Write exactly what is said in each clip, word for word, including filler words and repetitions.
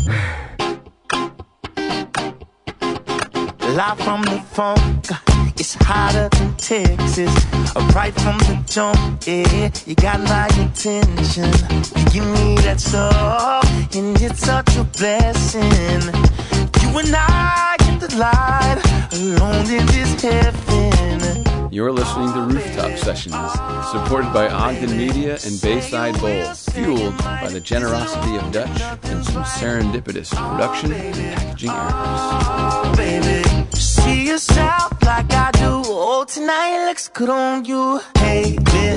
Live from the funk, it's hotter than Texas. Right from the jump, yeah, you got my attention. You give me that stuff, and it's such a blessing. You and I get the light, alone in this heaven. You're listening to Rooftop Sessions, supported by Ogden Media and Bayside Bowl, fueled by the generosity of Dutch and some serendipitous production and packaging errors. Baby, see yourself like I do. Oh, tonight looks good on you. Hey,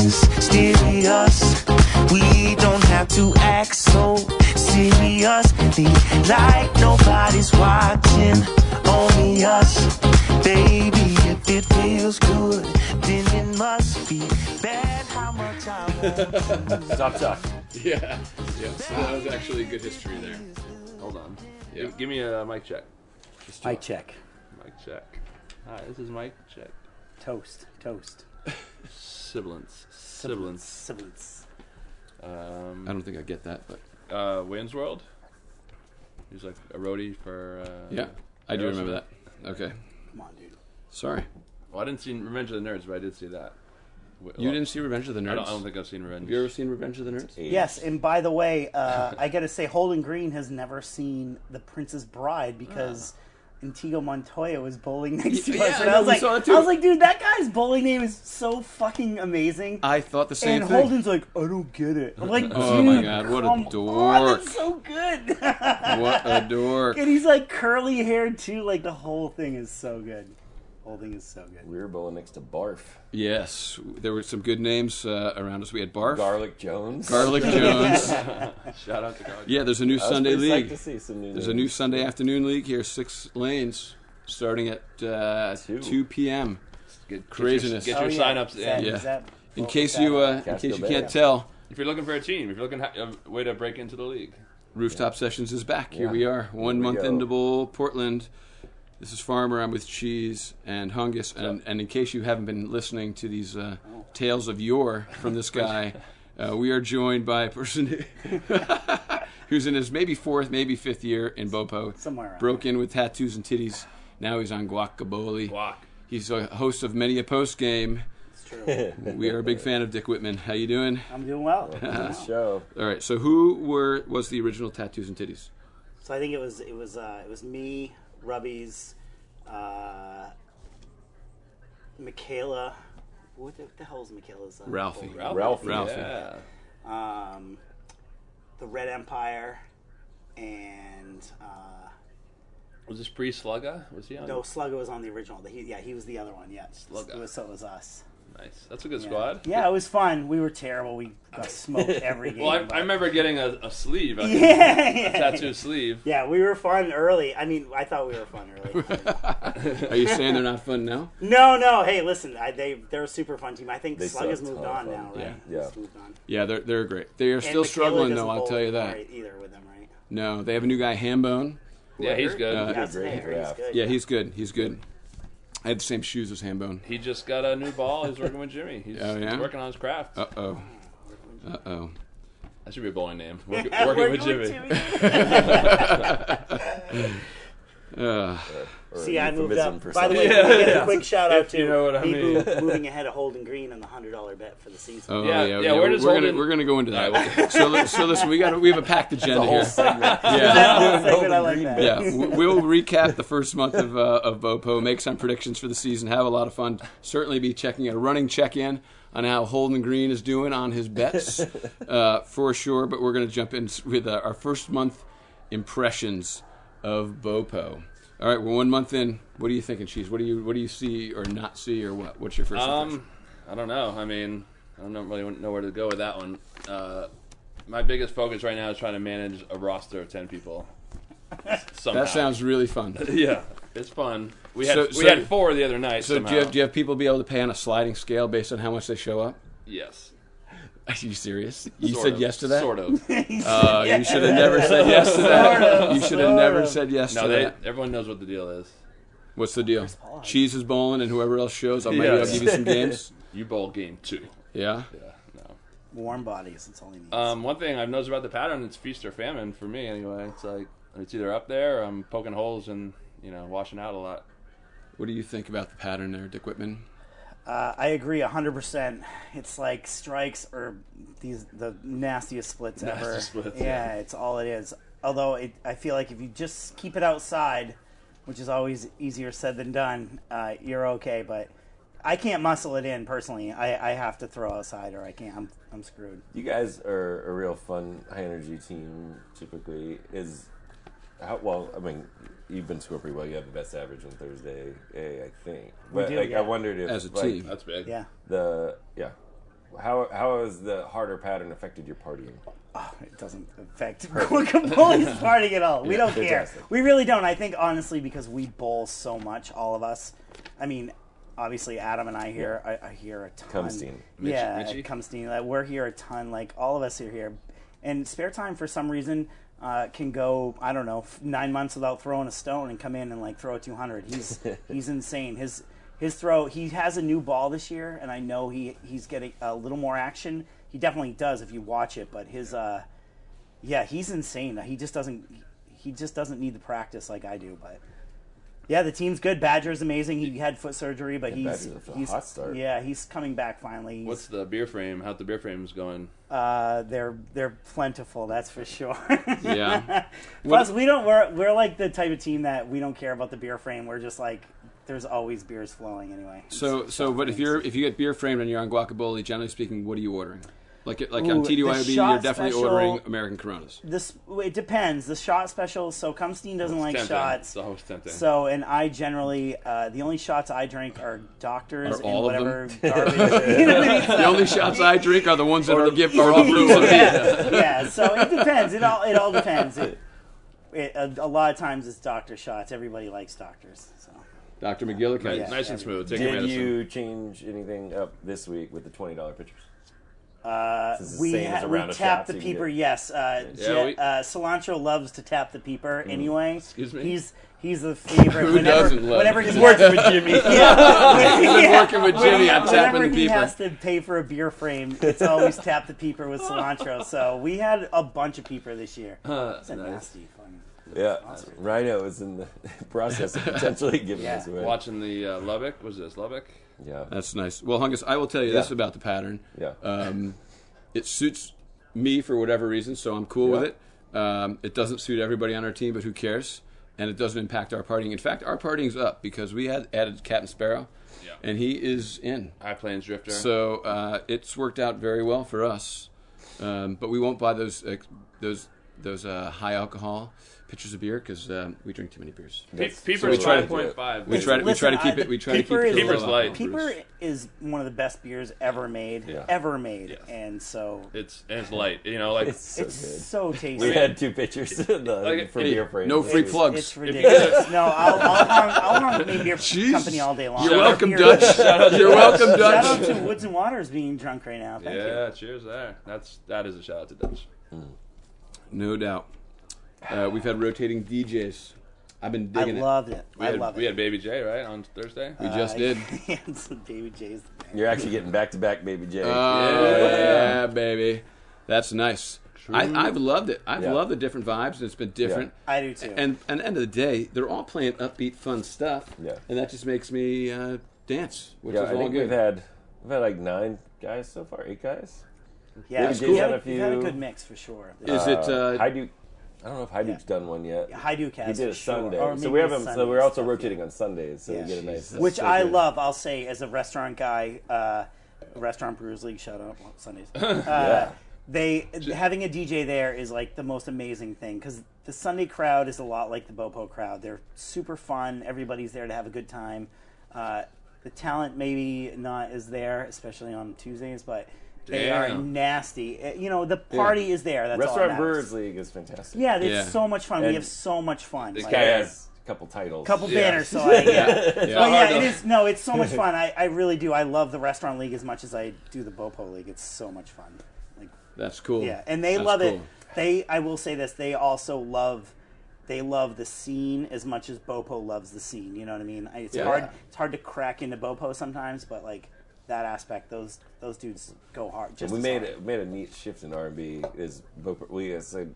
mysterious. We don't have to act so seriously, like nobody's watching, only us. Baby, if it feels good, then it must be bad. How much I want you. Stop, stop. Yeah, yeah. So that was actually good history there. Hold on. Yeah. Give, give me a mic check. Mic check. Mic check. Hi, this is mic check. Toast. Toast. Sibilance. Sibilance. Sibilance. Um, I don't think I get that, but uh, Wayne's World. He's like a roadie for. Uh, yeah, I do remember that. Okay. Come on, dude. Sorry. Well, I didn't see Revenge of the Nerds, but I did see that. Wait, You well, didn't see Revenge of the Nerds? I don't, I don't think I've seen Revenge. Have you ever seen Revenge of the Nerds? Yes, and by the way, uh, I got to say, Holden Green has never seen The Princess Bride because Inigo Montoya was bowling next to Yeah, us, I and know, I was we like, saw I that too. was like, dude, that guy's bowling name is so fucking amazing. I thought the same and thing. Holden's like, I don't get it. I'm like, Oh my dude, God, what a come dork. on, that's so good. What a dork. And he's like curly haired too. Like the whole thing is so good. The whole thing is so good. We were bowling next to Barf. Yes, there were some good names uh, around us. We had Barf. Garlic Jones. Garlic Jones. Shout out to Garlic. Yeah, there's a new I was Sunday pretty psyched league. to see some new There's a names. new Sunday afternoon league here, six lanes, starting at uh, Two. two p.m. Get, Craziness. Get your, get your Oh, yeah. sign-ups Is that- in. Yeah. is that- In what case was you, that? uh, in Casco case you Bay. can't tell, If you're looking for a team, if you're looking for a way to break into the league. Rooftop Sessions is back. Here Yeah. we are, one we month go. into Bowl, Portland. This is Farmer. I'm with Cheese and Hungus. And, and in case you haven't been listening to these uh, tales of yore from this guy, uh, we are joined by a person who- who's in his maybe fourth, maybe fifth year in Bopo. Somewhere around Broke in with tattoos and titties. Now he's on Guacamole. Guac. He's a host of many a post game. It's true. We are a big fan of Dick Whitman. How you doing? I'm doing well. I'm doing Good well. show. All right. So who were was the original tattoos and titties? So I think it was it was uh, it was me, Rubbies, uh, Michaela. What the, what the hell is Michaela's? Uh, Ralphie. full- Ralphie. Ralphie. Ralphie. Yeah. Um, the Red Empire, and uh, Was this pre-Slugga? Was he on? no, Sluggo was on the original. He, yeah, he was the other one. Yeah, Sluggo. It was, so it was us. Nice. That's a good Yeah. squad. Yeah, it was fun. We were terrible. We got smoked every game. Well, I, but- I remember getting a, a sleeve. A, Yeah, a tattoo sleeve. Yeah, we were fun early. I mean, I thought we were fun early. Are you saying they're not fun now? no, no. Hey, listen, I, they they're a super fun team. I think They Slug has still have moved a on ton of now, fun. right? Yeah. He's moved on. Yeah, they're they're great. They are And still Michaela struggling doesn't though. I'll bowl tell you that. right either with them, right? No, they have a new guy, Hambone. Yeah, he's good. Uh, Yeah, that's great it. He's draft. good. Yeah, he's good. He's good. I had the same shoes as Hambone. he just got a new ball. He's working with Jimmy. He's, Oh, yeah? he's working on his craft. Uh oh. Uh oh. That should be a bowling name. Working, working with Jimmy. Uh, Or See, I moved euphemism up. for By the way, something. can we get Yeah. a quick shout out If to you know what I me mean. move- moving ahead of Holden Green on the hundred dollar bet for the season. oh Yeah, yeah. yeah, where does we're Holden- gonna we're gonna go into that. All right, so li- so listen, we got we have a packed agenda The whole here. segment. Yeah. That whole segment, I like Green that. bet. Yeah, w- we'll recap the first month of uh, of Bopo, make some predictions for the season, have a lot of fun. Certainly be checking a running check-in on how Holden Green is doing on his bets uh, for sure. But we're going to jump in with uh, our first month impressions of Bopo. All right, we're one month in. What are you thinking, Cheese? What do you what do you see or not see, or what? What's your first impression? Um, I don't know. I mean, I don't really know where to go with that one. Uh, my biggest focus right now is trying to manage a roster of ten people. Somehow. That sounds really fun. Yeah, it's fun. We had So- we so- had four the other night. So do somehow. you, have, do you have people be able to pay on a sliding scale based on how much they show up? Yes. Are you serious? You Sort said of. yes to that? Sort of. Uh, You should have never said yes to that. You should have Sort never of. said yes No, to they, that. everyone knows what the deal is. What's the deal? Paul? Cheese is bowling, and whoever else shows, I'll maybe I'll Yes. give you some games. You bowl game two. Yeah. Yeah, no. Warm bodies. That's all he needs. Um, one thing I've noticed about the pattern, it's feast or famine for me anyway. It's like it's either up there or I'm poking holes and you know washing out a lot. What do you think about the pattern there, Dick Whitman? Uh, I agree one hundred percent. It's like strikes or these the nastiest splits Nasty ever. splits, yeah, yeah. it's all it is. Although it, I feel like if you just keep it outside, which is always easier said than done, uh, you're okay. But I can't muscle it in personally. I, I have to throw outside or I can't. I'm I'm screwed. You guys are a real fun, high energy team. Typically, is how well. I mean, you've been scoring pretty well. You have the best average on Thursday, I think. We But do, like, yeah. I wondered if As a like, team. That's big. Yeah. the yeah. How how has the harder pattern affected your partying? Oh, it doesn't affect Guacamole's partying at all. We Yeah, don't care. fantastic. We really don't. I think, honestly, because we bowl so much, all of us. I mean, obviously, Adam and I here, I, I hear a ton. Cumstein. Mitch- yeah, Mitchie? at Cumstein. Like, we're here a ton. Like, all of us are here. And spare time, for some reason, uh, can go, I don't know, f- nine months without throwing a stone and come in and, like, throw a two hundred. He's he's insane. His his throw, he has a new ball this year, and I know he he's getting a little more action. He definitely does if you watch it, but his, uh, yeah, he's insane. He just doesn't, he just doesn't need the practice like I do, but yeah, the team's good. Badger's amazing. He had foot surgery, but Yeah, he's Badger's off to a he's hot start. yeah, he's coming back finally. He's, What's the beer frame? How's the beer frames going? uh, they're they're plentiful, that's for sure. Yeah. Plus, we don't. We're we're like the type of team that we don't care about the beer frame. We're just like, there's always beers flowing anyway. So, so, but if you're if you get beer framed and you're on guacamole, generally speaking, what are you ordering? Like, like Ooh, on T D Y O the B, shot you're definitely special- ordering American Coronas. This it depends. The shot special. So Cumstein doesn't like Tempting. shots. It's always tempting. So, and I generally, uh, the only shots I drink are Doctors Are and all of whatever them? garbage. You know what I mean? So- The only shots I drink are the ones that are gift are off room. yeah, yeah. So it depends. It all it all depends. It, it, a, a lot of times it's doctor shots. Everybody likes doctors. So Doctor McGillicuddy. nice, nice and smooth. Take your Did medicine. you change anything up this week with the twenty dollar pitchers? uh, This is the we same as ha- a we round of tap shots the you can peeper. get. Yes, uh, Yeah, Je- we- uh, cilantro loves to tap the peeper anyway. Excuse me? He's he's the favorite. Who whenever, doesn't love whenever it? he's working with Jimmy. yeah, Been working with Jimmy on Whenever tapping the he peeper. has to pay for a beer frame, it's always tap the peeper with cilantro. So we had a bunch of peeper this year. It's a nice. nasty fun. Yeah, Rhino is in the process of potentially giving Yeah. us away. Watching the uh, Lubbock. Was this Lubbock? Yeah, That's nice. Well, Hungus, I will tell you this Yeah. about the pattern. yeah. Um, it suits me for whatever reason, so I'm cool with Yeah. it. Um, it doesn't suit everybody on our team, but who cares? And it doesn't impact our partying. In fact, our partying's up because we had added Captain Sparrow, Yeah. and he is in. High Plains Drifter. So uh, it's worked out very well for us. Um, but we won't buy those uh, those those uh, high alcohol pitchers of beer because um, we drink too many beers. Pe- That's- Peeper's so we try to five do it. point five. We try to we Listen, try to keep I- it. We try to keep Peeper it. is- below Peeper's alcohol, light. Peeper Bruce. is one of the best beers ever made, Yeah. ever made, Yes. and so It's and it's light. You know, like It's so it's good. so tasty. We had two pitchers the, Like, for hey, beer frames. no free It was- plugs. It's ridiculous. no, I'll, I'll, haunt, I'll haunt the beer Jeez. company all day long. You're Our welcome, beer- Dutch. You're welcome, Shout out Dutch. to Woods and Waters being drunk right now. Thank yeah, cheers there. That's that is a shout out to Dutch. No doubt. Uh, we've had rotating D Js. I've been you. I digging it. loved it. We I had love we it. had Baby J right on Thursday. We just Uh, did. yeah, so Baby J's the man. You're actually getting back to back, Baby J. Oh Yeah. yeah, baby. That's nice. I, I've loved it. I've Yeah. loved the different vibes, and it's been different. I do too. And, and at the end of the day, they're all playing upbeat, fun stuff. Yeah. And that just makes me uh, dance, which yeah, is I all think good. we've had we've had like nine guys so far, eight guys. yeah, Baby we J's had, had a we've had a few. good mix for sure. Is it? Uh, Hajduk? I don't know if Hajduk's done one yet. Hajduk has He did for a sure. Sunday, Or so maybe we have a him. So Sunday we're also stuff, rotating yeah. on Sundays, so Yeah. we get a nice. Which so I good. love. I'll say as a restaurant guy, uh, Restaurant Brewers League, shout out well, Sundays. Uh, Yeah. They having a D J there is like the most amazing thing because the Sunday crowd is a lot like the Bopo crowd. They're super fun. Everybody's there to have a good time. Uh, the talent maybe not is there, especially on Tuesdays, but they are Damn. nasty. Uh, You know, the party is there. That's Restaurant all that matters. Brewers League is fantastic. Yeah, it's Yeah. so much fun. And we have so much fun. this Like, Guy Yeah. has a couple titles. couple Yeah. banners, so I, yeah. yeah. But hard yeah, to- it is. No, it's so much fun. I, I really do. I love the restaurant league as much as I do the Bopo league. It's so much fun. Like, That's cool. yeah, and they That's love it. cool. They, I will say this. They also love, they love the scene as much as Bopo loves the scene. You know what I mean? I- It's Yeah. hard. It's hard to crack into Bopo sometimes, but like that aspect, those those dudes go hard. Just we as made hard. it, made a neat shift in R and B. Is Bopo- we it's like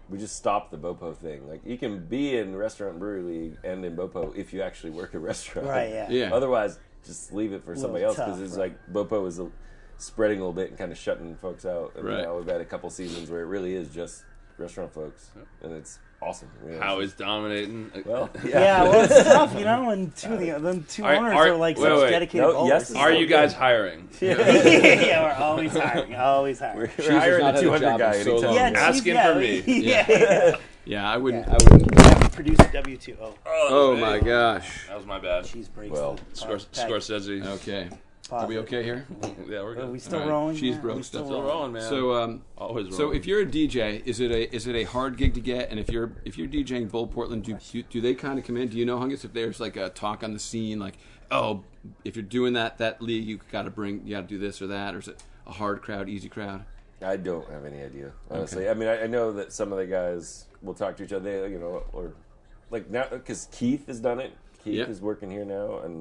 we just stopped the Bopo thing. Like, you can be in Restaurant and Brewery League and in Bopo if you actually work a restaurant. Right, yeah. Yeah. Otherwise, just leave it for somebody else, tough, because it's right. like Bopo is a, spreading a little bit and kind of shutting folks out. And Right. now we've had a couple seasons where it really is just restaurant folks, and it's awesome. You know, How it's is dominating? just- well, yeah. Yeah, well, it's tough, you know, when two of the then two Are- owners are- are, like wait, such wait. dedicated No, bowlers. yes, Are you guys hiring? yeah, we're always hiring, always hiring. We're, Cheese we're has hiring not a had a two hundred job guy in so anytime. long. yeah, Yeah. Asking geez, yeah, for me. Yeah, yeah. Yeah, I wouldn't. Yeah. I wouldn't. yeah. Producer W two O. Oh my gosh. That was my bad. Cheese breaks. Well, the Scor- pack. Scorsese. Okay. Pause Are we it. okay here? Yeah, we're Are good. we still All right. rolling? Cheese Yeah, broke we stuff. Still rolling, man. So, um, Always so rolling. if you're a D J, is it a is it a hard gig to get? And if you're if you're DJing Bold Portland, do do, do they kind of come in? Do you know, Hungus, if there's like a talk on the scene, like, oh, if you're doing that that league, you got to bring, you got to do this or that, or is it a hard crowd, easy crowd? I don't have any idea, honestly. I mean, I, I know that some of the guys will talk to each other, they, you know, or like now, because Keith has done it. Keith Yep. is working here now, and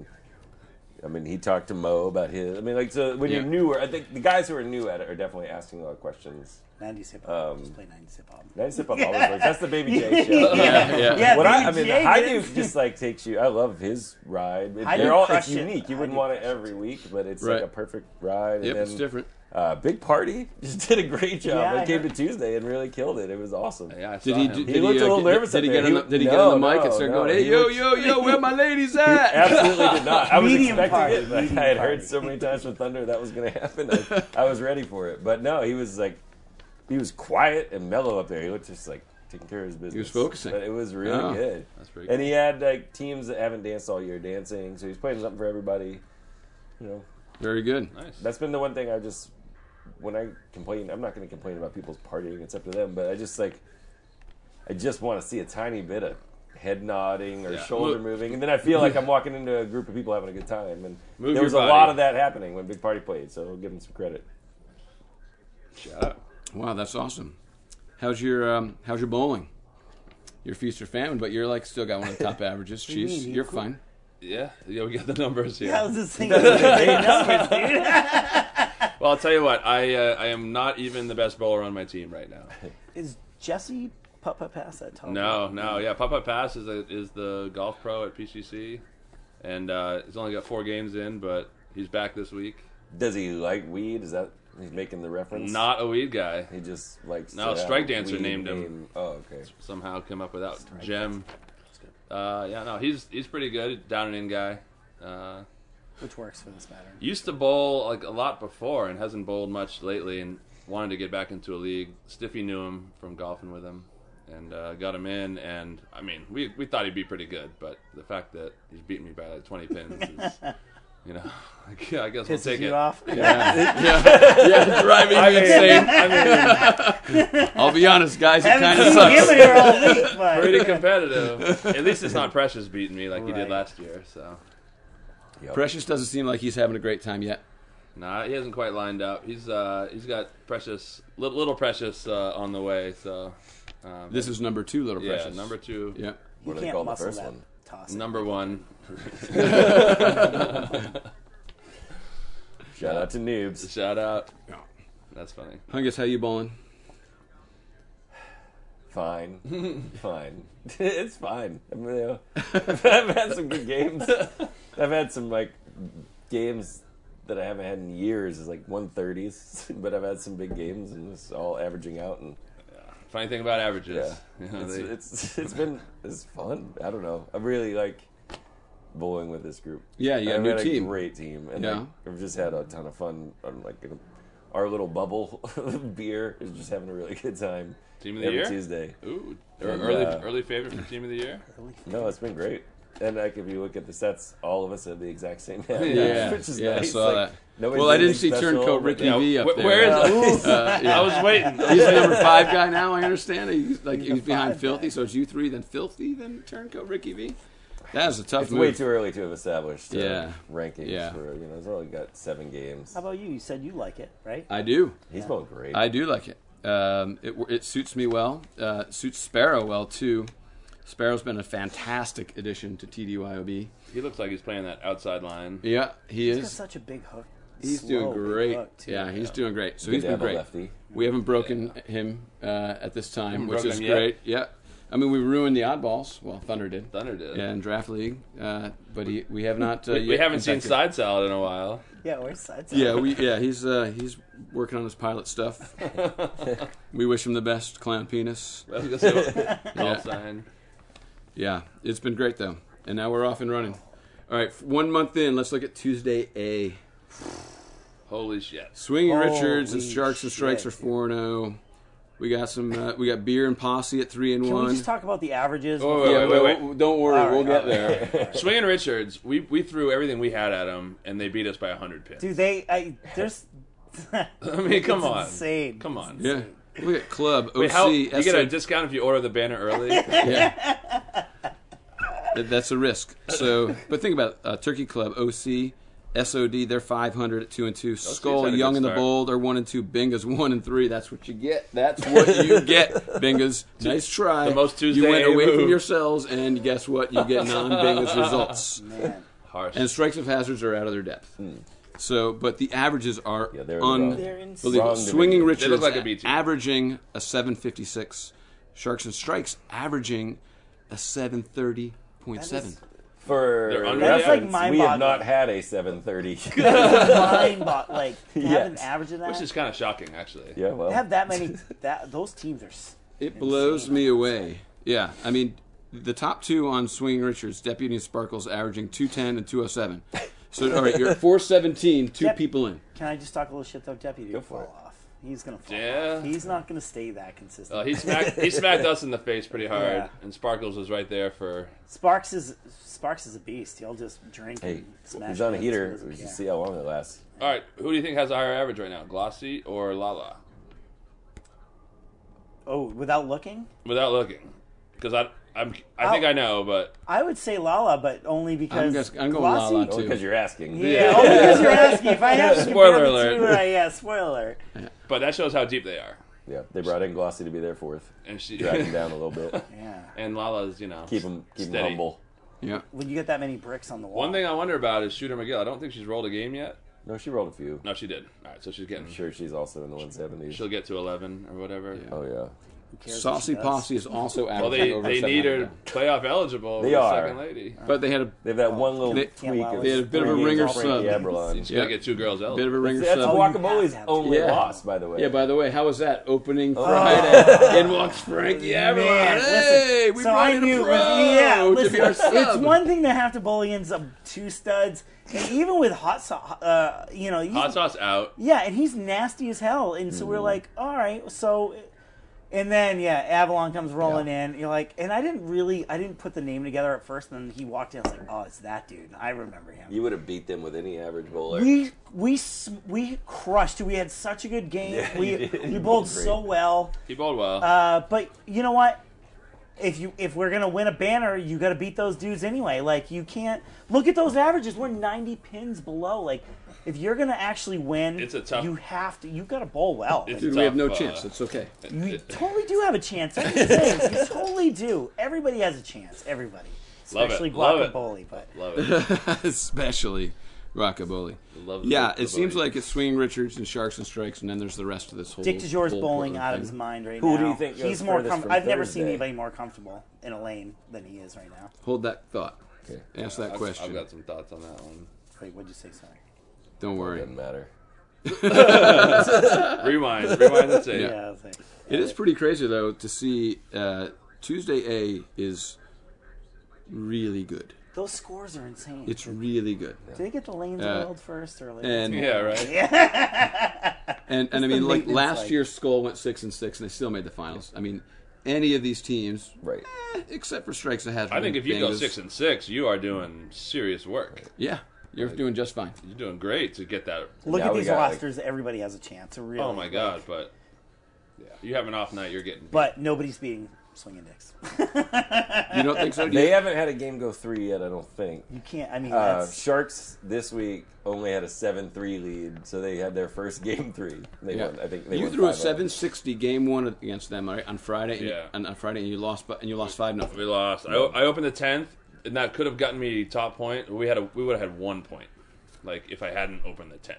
I mean, he talked to Mo about his. I mean, like, so when Yeah. you're newer, I think the guys who are new at it are definitely asking a lot of questions. nineties hip Um, hop. Just play nineties hip hop. Nice Hip Hop always works. That's the Baby J show. Yeah, yeah. Yeah, What I, I Baby mean, J High did. Dude just like takes you. I love his ride. It, High they're Dude all, it's crushed it. unique. You High wouldn't Dude want it crushed every week, but it's Right. like a perfect ride. Yep, and it's then, different. Uh, Big Party just did a great job. Yeah, I I came to heard. Tuesday and really killed it. It was awesome. Yeah, I saw Did he? him. Did, He did looked a little uh, nervous Did up he there. get on the, He- Did he get no, on the mic no, and start no. going, "Hey, He yo, looked- yo, yo, where my ladies at?" Absolutely did not. I was Medium expecting party, it. Like, medium I had party. heard so many times with Thunder that was going to happen. I, I was ready for it. But no, he was like, he was quiet and mellow up there. He looked just like taking care of his business. was focusing. But it was really Oh. good. That's pretty And cool. he had like teams that haven't danced all year dancing, so he's playing something for everybody. You know, Very good. Nice. that's been the one thing I just, when I complain, I'm not going to complain about people's partying. It's up to them. But I just like, I just want to see a tiny bit of head nodding or Yeah. shoulder Move- moving, and then I feel like I'm walking into a group of people having a good time. And Move there your was a body. lot of that happening when Big Party played, so I'll give him some credit. Shout out. Wow, that's awesome. How's your um, How's your bowling? You're feast or famine, but you're like still got one of the top averages. do you Jeez, mean? you're fine. Yeah, yeah, we got the numbers here. Yeah, I was just thinking. Great numbers, dude. Well, I'll tell you what. I uh, I am not even the best bowler on my team right now. Is Jesse Papa Pass that tall? No, no, yeah. Papa Pass is a, is the golf pro at P C C, and uh, he's only got four games in, but he's back this week. Does he like weed? Is that he's making the reference? Not a weed guy. He just likes. No, to have Strike Dancer weed named him. name. Oh, okay. Somehow came up with that gem. Uh, yeah, no, he's he's pretty good. Down and in guy. Uh, Which works for this pattern. used to bowl like a lot before and hasn't bowled much lately, and wanted to get back into a league. Stiffy knew him from golfing with him, and uh, got him in. And I mean, we we thought he'd be pretty good, but the fact that he's beating me by like twenty pins is, you know, like, yeah, I guess we'll Pisses take you it. off. Yeah, yeah, yeah, driving me insane. I mean, I'll be honest, guys, it kind Haven't of seen him sucks. here all week, but Pretty competitive. At least it's not Precious beating me like he did Right. last year. So yep. Precious doesn't seem like he's having a great time yet. nah, he hasn't quite lined up. He's uh he's got Precious little, little Precious uh, on the way. So um, This is number two, Little yeah, Precious. number two. Yeah. you What do they can't call the muscle first that one? toss. it. Number one. Shout out to Noobs. Shout out. Yeah. That's funny. Hungus, how you bowling? Fine, fine. It's fine. I mean, you know, I've had some good games. I've had some like games that I haven't had in years. Is like one thirties, but I've had some big games, and it's all averaging out. And Funny thing about averages. yeah, You know, it's, they- it's it's been it's fun. I don't know. I really like bowling with this group. Yeah, you got a I've new had team. a great team, and Yeah. like, I've just had a ton of fun. On like our little bubble beer is just having a really good time. Team of the every year? Tuesday. Ooh, And, early uh, early favorite for team of the year. No, it's been great. And like if you look at the sets, all of us have the exact same average, Yeah, which is yeah, I nice. saw Like, that. nobody's Well, I doing didn't see anything special, Turncoat but- Ricky Yeah, V up wh- there. where is it? Uh, yeah. I was waiting. He's the number five guy now, I understand. He's like He's a he's behind five Filthy, guy. so it's you three, then Filthy, then Turncoat Ricky V. That was a tough It's move. way too early to have established uh, Yeah. rankings. Yeah. For, you know, he's only got seven games. How about you? You said you like it, right? I do. He's bowling great. I do like it. Um, it it suits me well. Uh, suits Sparrow well too. Sparrow's been a fantastic addition to T D Y O B. He looks like he's playing that outside line. Yeah, he He's got is. such a big hook. He's Slow, doing big great. hook, too. Yeah, he's doing great. So Good he's to been have a great. lefty. We haven't broken him uh, at this time, Haven't which broken is him yet? great. Yeah, I mean we ruined the oddballs. Well, Thunder did. Thunder did. Yeah, in draft league, uh, but he, we have not. Uh, We, we yet haven't seen infected- Side Salad in a while. Yeah, where's sides? Yeah, we yeah he's uh, he's working on his pilot stuff. We wish him the best, clown penis. I was gonna say, all Yeah. signed. Yeah, it's been great though, and now we're off and running. All right, one month in, let's look at Tuesday A. Holy shit. Swinging Holy Richards and Sharks and Strikes shit, are four and zero. We got some. Uh, we got Beer and Posse at three and Can one. we just talk about the averages? Oh, yeah, wait, wait, wait, wait. don't worry, All we'll right, get all right. there. Swinging Richards, we we threw everything we had at them, and they beat us by one hundred pins. Dude, they, I, there's. I mean, come It's on. insane. Come on. Yeah, look at Club O C. Wait, how, you S get O a discount if you order the banner early? Yeah. That- That's a risk. So, but think about it. Uh, Turkey Club, O C, S O D. They're five hundred at two and two. Skull, had a Young good and the start. Bold are one and two. Bingas one and three. That's what you get. That's what you get. Bingas. Nice try. The most Tuesday You went A away move. from yourselves, and guess what? You get non-Bingas results. Man. Harsh. And Strikes of Hazards are out of their depth. So, but the averages are Yeah, they're in the wrong- They're insane. unbelievable. Wrong Swinging division. Richards They look like a B team. averaging a seven fifty-six. Sharks and Strikes averaging a seven thirty point seven. For They're under- reference, That's like we have mind-boggling. not had a seven thirty. Mind bo- like to have an Yes. average of that. Which is kind of shocking, actually. yeah, well. to have that many. That those teams are. s- It blows me away. Yeah, I mean, the top two on Swinging Richards, Deputy and Sparkles, averaging two ten and two oh seven. So, all right, you're at four seventeen, two Yep. people in. Can I just talk a little shit though? Deputy Go will for fall it. off. He's gonna fall Yeah. off. He's not gonna stay that consistent. Uh, he smacked he smacked us in the face pretty hard, Yeah. and Sparkles was right there for. Sparks is Sparks is a beast. He'll just drink. Hey, and smash he's on a it. heater. Doesn't We should care. see how long it lasts. All right, who do you think has a higher average right now, Glossy or Lala? Oh, without looking, Without looking, because I I'm I think I'll- I know, but I would say Lala, but only because guess- I'm going Glossy- Lala, Oh, too. because you're asking. Yeah, only because you're asking. If I have to Spoiler compare the alert. two, uh, yeah, spoiler alert. but that shows how deep they are. Yeah, they brought in Glossy to be there fourth. And she Drag him down a little bit. Yeah. and Lala's, you know, Keep him, keep him Steady. humble. Yeah. When you get that many bricks on the wall. One thing I wonder about is Shooter McGill. I don't think she's rolled a game yet. No, she rolled a few. No, she did. All right, so she's getting. I'm sure she's also in the one seventies. She'll get to eleven or whatever. Oh, yeah. Who cares what Saucy she does? Posse is also Well, averaging they over they need her seven hundred. playoff eligible. They with are. Second lady. But they had a They have that one little They- tweak. Can't allow of They had a bit of a three ringer games to break sub. the Eberron. She's gotta get two girls bit of eligible. a ringer That's sub. Guacamole's have to. only Yeah. loss, by the way. Yeah, by the way, how was that opening Oh. Friday? In walks Frankie Man, Avalon. listen, Hey, we so brought I in knew, a pro yeah, to listen, be our it's sub. one thing to have to bully in some two studs, and even with hot sauce, uh, you know, he's, Hot sauce out. yeah, and he's nasty as hell, and so Mm-hmm. we're like, all right, so, and then yeah, Avalon comes rolling in, you're like, and I didn't really, I didn't put the name together at first, and then he walked in, I was like, oh, it's that dude, I remember him. You would have beat them with any average bowler. We we s- we crushed. We had such a good game. Yeah, we you did. we You bowled bowled great. so well. He bowled well. Uh, but you know what? If you if we're gonna win a banner, you got to beat those dudes anyway. Like you can't look at those averages. We're ninety pins below. Like if you're gonna actually win, It's a tough- You have to. You got to bowl well. It's Dude, tough, we have no uh, chance. It's okay. you totally do have a chance. That's the thing. You totally do. Everybody has a chance. Everybody, Love it. especially Love it. Guacamole. But Love it. Especially Rockabilly. Love the Yeah, Rockabilly. it seems like it's Swinging Richards and Sharks and Strikes, and then there's the rest of this whole. Dick DeJour's whole bowling Portland out of thing. his mind right Who now. do you think goes he's more furthest com- from I've never seen Thursday? anybody more comfortable in a lane than he is right now. Hold that thought. Okay. Ask that I've, question. I've got some thoughts on that one. Wait, what'd you say? Sorry. Don't worry. Doesn't matter. Rewind. Rewind the tape. Yeah. Yeah, I was like, It is pretty crazy though to see uh, Tuesday A is really good. those scores are insane. It's really good. Do they get the lanes Uh, oiled first or like? and- Yeah, right. And and I the mean, like maintenance last like? year's Skull went six and six, and they still made the finals. I mean, any of these teams, Right. eh, except for Strikes that has. I think if you go Bengals, six and six, you are doing serious work. yeah, you're doing just fine. You're doing great to get that. Look Now at we these got, like- rosters. Everybody has a chance. Really. Oh my god! But yeah, you have an off night, you're getting. But nobody's beating Swinging Dicks. You don't think so? Do They you? haven't had a game go three yet, I don't think. You can't. I mean, Uh, that's Sharks this week only had a seven three lead, so they had their first game three. They Yeah. won. I think they You won threw a five oh. seven sixty game one against them right, on Friday. And, Yeah. and on Friday, and you lost, but and you lost five nothing. We lost. I, I opened the tenth, and that could have gotten me top point. We had a we would have had one point, like if I hadn't opened the tenth.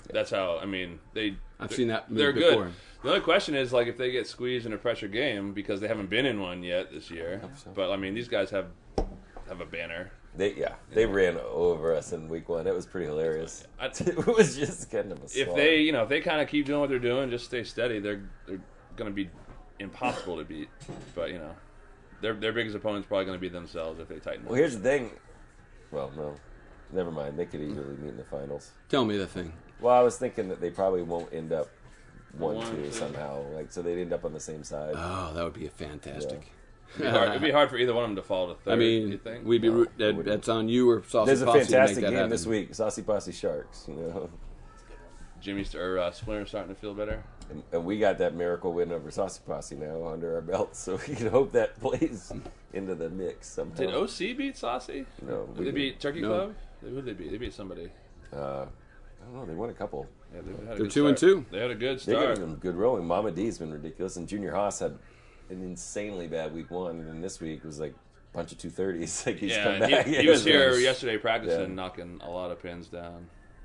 That's how. I mean, they. I've seen that move They're before. good. The only question is like if they get squeezed in a pressure game because they haven't been in one yet this year. so. But I mean, these guys have have a banner. They yeah, they ran over us in week one. It was pretty hilarious. I- It was just kind of a If slog. they, you know, if they kind of keep doing what they're doing, just stay steady, they're they're going to be impossible to beat. But you know, their their biggest opponent's probably going to be themselves if they tighten. Well, here's the thing. Well, no, never mind. They could easily meet in the finals. Tell me the thing. Well, I was thinking that they probably won't end up one One, two two. somehow. Like so, they'd end up on the same side. Oh, that would be a fantastic. It'd be, hard, it'd be hard for either one of them to fall to third. I you mean, think? we'd be No, root, it that, wouldn't. that's on you or Saucy There's a Posse to make fantastic that game happen. this week. Saucy Posse Sharks. You know, Jimmy or uh, Splinter starting to feel better. and, and we got that miracle win over Saucy Posse now under our belts, so we can hope that plays into the mix somehow. Did O C beat Saucy? No, Did we they beat Turkey No. Club? Who did they beat? They beat somebody. Uh, I don't know. They won a couple. Yeah, they had a They're good two and start. two. They had a good They got start. them good rolling. Mama D's been ridiculous, and Junior Haas had an insanely bad week one, and then this week was like a bunch of two thirties. Like he's come Yeah, back. he, he was Yeah, here nice. yesterday practicing, Yeah. knocking a lot of pins down.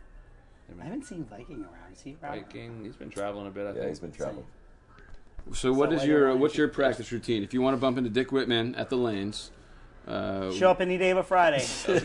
I haven't seen Viking around. Is he around? Viking, he's been traveling a bit. I Yeah, think he's been traveling. So what So is later your on, what's you your should- practice routine? If you want to bump into Dick Whitman at the lanes, uh, Show up any day but Friday.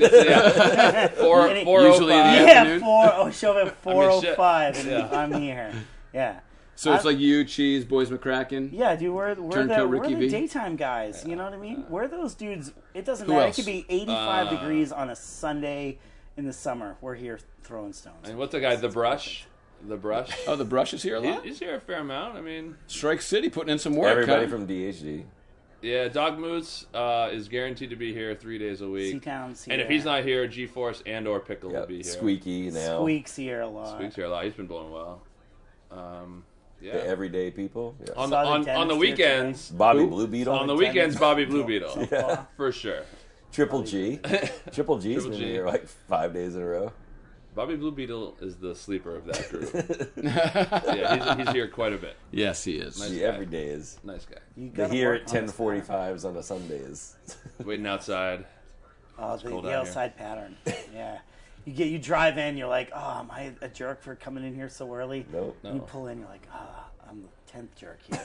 yeah. Four, Any- four Usually in the oh five. yeah, afternoon? four. Oh, show up at four oh shit. five, and Yeah. I'm here. Yeah. so it's I- like you, Cheese, Boys McCracken. Yeah, dude, we're, we're, Turncoat the, we're Ricky the V. daytime guys. You know what I mean? We're those dudes. It doesn't Who matter. else? It could be eighty-five Uh, degrees on a Sunday in the summer. We're here throwing stones. And what's the guy? The Brush. The Brush. Oh, the Brush is here a He- lot. He's here a fair amount. I mean, Strike City putting in some work. Everybody huh? from D H D. yeah, Dog Moose uh, is guaranteed to be here three days a week. Seatown, And if he's not here, G-Force and or Pickle will Yep. be here. Squeaky now. Squeaks here a lot. Squeak's here a lot. He's been blowing well. Um, yeah. The everyday people. Yeah. on the Saw the on, on dentist the here weekends, Bobby Who? Blue Beetle. on the Tennis. weekends, Bobby Blue Beetle Yeah. for sure. Triple G. Triple G's Triple been G. here like five days in a row. Bobby Blue Beetle is the sleeper of that group. yeah, he's, he's here quite a bit. Yes, he is. Nice. She guy. every day is. Nice guy. You They gotta here work at on ten this forty-fives on a Sundays. Waiting outside. pattern. Oh, the, cold the out here. outside pattern. Yeah. You get you drive in, you're like, oh, am I a jerk for coming in here so early? Nope. No. You pull in, you're like, ah, I'm the tenth jerk here.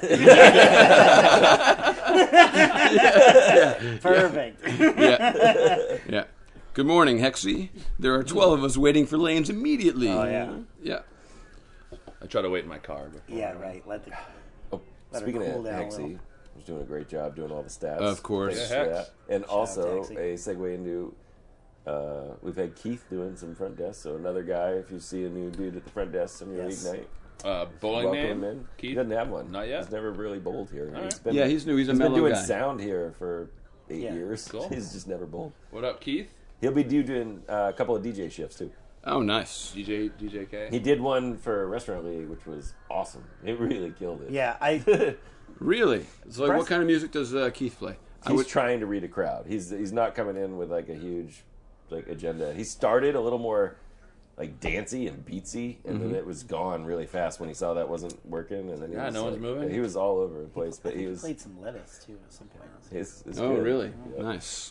Perfect. Yeah. Yeah. Good morning, Hexy. There are twelve of us waiting for lanes immediately. Oh, yeah. Yeah. I try to wait in my car before. Yeah, right. Let the Oh, Let her speaking cool of down a Hexy, little. was doing a great job doing all the stats. Of course. Thanks Yeah, for Hex. that. And also Hexy. a segue into uh, we've had Keith doing some front desk. So another guy, if you see a new dude at the front desk on your Yes. league night, Uh, bowling welcome name? him in. Keith? He doesn't have one. Not yet. He's never really bowled here. All He's right. been, Yeah, he's new. He's a he's been mellow doing guy. sound here for eight Yeah. years. Cool. He's just never bowled. What up, Keith? He'll be due doing uh, a couple of D J shifts too. Oh, nice. D J D J K? He did one for Restaurant League, which was awesome. It really killed it. Yeah, I Really? So, like, Press- what kind of music does uh, Keith play? I He's would. trying to read a crowd. He's he's not coming in with like a huge like agenda. He started a little more like dancey and beatsy, and Mm-hmm. then it was gone really fast when he saw that wasn't working. And then he Yeah, was no one's like- moving. He was all over the place, but he was. played some lettuce too at some point. His, his Oh, good. really? Yeah. Nice.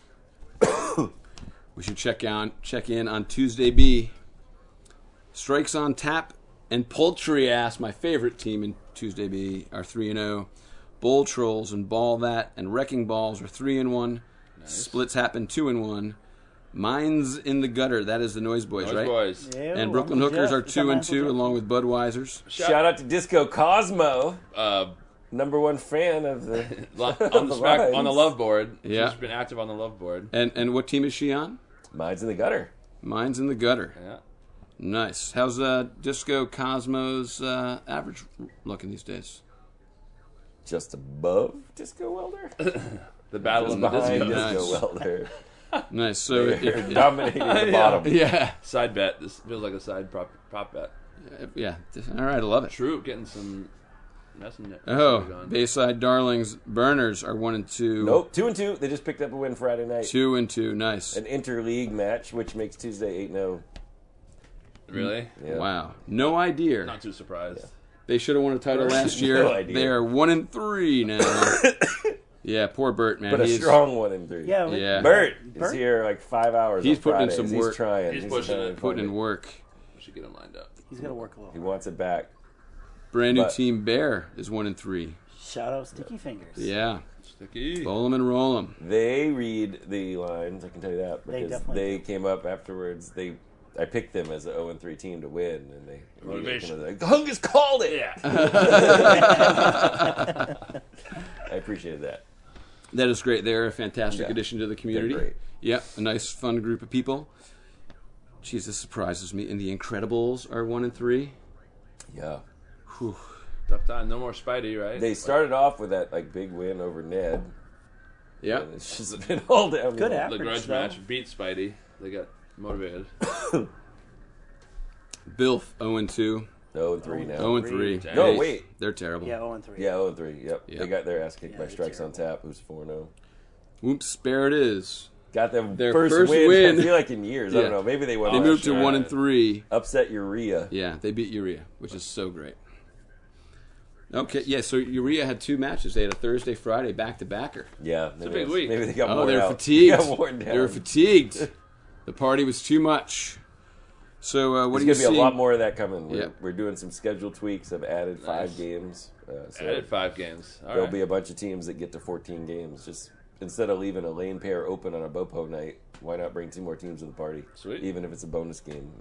We should check on check in on Tuesday B. Strikes on Tap and Poultry Ass, my favorite team in Tuesday B, are three and zero. Bull Trolls and Ball That and Wrecking Balls are three and one. Splits Happen two and one. Mines in the Gutter, that is the Noise Boys, Noise right? Boys. And Brooklyn Hookers are two and two, along with Budweiser's. Shout out to Disco Cosmo, Uh, number one fan of the lo- of on the smack, Lines. on the love board. Yeah. She's been active on the love board. And and what team is she on? Mines in the Gutter. Mine's in the Gutter. Yeah. Nice. How's uh, Disco Cosmo's uh, average looking these days? Just above Disco Welder. The battle Just in the Behind disco. Nice. Disco Welder. Nice. So if, They're if- dominating the bottom. yeah, Side bet. This feels like a side prop prop bet. yeah. All right, I love it. True, getting some messenger. Oh, going. Bayside Darlings Burners are one and two. Nope, two and two. They just picked up a win Friday night. Two and two. Nice. An interleague match, which makes Tuesday eight and oh. Really? Yeah. Wow. No idea. Not too surprised. They should have won a title last year. No idea. They are one and three now. Yeah, poor Bert, man. But a He's- strong one and three. Yeah, Yeah. Bert, Bert? is here like five hours. He's on putting in Fridays. some He's work. trying. He's pushing trying it. to putting in find work. We should get him lined up. He's got to work a little. He Hard. wants it back. Brand new But- team Bear is one and three. Shout out Sticky Fingers. Yeah, Sticky. bowl 'em and roll 'em. They read the lines, I can tell you that, They because definitely they, do. came up afterwards. They, I picked them as an oh and three team to win, and they Motivation. Like, Hungus called it. Yeah. I appreciated that. That is great. They're a fantastic Yeah. addition to the community. They're great. Yep, a nice, fun group of people. Jeez, this surprises me. And the Incredibles are one and three. Yeah. Whew. Tough time. No more Spidey, right? They started off with that like big win over Ned. Yep. And it's just been all down. Good the average, grudge though. match beat Spidey. They got motivated. Bilf oh and two. oh and three now. oh and three. Dang. No, Hey, wait. They're terrible. Yeah, oh and three. Yeah, oh and three. Yep. Yep. They got their ass kicked Yeah, by they're Strikes on terrible. Tap, who's four and oh. Whoops, there it is. Got them Their first, first win, win. I feel like in years. I Yeah. don't know. Maybe they won. They Oh, moved sure. to one and three. Upset Urea. Yeah, they beat Urea, which is so great. Okay, yeah, so Urea had two matches. They had a Thursday, Friday back-to-backer. Yeah. a maybe big that's- week. Maybe they got Oh, worn they're out. fatigued. They got worn down. They were fatigued. The party was too much. So uh, what There's do you going to be see? a lot more of that coming. We're, Yeah. we're doing some schedule tweaks. I've added five Nice. games. Uh, so Added five games. All there'll right. be a bunch of teams that get to fourteen games. Just instead of leaving a lane pair open on a Bopo night, why not bring two more teams to the party? Sweet. Even if it's a bonus game.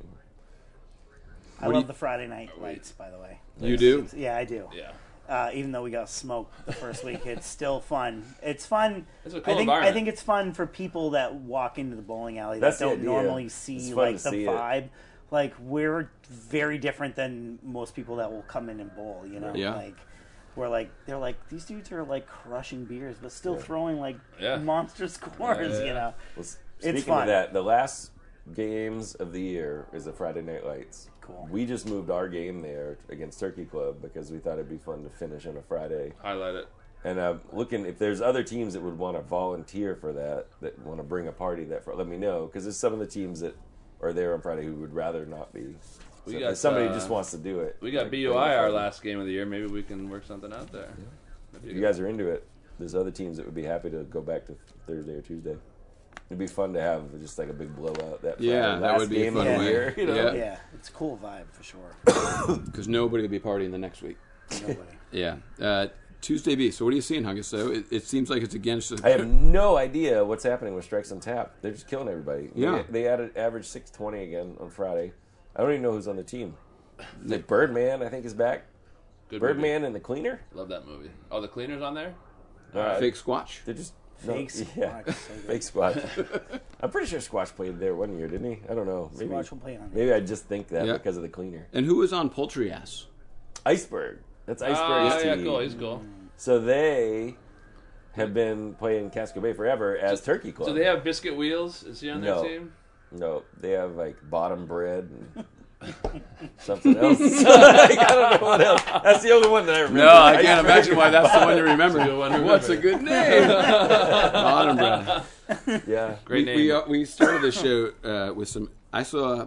I What do love you- the Friday night lights, by the way. You do? Yeah, I do. Yeah. Uh, even though we got smoked the first week, it's still fun. It's fun. It's a cool I think. environment. I think it's fun for people that walk into the bowling alley That's that the don't idea. normally It's see fun like to the see it. vibe. Like we're very different than most people that will come in and bowl. You know, Yeah. like we're like they're like these dudes are like crushing beers, but still throwing like Yeah. monster scores. Yeah, yeah. You know, Well, s- It's speaking fun. of that, the last games of the year is the Friday Night Lights. Cool. We just moved our game there against Turkey Club because we thought it'd be fun to finish on a Friday. Highlight it. And uh, looking, if there's other teams that would want to volunteer for that, that want to bring a party that, for, let me know, because there's some of the teams that are there on Friday who would rather not be. We So got, if somebody uh, just wants to do it. We got like, B bring U I a our party. last game of the year. Maybe we can work something out there. That'd be If good. you guys are into it, there's other teams that would be happy to go back to Thursday or Tuesday. It'd be fun to have just like a big blowout that Friday. Yeah, that last would be a game fun of the way. year. You know? Yeah. yeah, it's a cool vibe for sure. Because nobody will be partying the next week. Nobody. Yeah. Uh, Tuesday B. So what are you seeing, Hungus? So it, it seems like it's against. I have no idea what's happening with Strikes on Tap. They're just killing everybody. Yeah. They, they added average six twenty again on Friday. I don't even know who's on the team. Like Birdman, I think, is back. Good movie. Birdman and the Cleaner. Love that movie. Oh, the Cleaner's on there? Uh, Fake Squatch. They're just Fake no, yeah, Squatch, so good. fake Squatch. I'm pretty sure Squatch played there one year, didn't he? I don't know. Maybe Squatch will play on it. maybe I just think that Yeah. because of the Cleaner. And who was on Poultry Ass? Iceberg. That's Iceberg's Oh, yeah, team. cool. He's cool. So they have been playing Casco Bay forever as Turkey Club. So they have Biscuit Wheels? Is he on their No. team? No, they have like bottom bread and something else. Like, I don't know what else. That's the only one that I remember. No, I can't imagine why that's the one to remember. That's a good one to What's a remember. good name? Bottom bread. Yeah. Great we, name. We, uh, we started the show uh, with some. I saw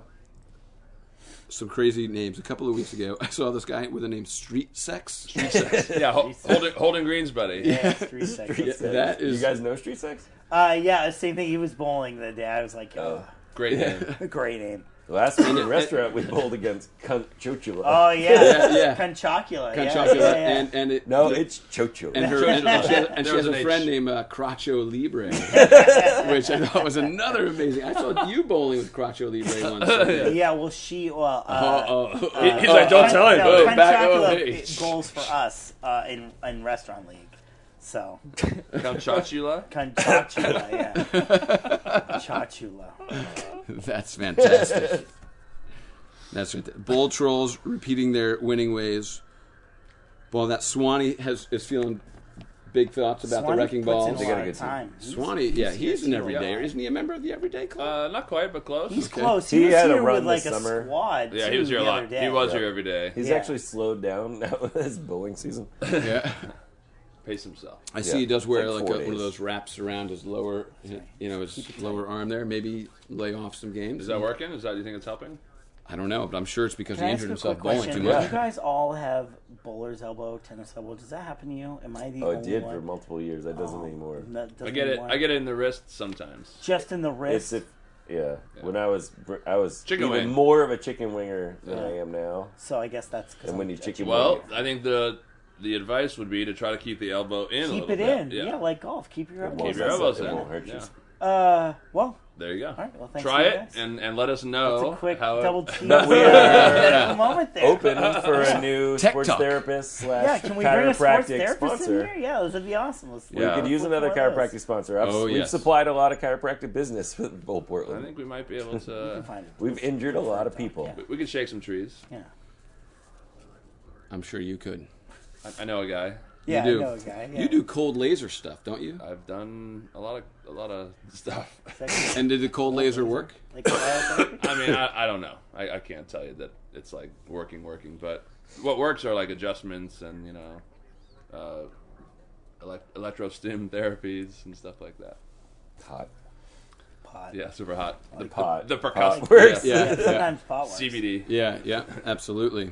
some crazy names a couple of weeks ago. I saw this guy with the name Street Sex. yeah, Ho- Holden, Holden Green's buddy. Yeah, street sex. Street Yeah, sex. that is- You guys know Street Sex? Uh, yeah, same thing. He was bowling the day. I was like, Oh. oh, Great name. great name. Last week in restaurant, we bowled against Cunt Chochula. Oh yeah, Yeah, yeah. Conchocula. Yeah, Conchocula, yeah, yeah. and and it, no, the- it's Chocho. and her and, and she has, and she There was has a an friend H. named uh, Cracho Libre, which I thought was another amazing. I saw you bowling with Cracho Libre once. Uh, Yeah, well, she well. Uh, oh, oh, He- oh, he's like, don't tell him. No, Oh, back- oh, Conchocula hey. goals for us uh, in in restaurant league. So Conchachula? Conchocula, yeah, Chachula. That's fantastic. That's fantastic. Bull Trolls repeating their winning ways. Well, that Swanee has is feeling big thoughts about Swanee the Wrecking puts in Balls. They a got lot a of good team. time. He's- Swanee, yeah, he's an he's- everydayer. Isn't he a member of the Everyday Club? Uh, not quite, but close. He's Okay. close. He He, was had a here run with like this a summer. squad. yeah, too, he was here a the other lot. day. He was Yeah. here every day. He's Yeah. actually slowed down now with his bowling season. Yeah. Pace himself. I see Yeah, he does wear like like, four a, one of days. those wraps around his lower, you know, his lower arm there. Maybe lay off some games. Is that working? Is that, do you think it's helping? I don't know, but I'm sure it's because Can I he ask injured a himself quick bowling question? too Do much. you guys all have bowler's elbow, tennis elbow? Does that happen to you? Am I the Oh, it only did one? for multiple years. That doesn't Oh, anymore. that doesn't I get it. anymore? I get it in the wrist sometimes. Just in the It's wrist. if Yeah. When I was, I was Chicken even wing. more of a chicken winger than Yeah. I am now. So I guess that's because And when you chicken Well, wing, I think the the advice would be to try to keep the elbow in. a keep little it bit. in. Yeah. like golf. Keep your elbows Keep your in. elbows it in. won't hurt you. Yeah. Uh, well, There you go. all right. Well, thanks Try to you it guys. and, and let us That's know a quick how it- double cheese But we uh, are- a moment there. Open for a new Tech sports Talk. therapist slash Yeah, can we bring a sports chiropractic therapist sponsor. in here? Yeah, this would be awesome. Let's, We Yeah. could use let's another look for chiropractic this. sponsor. I've, Oh, we've yes. supplied a lot of chiropractic business with Old I Portland. think we might be able We can to. find it. We've injured a lot of people. Yeah. We could shake some trees. Yeah. I'm sure you could. I, I know a guy. Yeah, you do. I know a guy. Yeah. You do cold laser stuff, don't you? I've done a lot of a lot of stuff. Sexy. And did the cold laser work? Like cryotherapy? I mean, I, I don't know. I, I can't tell you that it's like working, working. But what works are like adjustments and you know, uh, elect- electrostim therapies and stuff like that. Hot. Pot. Yeah, super hot. The, pot. The, the Pot percussive works. Yeah. Yeah, sometimes pot works. C B D. Yeah, yeah, absolutely.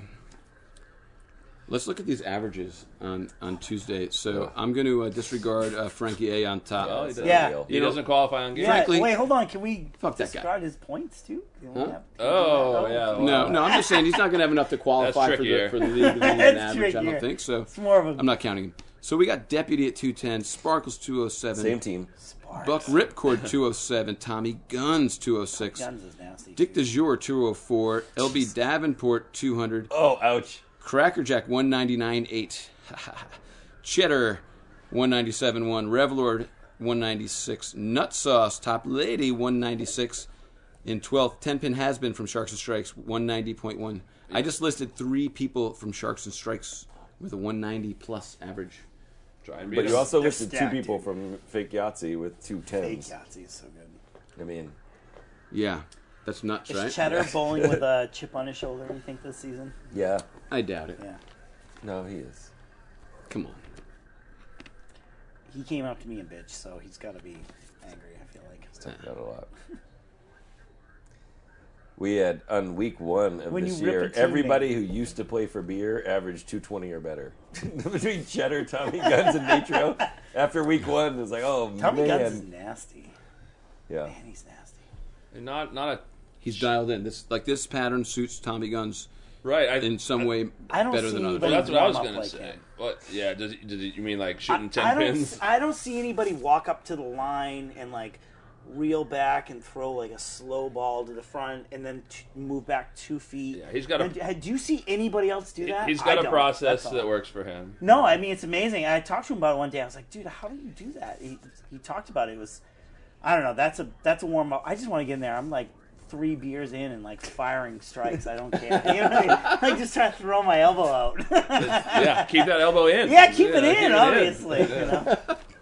Let's look at these averages on, on Tuesday. So I'm going to uh, disregard uh, Frankie A on top. Oh, he does. Yeah. He doesn't qualify on game. Yeah, Frankly- wait, hold on. Can we Fuck that guy. discard his points too? Can we Huh? have- can we do Oh, that? yeah. No, no, I'm just saying he's not going to have enough to qualify That's for the, trickier. for the league to be an That's average, I trickier. don't think. So It's more of a I'm not counting him. So we got Deputy at two ten, Sparkles two oh seven, Same team. spark. Buck Ripcord two oh seven, Tommy Guns two oh six, Guns is nasty. Dick DeJour two oh four, L B Davenport two hundred, Oh, ouch. Crackerjack one ninety-nine point eight, Cheddar one ninety-seven point one, Revlord one ninety-six, Nutsauce Top Lady one ninety-six, in twelfth, ten pin Has Been from Sharks and Strikes one ninety point one. I just listed three people from Sharks and Strikes with a one ninety plus average. Try and beat But him. you also They're listed two stacked, people dude. from Fake Yahtzee with two Fake tens. Yahtzee is so good. I mean, Yeah, that's nuts, Is right? Cheddar bowling with a chip on his shoulder, you think, this season? yeah. I doubt it. Yeah. No, he is. Come on. He came up to me and bitch, so he's got to be angry, I feel like. Talked about a lot. We had on week one of When this you rip year, a teammate. everybody who used to play for beer averaged two twenty or better. Between Cheddar, Tommy Guns, and Nitro. After week one, it's like, oh Tommy man, Guns is nasty. yeah. Man, he's nasty. And not not a He's dialed in. This like this pattern suits Tommy Guns right. I, in some way I don't better see than others. Well, anybody that's what I was warm up gonna like say. him. What? Yeah. Does it, did it, you mean like shooting I, ten I don't, pins? I don't see anybody walk up to the line and like reel back and throw like a slow ball to the front and then t- move back two feet. Yeah, he's got a- And, uh, do you see anybody else do that? He's I got a don't. process That's all. that works for him. No, I mean it's amazing. I talked to him about it one day. I was like, dude, how do you do that? He he talked about it. It was, I don't know. That's a that's a warm up. I just want to get in there. I'm like three beers in and like firing strikes. I don't care. You know what I mean? Like just trying to throw my elbow out. Yeah, keep that elbow in. Yeah, keep it keep in. Obviously, you know.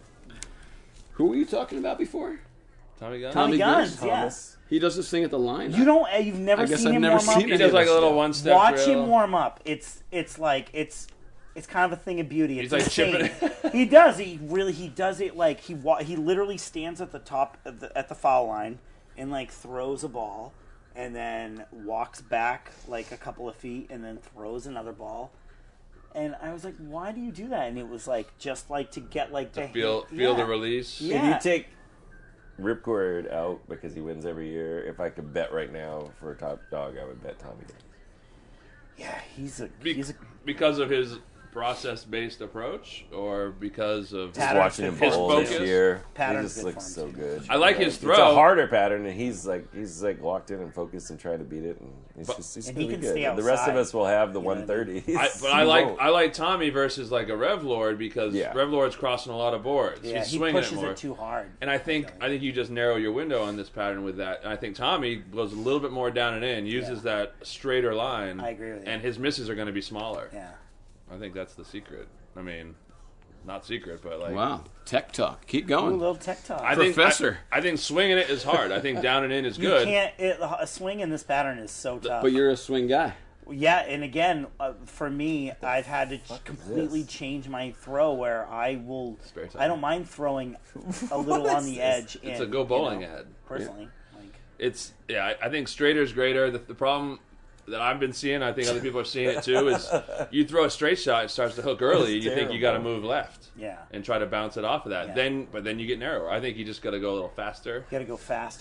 Who were you talking about before? Tommy Gunn. Tommy Tommy Guns, Guns, yeah. Thomas. He does this thing at the line. You don't. uh, You've never I guess seen I've him never warm up. seen He any does of like a this little stuff. one step. Watch drill. him warm up. It's it's like it's it's kind of a thing of beauty. It's He's like insane. chipping He does. He really he does it like he wa- he literally stands at the top of the, at the foul line and like throws a ball and then walks back like a couple of feet and then throws another ball. And I was like, why do you do that? And it was like just like to get like the Feel hit- feel the yeah. release. Yeah. If you take Ripcord out because he wins every year, if I could bet right now for a top dog, I would bet Tommy Guns. Yeah, he's a Be- he's a because of his process-based approach, or because of Pattern. Just watching him His bowl focus. this year, Pattern's he just good looks for him, so too. good. I like his It's throw. a harder pattern, and he's like he's like locked in and focused and trying to beat it, and he's But- just he's And he really can good. stay And the rest of outside. us will have the You know what I one thirty. I, but I like I like Tommy versus like a Revlord because Yeah. Revlord's crossing a lot of boards. yeah, He's he swinging pushes it more. it too hard. And I think I think you just narrow your window on this pattern with that. And I think Tommy goes a little bit more down and in, uses that straighter line. I agree with you. And his misses are going to be smaller. Yeah. I think that's the secret. I mean, not secret, but like Wow, tech talk. Keep Ooh, a going. little tech talk. I think Professor. I, I think swinging it is hard. I think down and in is you good. can't. It, a swing in this pattern is so tough. But you're a swing guy. yeah, and again, uh, for me, I've had to ch- completely this? change my throw where I will. Spare time. I don't mind throwing a little on is the this? edge. It's in, a go bowling you know, ad. Personally, like It's yeah. I, I think straighter's greater. The, the problem that I've been seeing, I think other people are seeing it too, is you throw a straight shot, it starts to hook early, and you think you got to terrible. move left. yeah, And try to bounce it off of that. Yeah. Then, but then you get narrower. I think you just got to go a little faster. you got to go faster,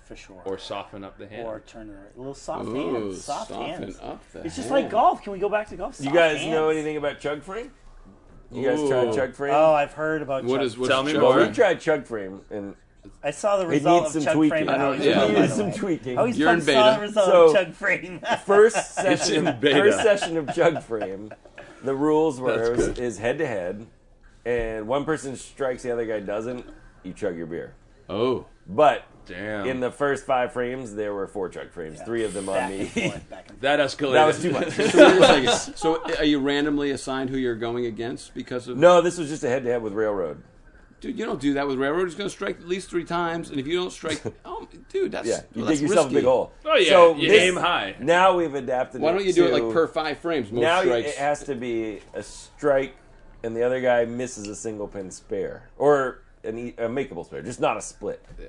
for sure. Or soften up the hand. Or turn it a little soft Ooh, hands. Soft soften hands. up the It's just hand. like golf. Can we go back to golf? You Soft guys hands. know anything about chug frame? You guys Ooh. tried chug frame? Oh, I've heard about. What chug- is what's Tell me chug more. Well, we frame? tried chug frame, and I saw the it result needs of some chug tweaking. frame. I know, and yeah. I It was needs by some the way. tweaking. I always You're in saw beta. the result So- of chug frame. First session, in beta. first session of chug frame, the rules were That's is, good. is head to head, and one person strikes, the other guy doesn't. You chug your beer. Oh, But Damn. in the first five frames, there were four chug frames, three of them back on and me. forth, back and forth. that escalated. That was too much. so wait a second. So are you randomly assigned who you're going against because of? No, this was just a head to head with Railroad. Dude, you don't do that with railroad. He's going to strike at least three times, and if you don't strike, oh, dude, that's Yeah, you well, dig that's yourself risky. a big hole. Oh, yeah, So you this- aim high. Now we've adapted. Why don't you do it to- like per five frames? Most Now strikes. it has to be a strike, and the other guy misses a single pin spare or an e- a makeable spare, just not a split. Yeah.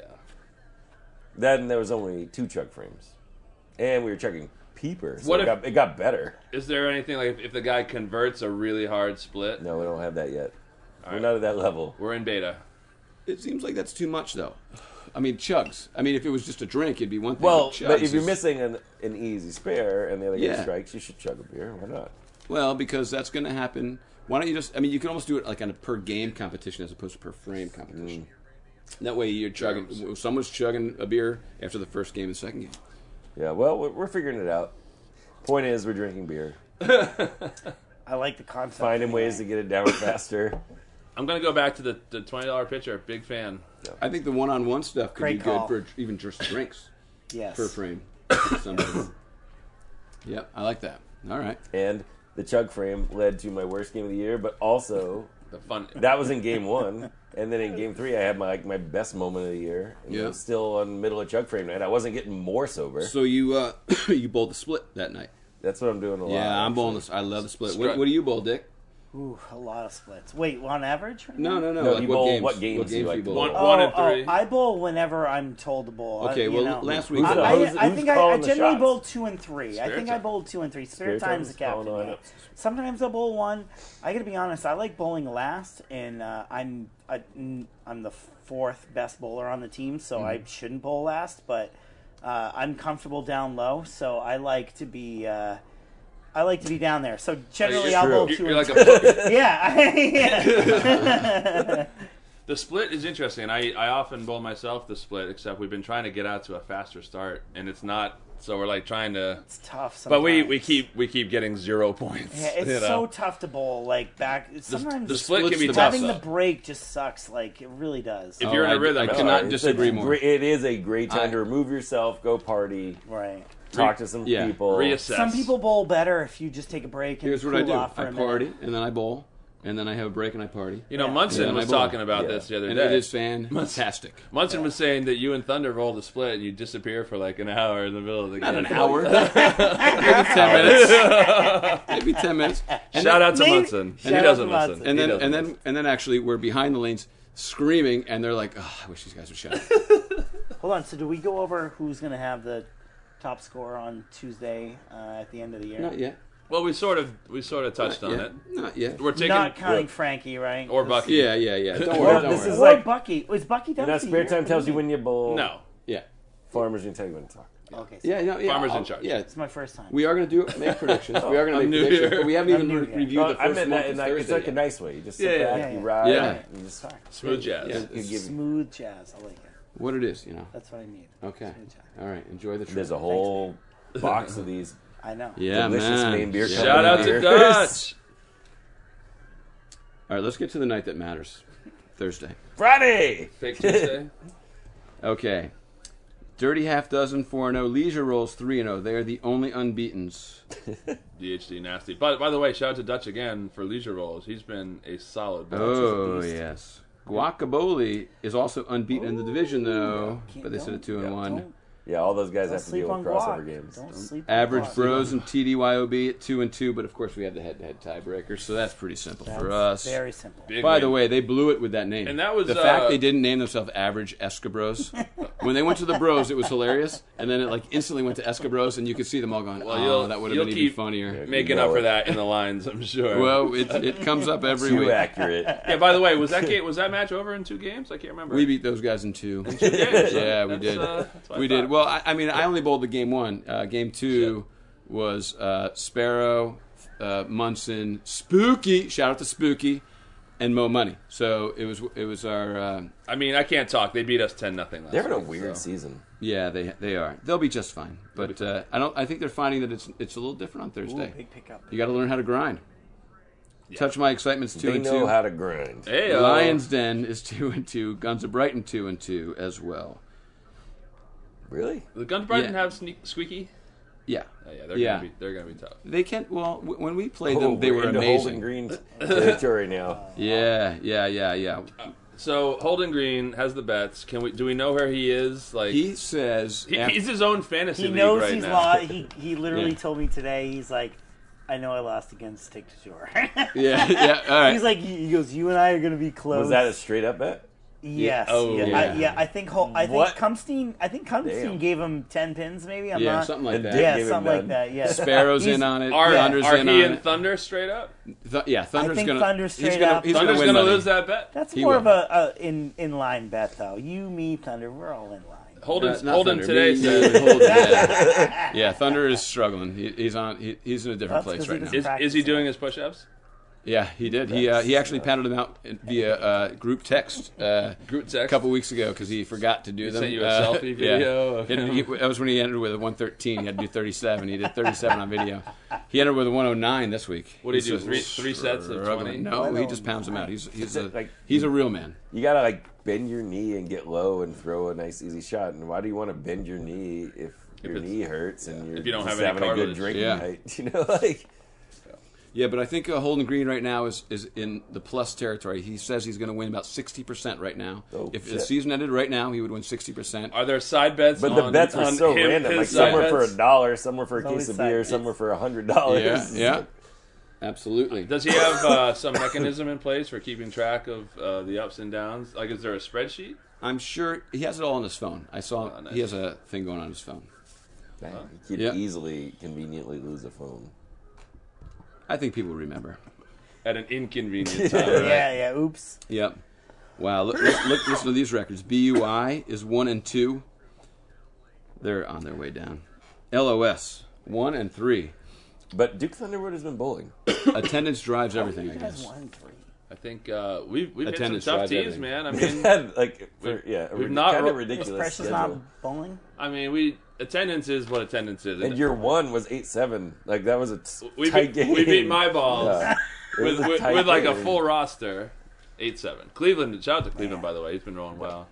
Then there was only two chug frames, and we were chugging peepers. So What it, if- got, it got better? Is there anything like if, if the guy converts a really hard split? No, we don't have that yet. We're right. not at that level. We're in beta. It seems like that's too much, though. I mean, chugs. I mean, if it was just a drink, it'd be one thing. Well, but, chugs but if you're is- missing an, an easy spare and the other guy Yeah. strikes, you should chug a beer. Why not? well, because that's going to happen. Why don't you just? I mean, you can almost do it like on a per game competition as opposed to per frame competition. That way, you're chugging. If someone's chugging a beer after the first game and second game. Yeah, well, we're, we're figuring it out. Point is, we're drinking beer, I like the concept. finding anyway. ways to get it down faster. I'm gonna go back to the, the twenty dollar pitcher. Big fan. I think the one-on-one stuff could Great be call. good for even just drinks Yes. per frame. for somebody. Yep, I like that. All right. And the chug frame led to my worst game of the year, but also The fun. that was in game one. And then in game three, I had my like, my best moment of the year. And Yeah. it was still on the middle of chug frame night. I wasn't getting more sober. So you uh, you bowled the split that night. That's what I'm doing a lot. Yeah, I'm actually. bowling this. I love the split. Strut. What, what do you bowl, Dick? Ooh, a lot of splits. Wait, on average? Right No, now? no, no. No, like you what bowl- games? what games do you like you to bowl? One- Oh, one and three. oh, I bowl whenever I'm told to bowl. I- Okay, you well, know. last week- I, Who's- I, who's- I who's think I, I calling the generally shots? bowl two and three. I Spare think I time. bowled two and three. Spare, Spare time's the time's calling captain. on yeah. it. Sometimes I'll bowl one. I got to be honest. I like bowling last, and uh, I'm I, I'm the fourth best bowler on the team, so Mm-hmm. I shouldn't bowl last. But uh, I'm comfortable down low, so I like to be. Uh, I like to be down there. So generally, You're I'll true. bowl You're, two you're and like three. a, yeah, yeah. the split is interesting. I, I often bowl myself the split, except we've been trying to get out to a faster start, and it's not. So we're like trying to. It's tough. Sometimes. But we, we keep we keep getting zero points. Yeah, it's you know? so tough to bowl. Like back, The, sometimes the split can split's be the tough. having the though. break just sucks. Like it really does. If Oh, you're in I- a rhythm, I it's cannot hard. It's disagree a more. great- It is a great time I- to remove yourself, go party, Right. talk to some yeah, people. reassess. Some people bowl better if you just take a break and Here's what cool I do. off for I a minute. party, and then I bowl, and then I have a break, and I party. You know, Yeah. Munson Yeah, was my bowl. talking about Yeah. this the other And day. it is fantastic. Munson was saying that you and Thunder rolled a split and you disappear for like an hour in the middle of the Not game. an hour. Maybe ten minutes. Maybe ten minutes. And Shout then, out to Maybe- Munson. And Shout he out doesn't to listen. Munson. and He then doesn't and then listen. and then actually we're behind the lanes screaming, and they're like, oh, "I wish these guys would shut up." Hold on. So do we go over who's going to have the top score on Tuesday uh, at the end of the year? Not yet. Well, we sort of we sort of touched Not on yet. it. Not yet. We're taking Not counting Frankie, right? or Bucky. Yeah, yeah, yeah. Don't Well, worry. Don't this worry. is Or like- Bucky. Was Bucky done? And that for the spare year? time tells you What do when you bowl. No, Yeah. Farmers gonna tell you when to talk. Okay. So Yeah, no, yeah. Farmer's in I'll- charge. Yeah. It's my first time. We are going to do make predictions. We are going to I'm make new predictions, here. but we haven't I'm even new re- here. reviewed No, the I first meant month that of in like, it's Thursday like a yet. nice way. You just sit Yeah, yeah. back, Yeah, you yeah. ride, Yeah. and you just Sorry. smooth jazz. Yeah. you give- Smooth jazz. I like it. What it is, you know. That's what I need. Okay. Smooth jazz. All right. Enjoy the trip. There's a whole box of these. I know. yeah, delicious man. main beer Yeah. Shout out to Beer. Dutch. All right, let's get to the night that matters. Thursday. Friday. Fake Tuesday. Okay. Dirty Half Dozen four and oh. Leisure Rolls three and oh. They are the only unbeatens. D H D nasty. But by the way, shout out to Dutch again for leisure rolls. He's been a solid. Oh, beast. yes. Guacamole is also unbeaten in the division, though. Can't- But they sit don't- at two and yeah, one. don't- Yeah, all those guys Don't have to sleep deal on with crossover Guac. games. Don't sleep on Average Guac. Bros and T D Y O B at two and two, but of course we have the head-to-head tiebreaker, so that's pretty simple for That's us. Very simple. Big By win. the way, they blew it with that name. And that was, the uh, fact they didn't name themselves Average Escabros. When they went to the Bros, it was hilarious, and then it like instantly went to Escabros, and you could see them all going, Well, "Oh, you'll- that would have you'll been even keep- funnier." making up for that in the lines, I'm sure. Well, it it comes up every Too week. accurate. yeah. By the way, was that game, was that match over in two games? I can't remember. We beat those guys in two. Two games. Yeah, we That's, did. uh, that's what I we thought. did. Well, I, I mean, I only bowled the game one. Uh, game two was uh, Sparrow, uh, Munson, Spooky. Shout out to Spooky, and Mo Money. So it was it was our uh, I mean, I can't talk. They beat us ten nothing last They're having a week, weird so. season. yeah they they are. They'll be just fine. But uh, I don't. I think they're finding that it's it's a little different on Ooh, Thursday. big pickup. You got to learn how to grind. Touch My Excitement's two They and know two. how to grind. Hey, uh, Lions Den is two and two. Guns of Brighton two and two as well. Really? The Guns Brighton Yeah. have sneak, squeaky. Yeah. Oh, yeah, they're Yeah. gonna be they're gonna be tough. They can't. Well, w- when we played Oh, them, they we're were into Holden amazing. Green territory now. Yeah, yeah, yeah, yeah. So Holden Green has the bets. Can we? Do we know where he is? Like He says he, af- he's his own fantasy He league knows right he's now. lost. He he literally Yeah. told me today. He's like, I know I lost against Take to Shore. yeah, yeah. All right. He's like, he goes, you and I are gonna be close. Was that a straight up bet? Yes. Oh, yeah. yeah. I, yeah. I think. Hol- I think What? Kumstein. I think Kumstein Damn. gave him ten pins. Maybe. I'm yeah, not. something like And that. Dick Yeah, gave him something like none. that. Yeah. Sparrow's He's- in on it. Are, Thunder's are in he on and it. Thunder straight up? Th- yeah, Thunder's think gonna. Thunder he's straight gonna, up. He's Thunder's gonna, gonna win money. lose that bet. That's He more will. of a, a in in line bet though. You, me, Thunder, we're all in line. Holden Uh, not Holden Thunder, today me, said. me, Holden, yeah. yeah, Thunder is struggling. He, he's on. He, he's in a different That's place 'cause he right now. doesn't Is, practice is he it. doing his push-ups? Yeah, he did. He uh, he actually pounded them out via uh, group text uh, Group text? a couple weeks ago because he forgot to do them. sent you a Uh, selfie video Yeah. of And he, that was when he entered with a one thirteen. He had to do thirty-seven. He did thirty-seven on video. He entered with a one oh nine this week. What did he do, He's three- just three sets of struggling. twenty? No, he just pounds them out. He's he's a Like- he's a real man. You gotta like bend your knee and get low and throw a nice easy shot. And why do you want to bend your knee if your it's- knee hurts and you're If you don't just have any having a good cartilage. drinking Yeah. night? You know, like Yeah, but I think uh, Holden Green right now is, is in the plus territory. He says he's going to win about sixty percent right now. Oh, if the shit. season ended right now, he would win sixty percent. Are there side bets? but on, the bets were on so him, random. his Like side some were for bets? a dollar, some were for a It's always case of side beer, bets. some were for a hundred dollars. Yeah, yeah. Absolutely. Does he have uh, some mechanism in place for keeping track of uh, the ups and downs? Like, is there a spreadsheet? I'm sure he has it all on his phone. I saw Oh, nice. he has a thing going on his phone. Man, you could Yeah. easily, conveniently lose a phone. I think people remember. At an inconvenient time. Yeah, yeah. Oops. Yep. Wow. Look, look, look, listen to these records. B U I is one and two. They're on their way down. L O S one and three. But Duke Thunderwood has been bowling. Attendance drives everything, I You guys guess. won three. I think uh, we've we've hit some Attendance tough drives teams, everything. man. I We've mean, had like, for, we've- yeah, a we've rid- not kind ro- of Is ridiculous Precious schedule. not bowling? I mean, we attendance is what attendance is. And your one was eight seven. Like that was a t- we tight beat, game. we beat my balls Yeah. It was with, a with, tight with like a game. full roster, eight seven. Cleveland, shout out to Cleveland by the way. He's been rolling well.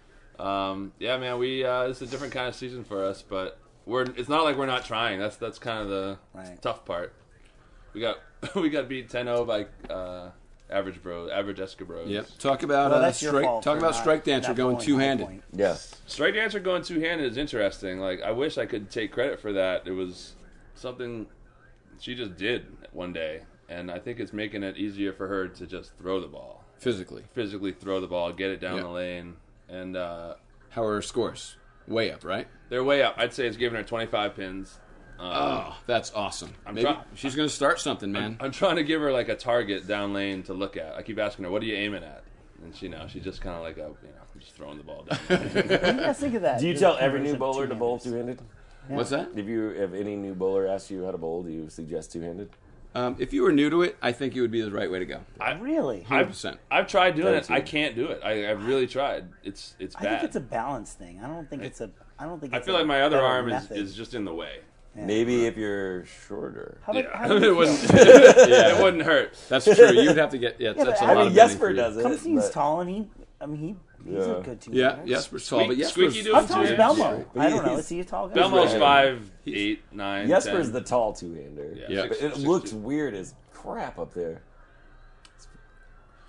Um, yeah, man, we uh, it's a different kind of season for us, but we're it's not like we're not trying. That's that's kind of the Right. tough part. We got we got beat ten oh by uh, average bro, average Escabros. Yep. Talk about Well, uh, that's your strike. fault Talk for about not- strike dancer not going bowling two high handed. point. Yeah. Strike dancer going two handed is interesting. Like I wish I could take credit for that. It was something she just did one day, and I think it's making it easier for her to just throw the ball, Physically. physically throw the ball, get it down Yeah. the lane, and uh, How are her scores? Way up, right? they're way up. I'd say it's giving her twenty-five pins. Um, Oh, that's awesome. I'm Maybe try- she's going to start something, man. I'm trying to give her like a target down lane to look at. I keep asking her, "What are you aiming at?" And she knows she's just kind of like, a, you know, just throwing the ball down. What do you guys think of that? Do you The tell every new conversion of bowler to bowl two-handers? two-handed? What's that? If you, if any new bowler asks you how to bowl, do you suggest two-handed? Um, if you were new to it, I think it would be the right way to go. I, Really? one hundred I've, percent. I've tried doing it. Thank you. I can't do it. I, I've really tried. It's it's I bad. think it's a balance thing. I don't think it's a. I don't think. I It's feel a like my other better arm is, method. is just in the way. Yeah. Maybe if you're shorter. How about, Yeah. how do you it feel? wouldn't. it wouldn't hurt. That's true. You would have to get, yeah, Yeah, that's but a I lot I of mean, bending Jesper for you. does it. Kumstein's but- tall and he. I mean, he. He's Yeah. a good team. Yeah, Jesper's tall, but Squeak- Jesper's... Squeaky How tall is Yeah. Belmo? But I don't know. he's- Is he a tall guy? Belmo's right. five, eight, nine. Jesper's ten. the tall two-hander. Yeah, Yeah. six- But it six- looks six- weird as crap up there.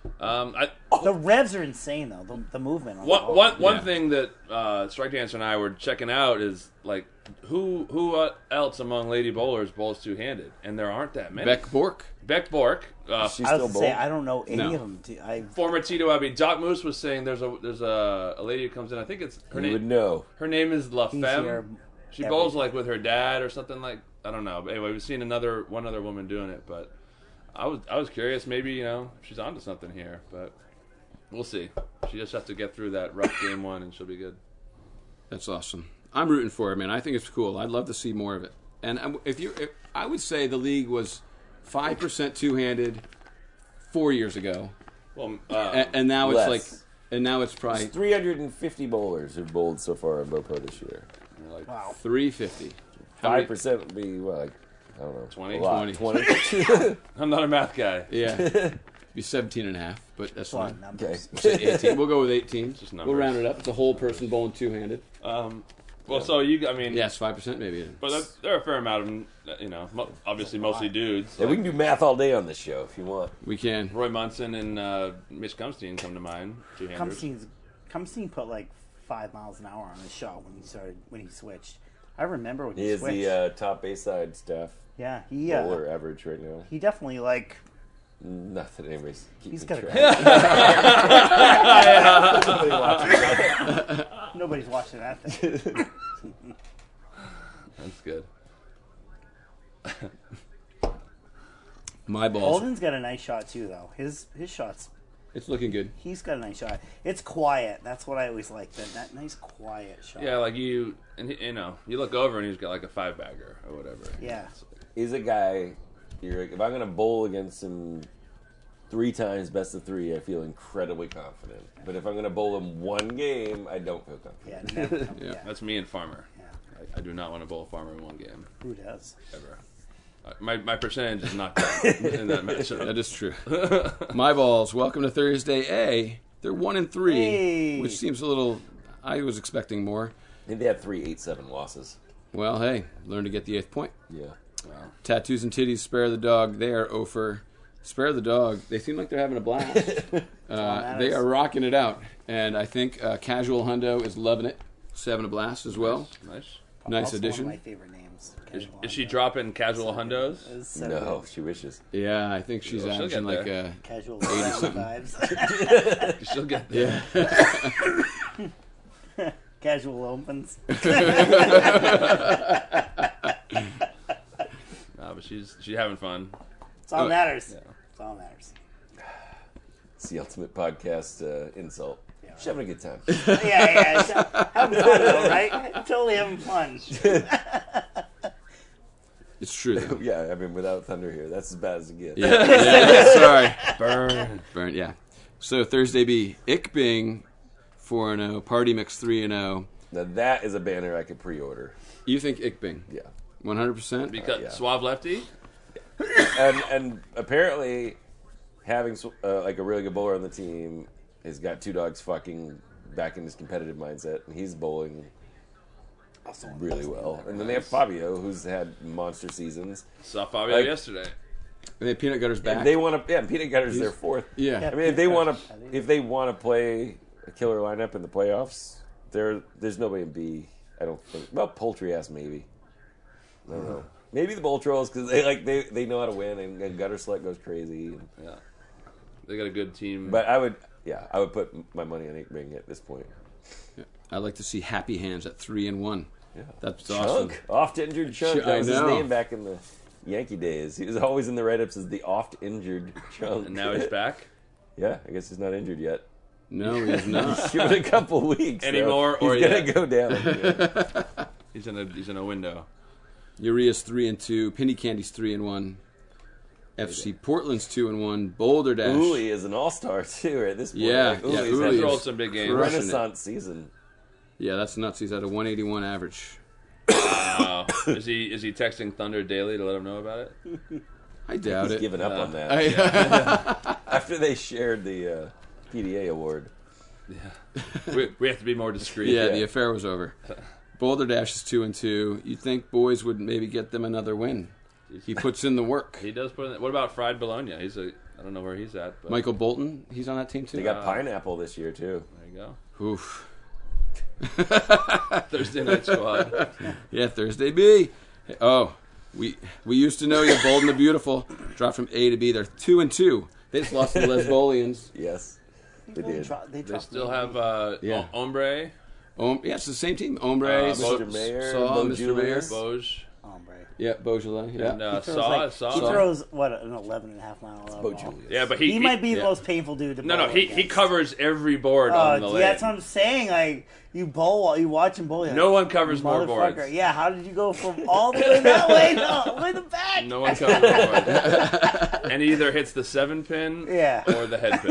Um, I, The revs are insane though. The, the movement. On one the ball. one one Yeah. thing that uh, Strike Dancer and I were checking out is like who who else among lady bowlers bowls two handed, and there aren't that many. Beck Bork. Beck Bork, uh, She's I still was gonna say bold. I don't know any No. of them. Do- I former Tito Abbey. Doc Moose was saying there's a there's a, a lady who comes in. I think it's her You would name. know. Her name is La he's Femme. here She every- bowls like with her dad or something like I don't know. But anyway, we've seen another one other woman doing it, but I was I was curious. Maybe you know she's onto something here, but we'll see. She just has to get through that rough game one, and she'll be good. That's awesome. I'm rooting for it, man. I think it's cool. I'd love to see more of it. And um, if you, if, I would say the league was five percent two-handed four years ago, Well, uh, and, and now it's Less. like, and now it's probably There's three hundred fifty bowlers who've bowled so far in Bopo this year. like wow. three fifty. How many- Five percent would be what, like I don't know, twenty? a lot. twenty. twenty. I'm not a math guy. Yeah, it'd be seventeen and a half, but that's Fun fine. numbers. Okay. We'll say eighteen. We'll go with eighteen. Just We'll numbers. round it up. It's a whole person bowling two-handed. Um, well, so you, I mean, Yes, five percent maybe. but there, there are a fair amount of them, you know, mo- obviously mostly dudes. Yeah, we can do math all day on this show if you want. We can. Roy Munson and uh, Mitch Cumstein come to mind. Two-handers. Cumstein's Cumstein put like five miles an hour on his shot when he started when he switched. I remember when he, He is switched. the uh, top Bayside staff yeah, he uh, bowler average right now. he definitely like Not that anybody's keeping he's got track. a nobody's watching that thing. That's good. My balls. Alden's got a nice shot too, though. His his shots, It's looking good. he's got a nice shot. It's quiet. That's what I always like. That that nice quiet shot. Yeah, like you, and he- you know, you look over and he's got like a five bagger or whatever. Yeah. He's a guy. You're like, if I'm gonna bowl against him three times, best of three, I feel incredibly confident. But if I'm gonna bowl him one game, I don't feel confident. Yeah. Never, Yeah. yeah. That's me and Farmer. Yeah. I, I do not want to bowl a Farmer in one game Who does? ever. Uh, my my percentage is not good in that matchup. That is true. My balls. Welcome to Thursday A. They're one and three, Hey. which seems a little. I was expecting more. I think they had three eight seven losses. Well, hey, learn to get the eighth point. Yeah. Wow. Tattoos and titties. Spare the dog. They are over. Spare the dog. They seem like they're having a blast. uh, matters. they are rocking it out, and I think uh, Casual Hundo is loving it. She's having a blast as well. Nice. Nice Also addition. One of my favorite names. Is, Casual is she Hundo. dropping casual hundos? It's so No, good. she wishes. Yeah, I think she's Well, she'll averaging get like there. a. Casual something. vibes. She'll get there. Yeah. Casual opens. No, but she's she's having fun. It's all Oh, that matters. yeah. It's all that matters. It's the ultimate podcast uh, insult. Yeah. She's having a good time. Yeah, yeah. It's, uh, having fun though, right? Totally having fun. It's true, though. Yeah, I mean, without Thunder here, that's as bad as it gets. Yeah, yeah, sorry. Burn. Burn, yeah. So Thursday B, Ik Bing four and oh, Party Mix three and oh. Now that is a banner I could pre-order. You think Ik Bing? Yeah. one hundred percent? Because yeah. Suave Lefty. And and apparently, having uh, like a really good bowler on the team has got two dogs fucking back in his competitive mindset, and he's bowling Also, really well. And then they have Fabio, who's had monster seasons. Saw Fabio Like- yesterday. They have Peanut Gutter's back. And they want to, yeah, Peanut Gutter's their fourth. yeah. I mean, if they want to, if they want to play a killer lineup in the playoffs, there, there's nobody in B. I don't think. Well, Poultry ass maybe. I don't know. Maybe the Bull Trolls because they like they, they know how to win, and, and Gutter Select goes crazy. Yeah. They got a good team. But I would, yeah, I would put my money on Ink Bing at this point. I'd like to see Happy Hands at three and one. Yeah. That's awesome. Chunk, oft injured Chunk. Ch- That I was his know. name back in the Yankee days. He was always in the write-ups as the oft injured Chunk. and now he's back. Yeah, I guess he's not injured yet. No, he's not. Give it a couple weeks though. Anymore, He's or gonna yet? go down. Yeah. He's in a he's in a window. Uriah's three and two. Penny Candy's three and one. F C Portland's two and one. Boulder Dash. Uli is an all-star too at this point. Yeah, like, yeah, Uli's Uli had is Rolled some big games. crushing it. Renaissance season. Yeah, that's nuts. He's at a one eighty-one average. Wow. is he is he texting Thunder daily to let him know about it? I doubt He's it. given up on that I- after they shared the uh, P D A award. We, we have to be more discreet. yeah, Yeah. the affair was over. Boulder Dash is two and two. You'd think boys would maybe get them another win. He puts in the work. He does put in. What about fried bologna? He's a I don't know where he's at. But Michael Bolton, he's on that team too. They got Uh, Pineapple this year too. there you go. Oof. Thursday night squad. Yeah, Thursday B. Oh, we we used to know you, Bolton the Beautiful. Dropped from A to B. They're two and two. They just lost to the Lesbolians. Yes, they People did. dro- they They dropped still me. have uh, Yeah. O- Ombre, Um, yeah, it's the same team. Ombre, Uh, Saw, Mister Mayer, Saw, Bo Mister Julius. Mayer. Boj, Hombre. Yeah, Beaujolais. Yeah. and uh, He throws, Saw. like, Saw. he throws what an eleven and a half mile an hour Bo ball. Julius. Yeah, but he, He, might be the yeah. most painful dude to No, bowl no, he, he against. covers every board Oh, on the yeah, lane. that's what I'm saying. Like you bowl, you watch him bowl. you're No like, one covers more motherfucker. boards. Yeah, how did you go from all the way that way to all the way to the back? No one covers the board. And he either hits the seven pin Yeah. or the head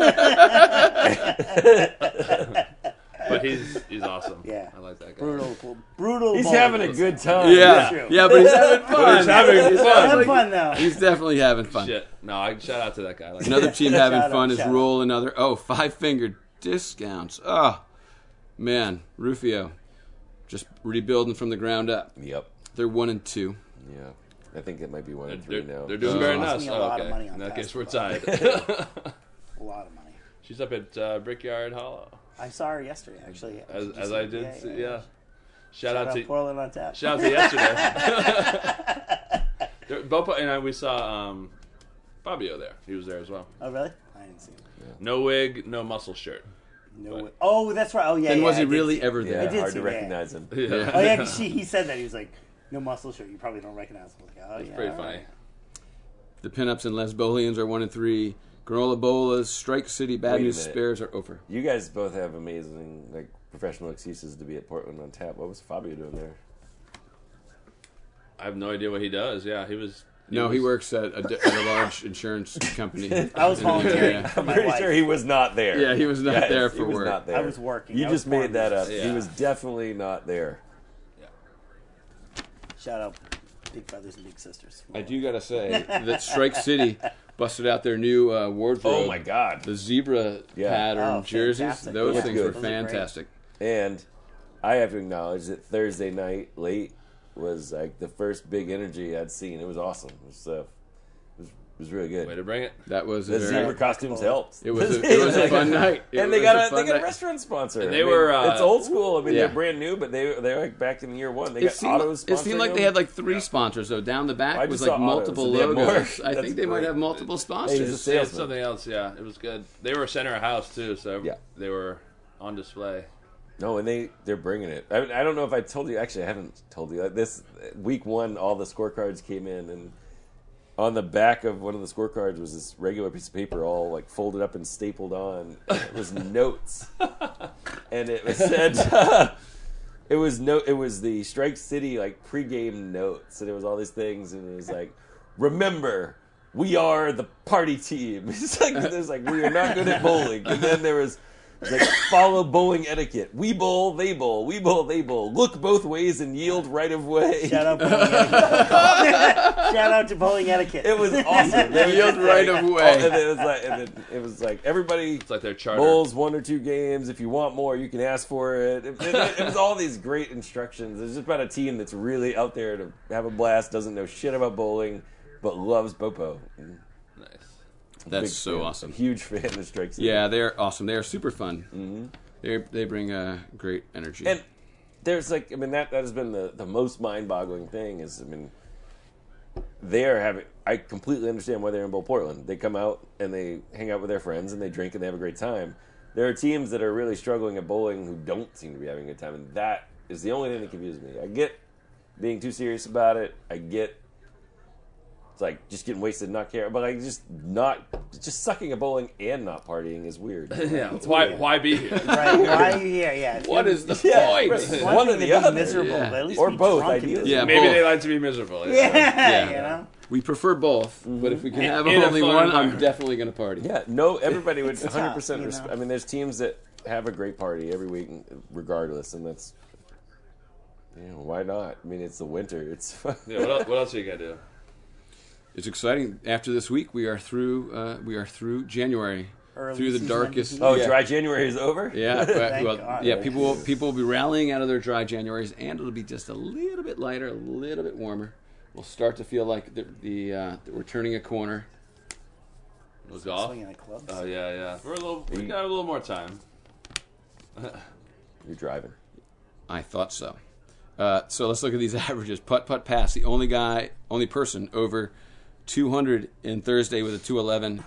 pin. But he's he's awesome. Yeah. I like that guy. Brutal, brutal. He's bowling. having a good time. Yeah, true. yeah, but he's having fun. He's having He's fun. Have fun though. He's definitely having fun. Shit. No, I shout out to that guy. I Like Another team having Shout out, fun is shout out. Roll Another. Oh, five finger discounts. Oh, man, Rufio, just rebuilding from the ground up. Yep. They're one and two. Yeah. I think it might be one they're, and three they're, now. they're doing Uh, better than Cost us. me a Oh, lot of okay. money on In that case, we're basketball. tied. A lot of money. She's up at uh, Brickyard Hollow, I saw her yesterday, actually. as, Just- as I did. yeah, see- yeah, Yeah. yeah. Shout, Shout out out to Portland on tap. shout out to yesterday. There- Bopo and I, we saw um, Fabio there. He was there as well. Oh really? I didn't see him. No wig, no muscle shirt. No But- way. Oh, that's right. Oh yeah. And yeah, was I he did really see ever yeah, there? I did hard see to that. recognize him. Yeah. Oh yeah, 'cause she, he said that he was like, no muscle shirt. You probably don't recognize him. I was like, oh It's yeah. pretty all funny. right. The pinups and Lesbolians are one and three. Granola Bolas, Strike City, Bad Wait a News minute. Spares are over. You guys both have amazing like professional excuses to be at Portland on tap. What was Fabio doing there? I have no idea what he does. Yeah, he was. No, he was- works at a, at a large insurance company. I was volunteering Yeah. for I'm my pretty wife. sure he was not there. Yeah, he was not Guys, there he for was work. Not there. I was working. You I just was made that born- up. He Yeah. was definitely not there. Shout out, Big Brothers and Big Sisters. I do gotta say that Strike City busted out their new uh, wardrobe. Oh my God! The zebra Yeah. pattern Oh, jerseys. fantastic. Those Yeah. things Good. were Those are great. fantastic. And I have to acknowledge that Thursday night late was like the first big energy I'd seen. It was awesome. It was, uh, it was, it was really good. Way to bring it. That was a The very. zebra costumes helped. It was a, it was a fun night. It and they was got a a, fun they got a night. restaurant sponsor. And I they mean, were, uh, it's old school. I mean, Yeah. they're brand new, but they they like back in year one. They It got seemed, autos. it seemed like they had like three sponsors though. Down the back I was just like saw autos, multiple and they had more. logos. I That's think they might great. have multiple Hey, sponsors. he's a They had salesman. something else. Yeah, it was good. They were center of house too, so Yeah. they were on display. No, and they they're bringing it. I, I don't know if I told you. Actually, I haven't told you. Like this week one, all the scorecards came in, and on the back of one of the scorecards was this regular piece of paper, all like folded up and stapled on. It was notes, and it was said. It was no. It was the Strike City like pregame notes, and it was all these things, and it was like, remember, we are the party team. It's like there's like we are not good at bowling, and then there was. Like, follow bowling etiquette. We bowl, they bowl. We bowl, they bowl. Look both ways and yield right of way. Shout out, bowling etiquette. Shout out to bowling etiquette. It was awesome. It was Yield right of way. Oh, and it was like, and then it was like everybody It's like their charter. bowls one or two games. If you want more, you can ask for it. It, it, it was all these great instructions. It's just about a team that's really out there to have a blast, doesn't know shit about bowling, but loves Bopo. And Nice. That's big so fan, awesome. A huge fan of Strike City. Yeah, they're awesome. They are super fun. Mm-hmm. They they bring a great energy. And there's like, I mean, that, that has been the, the most mind-boggling thing is, I mean, they're having, I completely understand why they're in Bowl Portland. They come out and they hang out with their friends and they drink and they have a great time. There are teams that are really struggling at bowling who don't seem to be having a good time, and that is the only thing that confuses me. I get being too serious about it. I get it's like just getting wasted and not care, but like just not, just sucking at bowling and not partying is weird. Yeah. Why? Why be here? Right? Why are you here? Yeah. it's what one- is the Yeah, point? right. it's One one or thing the to be other. miserable, Yeah. but at least Or be both, drunk and ideally. Yeah, miserable. Maybe both. they like to be miserable. Yeah, Yeah. you know. We prefer both, but if we can In- have in a only fun one, I'm environment. definitely going to party. Yeah, no, everybody would It's one hundred percent tough, you respect. know? I mean, there's teams that have a great party every week, regardless, and that's, you know, why not? I mean, it's the winter. It's fun. Yeah. What else, what else are you gonna do? It's exciting. After this week, we are through. Uh, we are through January, Early through the season. darkest. Oh, yeah. dry January is over? Yeah, but- Thank well, God. yeah. People will people will be rallying out of their dry Januaries, and it'll be just a little bit lighter, a little bit warmer. We'll start to feel like the, the uh, that we're turning a corner. Was golf? Swinging the clubs. Oh yeah, yeah. We're a little. We got a little more time. You're driving. I thought so. Uh, so let's look at these averages. Putt, putt, pass. The only guy, only person over two hundred in Thursday with a two eleven.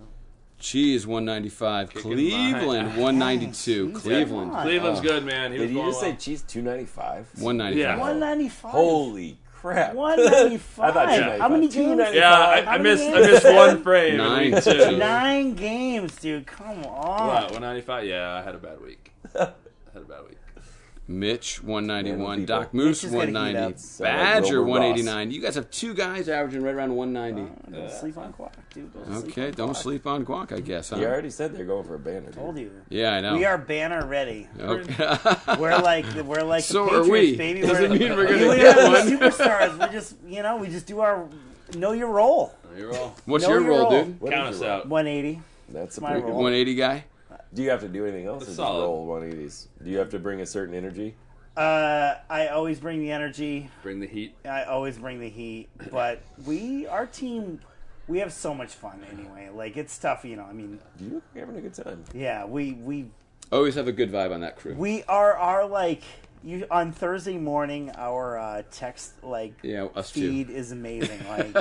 Cheese one ninety-five. Kicking Cleveland my- one ninety-two. Jeez, Cleveland come on. Cleveland's Oh. good, man. He was Did you going just say well. cheese two ninety-five? one ninety-five. Yeah. one ninety-five. Holy crap! one ninety-five. I thought two ninety-five. How many two games? ninety-five. Yeah, I, How I many missed. I games? missed one frame. Nine. Nine. Two. Nine games, dude. Come on. What? one ninety-five? Yeah, I had a bad week. I had a bad week. Mitch one ninety-one. Man, Doc people. Moose Mitch is gonna one heat ninety. up. So, like, Badger Wilbur one Ross. eighty-nine. You guys have two guys averaging right around one ninety. Oh, don't sleep on Quack, dude. Don't sleep Okay, on don't Quack. sleep on Guac, I guess. Huh? You already said they're going for a banner. Dude. Told you. Yeah, I know. We are banner ready. Okay. We're like we're like So the are Patriots, we. baby. Doesn't we're, mean we're gonna we get are one. the superstars. We just you know we just do our know your role. You're all. What's Know your your role, role. dude? What Count is us your role? out. one eighty. That's a My pretty good role. one. one eighty guy? Do you have to do anything else? Or just solid. roll one eighties? Do you have to bring a certain energy? Uh, I always bring the energy. Bring the heat. I always bring the heat. But we, our team, we have so much fun anyway. Like it's tough, you know. I mean, You look like you're having a good time. yeah, we we Always have a good vibe on that crew. we are our like you on Thursday morning. Our uh, text like Yeah, us too. feed is amazing. Like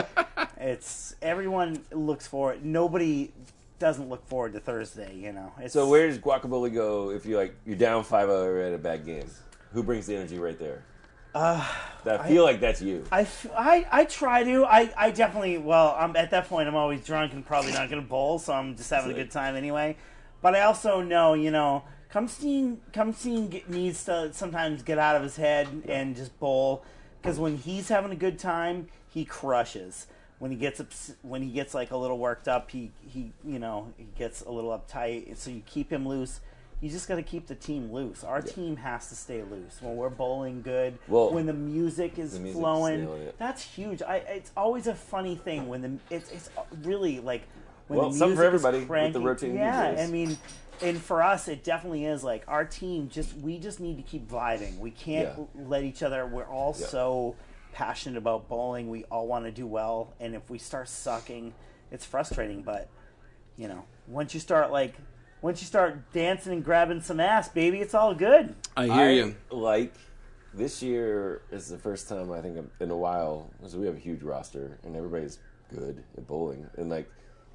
it's everyone looks forward. Nobody doesn't look forward to Thursday. You know. It's, So where does guacamole go if you like you're down five oh at a bad game? Who brings the energy right there? Uh, I feel like that's you. I, f- I, I try to. I, I definitely, well, I'm at that point, I'm always drunk and probably not going to bowl, so I'm just having a good time anyway. But I also know, you know, Cumstein, Cumstein get, needs to sometimes get out of his head and just bowl. Because when he's having a good time, he crushes. When he gets ups- when he gets like a little worked up, he, he you know, he gets a little uptight. So you keep him loose. You just got to keep the team loose. Our team has to stay loose. When we're bowling good, Well, when the music is the music's flowing, nailing it. that's huge. I, it's always a funny thing when the it's it's really like when Well, the something music for everybody is with cranky. the rotating yeah, D Js. I mean, and for us, it definitely is like our team. Just we just need to keep vibing. We can't Yeah. let each other. We're all Yeah. so passionate about bowling. We all want to do well, and if we start sucking, it's frustrating. But you know, once you start like. Once you start dancing and grabbing some ass, baby, it's all good. I hear I you. like this year is the first time I think in a while because we have a huge roster and everybody's good at bowling and like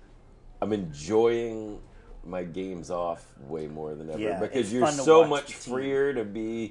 I'm enjoying my games off way more than ever Yeah, because it's you're fun to so watch much the team. freer to be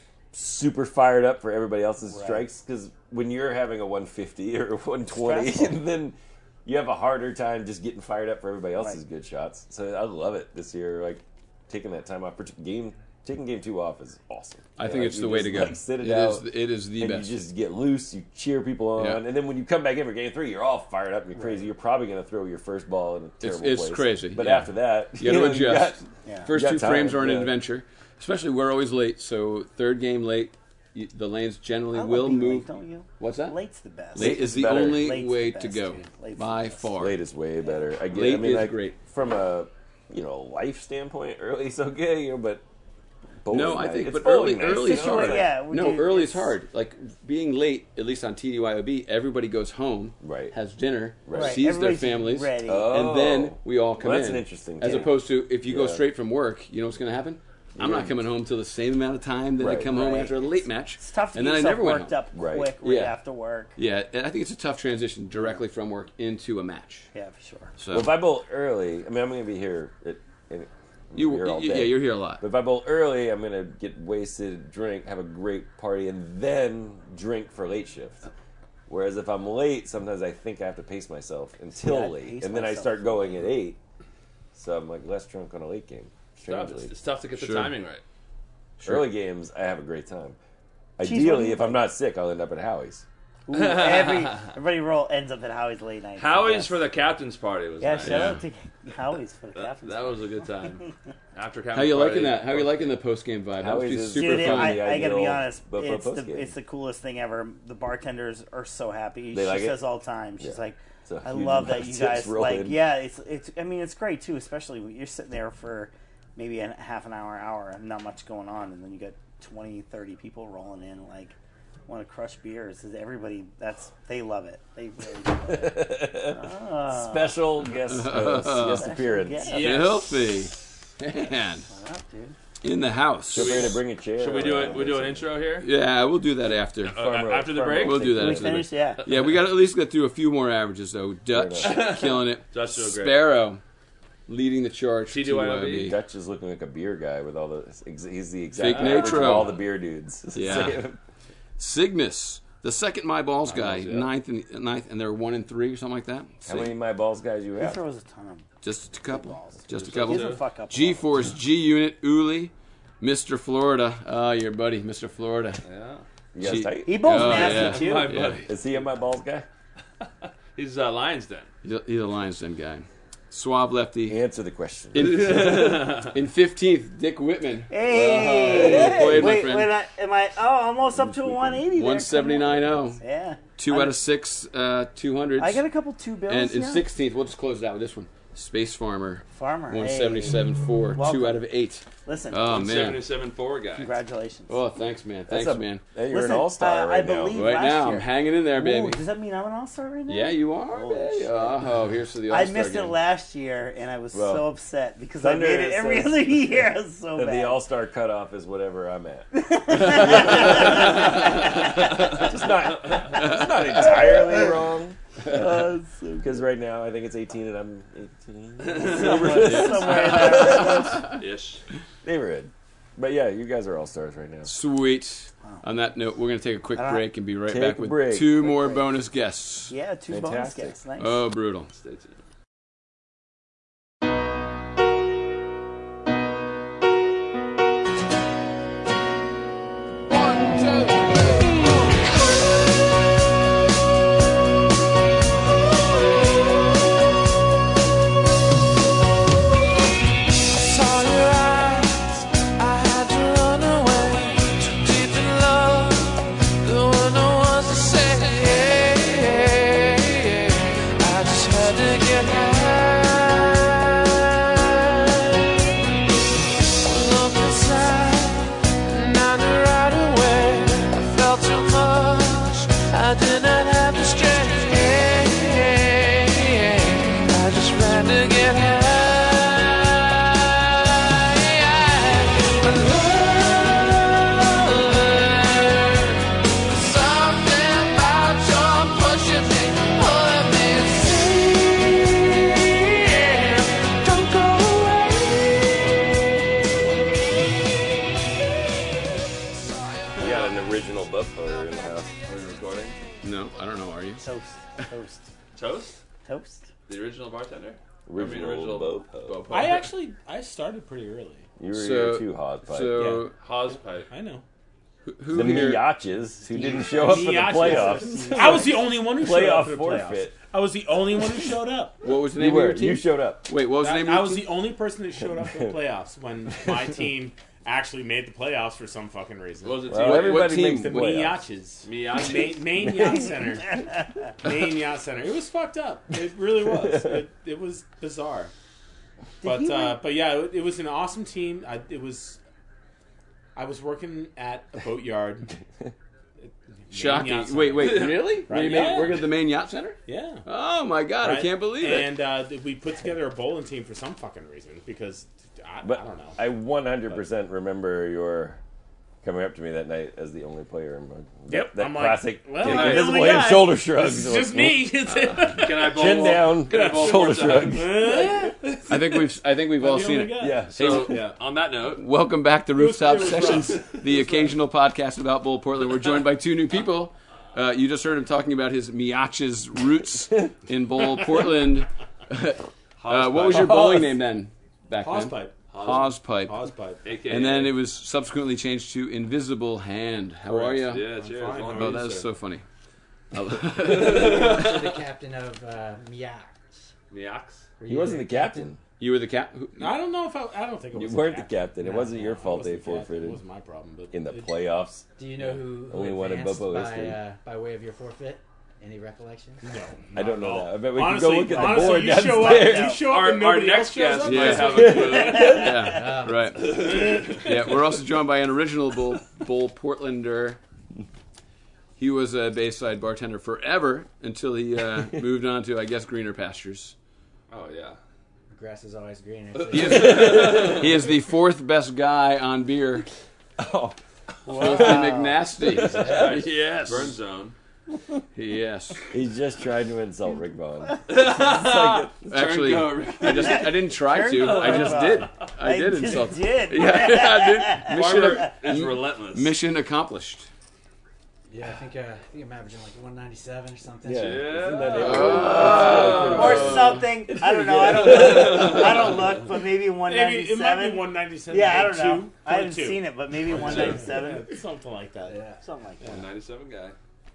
super fired up for everybody else's Right. strikes because when you're having a one fifty or one twenty Stressful. then you have a harder time just getting fired up for everybody else's Right. good shots. So I love it this year. Like taking that time off. Game taking game two off is awesome. I You think know, it's you the way just, to go. Like, sit it, It out. is, it is the and best. you just get loose. You cheer people on, Yeah. and then when you come back in for game three, you're all fired up and you're crazy. You're probably going to throw your first ball in a terrible it's place. crazy, But yeah. after that, You got to know, adjust. got- Yeah. First You got two time, frames are an yeah. adventure. Especially we're always late, so third game late, you, the lanes generally I love will being move. late, don't you? What's that? Late's the best. Late is the better. only Late's way the to best, go, dude. Late's by the best. far. Late is way better. I get. Late I mean, is like, great. from a you know life standpoint. Early is okay, you know, but bowling No, I night- think, it's but bowling early, night, early is you know, hard. like- Yeah, we no, do- early is it's- hard. Like being late, at least on T D Y O B, everybody goes home, Right. has dinner, Right. sees their Everybody's families, ready. Oh. and then we all come Well, that's in. an interesting As take. opposed to if you go Yeah. straight from work, you know what's going to happen? I'm Yeah. not coming home till the same amount of time that I Right. come home Right. after a late match. It's tough to and get then I yourself never went worked home. up Right. quick right Yeah. after work. Yeah, and I think it's a tough transition directly from work into a match. Yeah, for sure. So Well, if I bowl early, I mean, I'm going to be here. At, at, you, here all you- day. yeah, you're here a lot. But if I bowl early, I'm going to get wasted, drink, have a great party, and then drink for late shift. Whereas if I'm late, sometimes I think I have to pace myself until Yeah, late, pace and then I myself. start going at eight. So I'm like less drunk on a late game. Tough. Strangely, It's, it's tough to get the Sure. timing right. Sure. early games I have a great time. what do Ideally, you if I'm not sick, I'll end up at Howie's. Ooh, every everybody roll ends up at Howie's late night. Howie's Yes. for the captain's party was Yeah, nice. shout Yeah. out to Howie's for the That, captain's. that was a good time. After captain's How you party, liking that? How you liking the post game vibe? That must Howie's be is- super Dude, fun. I, the I gotta be ideal honest. bu- bu- It's the, postgame. it's the coolest thing ever. The bartenders are so happy. They she like it? says all the time. She's Yeah. like, It's a I huge love amount that of you tips guys roll like. in. Yeah, it's it's. I mean, it's great too, especially when you're sitting there for maybe a half an hour, hour, and not much going on, and then you got twenty, thirty people rolling in. Like, one of Crush beers. Is everybody? That's they love it. They really love it. Ah. Special guest uh, guest appearance. guest. Yes. Filthy. Man. What up, dude? In the house. Feel free to bring a chair. Should we do it? around We do or an intro here. Yeah, we'll do that after. Uh, Farmer- after the farmer- break, We'll do that Can we after the finish? break. Yeah. Yeah, we got to at least get through a few more averages, though. Dutch killing it. Dutch doing great. Sparrow leading the charge. T D to, Y uh, O B. the- Dutch is looking like a beer guy with all the. He's the exact Fake average of Nitro. all the beer dudes. Yeah. Cygnus, the second My Balls guy, Balls, yeah. ninth and ninth, and they're one and three or something like that. How many my balls guys you He have? throws a ton of them. Just a couple. Balls. Just a He doesn't couple. fuck up. G-Force, G-Unit, Uli, Mister Florida. Oh, your buddy, Mister Florida. Yeah. You guys Gee. tight? He bowls Oh, nasty yeah. too. My Yeah. buddy. Is he a my balls guy? He's uh, Lions Den. He's a, he's a Lions Den guy. Suave lefty. Answer the question. In, in fifteenth, Dick Whitman. Hey, well played, my wait, friend. wait, I, am I? Oh, almost up to a one eighty. one seventy-nine oh. Yeah. Two I- out of six uh, two hundreds. I got a couple two bills. And in yeah. sixteenth, we'll just close it out with this one. Space Farmer, Farmer. one seventy-seven four, Welcome. two out of eight. Listen, Oh, man. seventy-seven four guy. congratulations. Oh, thanks, man. Thanks, That's a- man. Hey, you're Listen, an all star uh, right I now. believe- Right last now, year. I'm hanging in there, baby. Ooh, does that mean I'm an all-star right now? Yeah, you are, Holy baby. shit. Oh, here's to the I All-Star missed game. it last year, and I was Well, so upset because Thunder I made it every says other year. I was so That bad. the all star cutoff is whatever I'm at. It's not, it's not entirely wrong. Uh, so Because right now I think it's eighteen and I'm eighteen. somewhere, somewhere in there. Ish. Neighborhood. But yeah, you guys are all stars right now. Sweet. On that note, we're going to take a quick Uh, break and be right take back a with break. two Quick more break. bonus guests. Yeah, two bonus Fantastic. gets nice. Oh, brutal. Stay tuned. Saw your eyes, I had to run away. Too deep in love, there were no words to say. I just had to get high. Look inside, and I knew right away. I felt too much, I did not have the strength. I just ran to get high. You got an original book photo in the house. Are we recording? No, I don't know. Are you? Toast, toast, Toast? toast. The original bartender? Original, I mean, original Bopo. Bopo. I actually I started pretty early. You were So- here too, hot pipe. So, Hawes pipe. I know. who, who the here? Miaches who didn't show up for the Miaches. playoffs. I was the only one who showed Playoff up for the playoffs. forfeit. I was the only one who showed up. What was the You name were. of your team? You showed up. Wait, what was the That- name of I your was team? the only person that showed up for the playoffs when my team actually made the playoffs for some fucking reason. What was it? Well, team? everybody team? makes the The playoffs. Miaches. Miyachi? Main, main yacht center. Main yacht center. It was fucked up. It really was. It, it was bizarre. But he uh, but yeah, it, it was an awesome team. I, it was. I was working at a boatyard. Main Shocking. yacht center. Wait, wait, really? Right, You yeah. made, working at the main yacht center? Yeah. Oh my god, I Right? can't believe it. And uh, th- we put together a bowling team for some fucking reason because I, But I don't know. I one hundred percent remember your coming up to me that night as the only player. in my- Yep, That, that I'm like, classic well, dick I'm the invisible only hand guy. shoulder shrugs. It's just me. Can I bowl? Chin down, Can I bowl shoulder four times? shrug. I think we've I think we've all seen it. Yeah. So, yeah. On that note, Welcome back to Rooftop it was Sessions, rough. the occasional podcast about Bull Portland. We're joined by two new people. Uh, you just heard him talking about his Miaches roots in Bull Portland. Uh, what was your bowling name then? Back then? Hawspipe. Hawspipe. Hawspipe. A K A. And then it was subsequently changed to Invisible Hand. How are you? Yeah, cheers. fine. Long How Oh, are that you, is sir? so funny. Also the captain of uh, Miaks. Miaks. Were He you wasn't the captain. You were the cap. who- I don't know if I. I don't think it You was. weren't the captain. It No, wasn't no, your I fault wasn't they the captain. forfeited It wasn't my problem. But in the it- playoffs. Do you know who, who Only one in advanced Bobo by, history. uh, by way of your forfeit? Any recollections? No, I don't know not at that. all. I bet we honestly, can go look at the honestly, board you show up, downstairs. you show up Our, and our nobody next else shows guest up. might Yeah. have a clue. Yeah, right. Yeah, we're also joined by an original Bull, Bull Portlander, he was a Bayside bartender forever until he uh, moved on to, I guess, greener pastures. Oh yeah. The grass is always greener. He is, he is the fourth best guy on beer. Oh, Filthy McNasty. Yes. Burn zone. Yes. he's just trying to insult Rick Vaughn. Actually, I just I didn't try to. I just did. I I did just insult. did. Yeah, I did. Farmer Mission, is relentless. mission accomplished. Yeah, I think uh, I think I'm averaging like one ninety-seven or something. Yeah, Yeah. isn't that it? Oh. Or something. I don't know. I don't look. I don't look, but maybe one Maybe it might be ninety-seven. one ninety-seven. Yeah, I don't know. Two, I haven't two. seen it, but maybe one ninety-seven. Yeah, something like that. Yeah. Something like that. ninety-seven guy.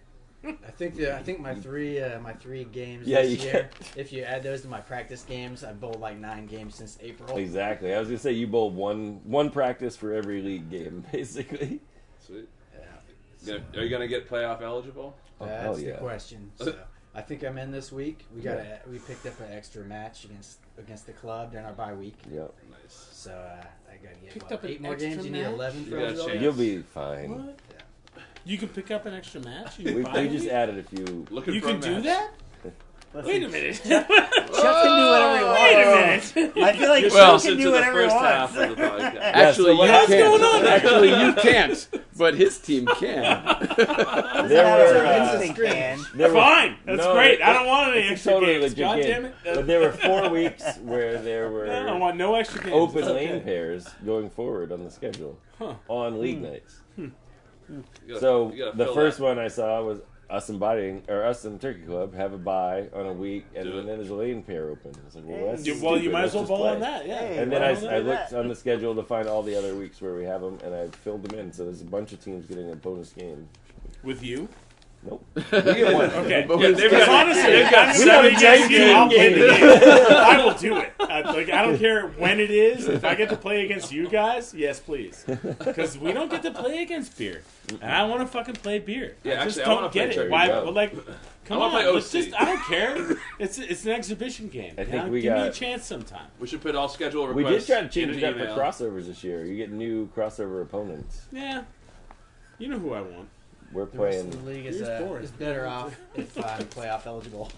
I think the, I think my three uh, my three games Yeah, this you year. If you add those to my practice games, I've bowled like nine games since April. Exactly. I was gonna say you bowl one one practice for every league game, basically. Sweet. Yeah. Gonna- Are you gonna get playoff eligible? Oh, That's hell the yeah. question. So I think I'm in this week. We got a, we picked up an extra match against against the club during our bye week. Yep. Nice. So uh, I got to get Picked what, up an eight more extra games. You need match? eleven for You got a eligibility? chance. You'll be fine. What? You can pick up an extra match. You, We, buy we just it? added a few. Looking You for can a do match. that. Listen, Wait a minute. Chuck can do whatever he wants. Wait a minute. I feel like Well, Chuck can Listen do to the whatever he first half wants. of the podcast. Actually, so you what's can't. going on? Actually, you can't. But his team can. Doesn't There matter were, if uh, Winston can. There were- Fine. That's No, great. I it- don't want any it's a extra totally games. legit God game. damn it. But there were four weeks where there I don't were want no extra games. open It's okay. lane pairs going forward on the schedule Huh. on league nights. You gotta- So you gotta the fill first that. one I saw was us inviting, or us and Turkey Club have a bye on a week, and Do then it. there's a lane pair open. I was like, well, that's You- well, you stupid. might Let's as well just bowl play. on that. Yeah. Hey, And then why I, don't I do looked that? on the schedule to find all the other weeks where we have them, and I filled them in. So there's a bunch of teams getting a bonus game. With you? Nope. Okay. But Yeah, with- they've Because got- honestly, they've if got I'm seven gonna play against you, nineteen I'll play the games. game. I will do it. I, like I don't care when it is. If I get to play against you guys, yes, please. Because we don't get to play against beer, and I want to fucking play beer. Yeah, I just actually, I don't wanna play get Turkey it. Why? Club. But like, come I on, wanna play let's O C. just. I don't care. It's it's an exhibition game. I You think know? we Give me a got- chance sometime. We should put all schedule We requests. did try to change in it an up for email. crossovers this year. You get new crossover opponents. Yeah, you know who I want. We're The rest playing. of the league is, He's uh, bored. is better off if I'm playoff eligible.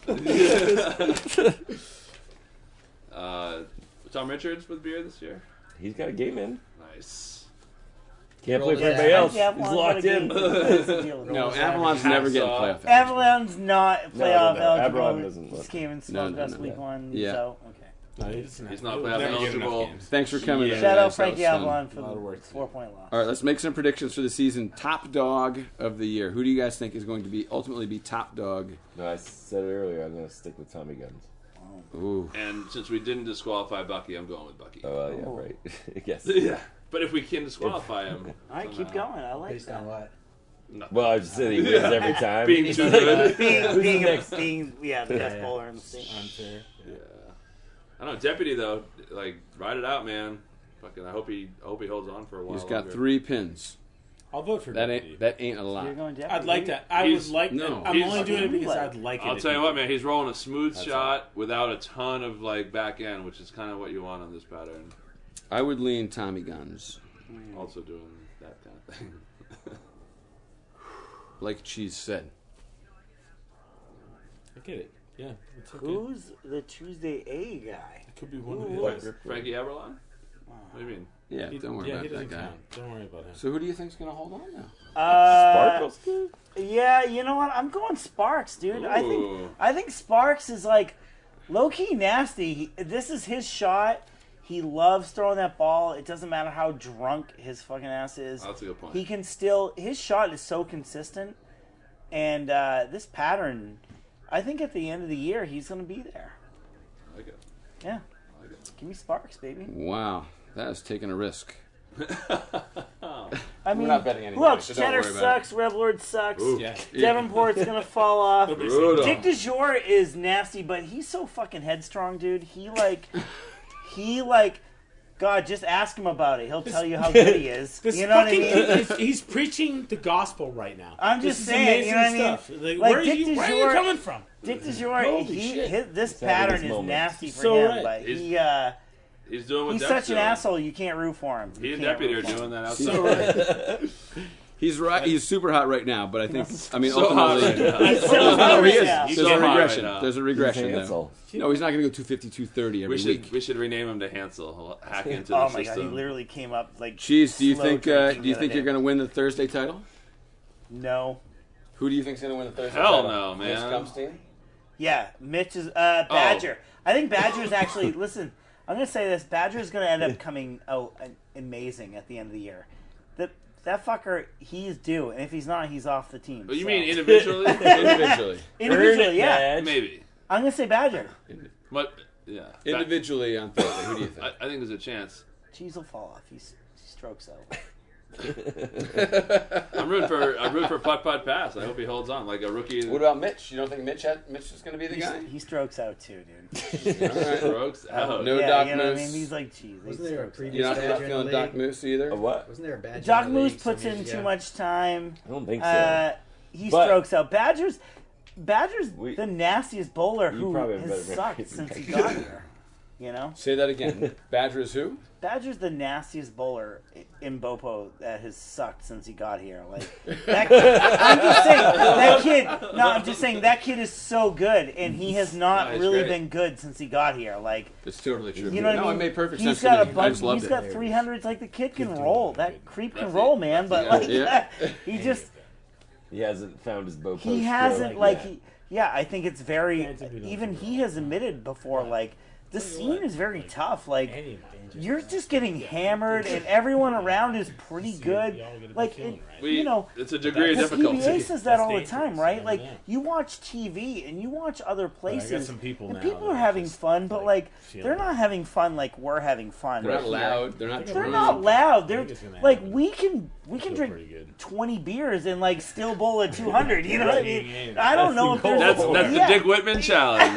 Uh, Tom Richards with beer this year. He's got a game in. Nice. Can't play Roll for it anybody out. else. Yeah, He's Avalon's locked got a in. game. What's the deal? No, Rolls Avalon's Avalon. never getting Hacksaw. playoff. Avalon's not No, playoff no, no. eligible. Avalon doesn't Just look. came and No, smoked no, us no. week one. Yeah. So okay. No, he's not. He's not He'll playoff never get enough eligible. games. Thanks for coming. Yeah. in. Shout out guys. That Frankie was fun. Avalon for A lot of the work. four point loss. All right, let's make some predictions for the season. Top dog of the year. Who do you guys think is going to be ultimately be top dog? No, I said it earlier. I'm going to stick with Tommy Guns. Ooh. And since we didn't disqualify Bucky, I'm going with Bucky. Oh, uh, yeah, Oh. right. yes. Yeah. But if we can disqualify him, All right, keep somehow. going. I like Based that. on what? nothing. Well, I just said he wins every time. Being too good. being, being, next? being, yeah, the best Yeah. bowler in the state. Unfair. Yeah. I don't know, Deputy though, like ride it out, man. Fucking, I hope he, I hope he holds on for a while. He's got longer. three pins. I'll vote for That Deputy. ain't that ain't a lot. You're going I'd like that. I He's- would like. no. I'm He's- only doing it because Like- I'd like it. I'll if tell he you what, did. man. He's rolling a smooth That's shot without a ton of like back end, which is kind of what you want on this pattern. I would lean Tommy Guns, Also doing that kind of thing. like Cheese said. I get it. Yeah, it's okay. Who's the Tuesday A guy? It could be one of Who the What? others. Frankie Aberlon? What do you mean? Yeah, He- don't worry yeah, about he that doesn't guy. count. Don't worry about him. So who do you think's gonna hold on now? Uh, Sparkles good? Yeah, you know what? I'm going Sparks, dude. I think Ooh. I think Sparks is like low key nasty. He, this is his shot. He loves throwing that ball. It doesn't matter how drunk his fucking ass is. That's a good point. He can still. His shot is so consistent, and uh, this pattern. I think at the end of the year he's going to be there. I like it. Yeah, I like it. give me Sparks, baby. Wow, that is taking a risk. I mean, not betting who anybody, else? so don't Cheddar worry about sucks. Revlord sucks. Ooh. Yeah. Davenport's gonna fall off. Brutal. Dick DeJour is nasty, but he's so fucking headstrong, dude. He like, he like, God, just ask him about it. He'll tell you how good he is. This You know what I fucking mean? kid is- he's preaching the gospel right now. I'm This just is saying, you know what I amazing mean? stuff. Like, Like, where, are Dick you, where are DeJour- you coming from? Dick DeJour, Holy he, shit. his, this having pattern his is moments. nasty for So him, right. but He's- he, uh, He's doing what he's Depp's such an doing. asshole. You can't root for him. You He and can't Deputy root are for him. doing that outside. So right. He's right. He's super hot right now, but I think I mean So hot ultimately, right now. He's so no, hot he right is. now. He's There's so a hot regression. right now. There's a regression though. Hansel. No, he's not going to go two fifty, two thirty every We should week. we should rename him to Hansel. He'll hack into Oh the my god, he system. literally came up like. Cheese, do you slow think? Uh, drinking do you the think other you're day. going to win the Thursday title? No. Who do you think's going to win the Thursday Hell title? no, Mitch man. Kumstein? Yeah, Mitch is uh, Badger. I think Badger's actually. Listen, I'm going to say this: Badger's going to end up coming out amazing at the end of the year. That that fucker, he's due, and if he's not, he's off the team. Oh, you so. mean individually? Individually. individually? Yeah, Badge. Maybe. I'm going to say Badger. But yeah. Individually on Thursday. Who do you think? I, I think there's a chance. Cheese will fall off. He's he strokes out. I'm rooting for I'm rooting for putt putt pass. I hope he holds on like a rookie. What about Mitch? You don't think Mitch had, Mitch is going to be the He's, guy? he strokes out too, dude. All right. Strokes out. No yeah, Doc you know what I Moose. mean? He's like cheese. He Wasn't there a strokes out. previous You're not, badger not in feeling the Doc league? Moose either? A what? Wasn't there a badge? Doc in the Moose league some puts in years too ago? much time. I don't think so. Uh, he But- strokes out. Badger's Badger's We- the nastiest bowler You who probably have has better sucked memory since than he I got do. here. You know, Say that again. Badger is who? Badger's the nastiest bowler i- in Bopo that has sucked since he got here. Like that kid, I'm just saying that kid. No, I'm just saying that kid is so good, and he has not No, he's really great. been good since he got here. Like. It's totally true. You know what no, I mean? it made perfect He's sense got to a me. I bunch. just loved He's it. got three hundreds. Like the kid can roll. That creep can That's roll, it. man. But That's like, it. Yeah. he just He hasn't found his bow. he hasn't like yet. he. Yeah, I think it's very. Can't be done Even for he has admitted before. Like the scene is very tough. Like Any dangerous you're just getting hammered, and everyone around is pretty good. y'all gonna be Like killing, it, right? We, you know. it's a degree of The P B A difficulty. says that That's all the time, dangerous, right? you Like never know. you watch T V and you watch other I got places, some people and now people that are having just, fun, but like, like feel they're it. not having fun like we're having fun. They're not here. loud. They're not They're They're drunk. not loud. They're think it's gonna like happen. we can we can Feel drink pretty good. twenty beers and like still bowl at two hundred. You know what I mean? Yeah, I don't that's know the if there's That's that's yeah. the Dick Whitman challenge.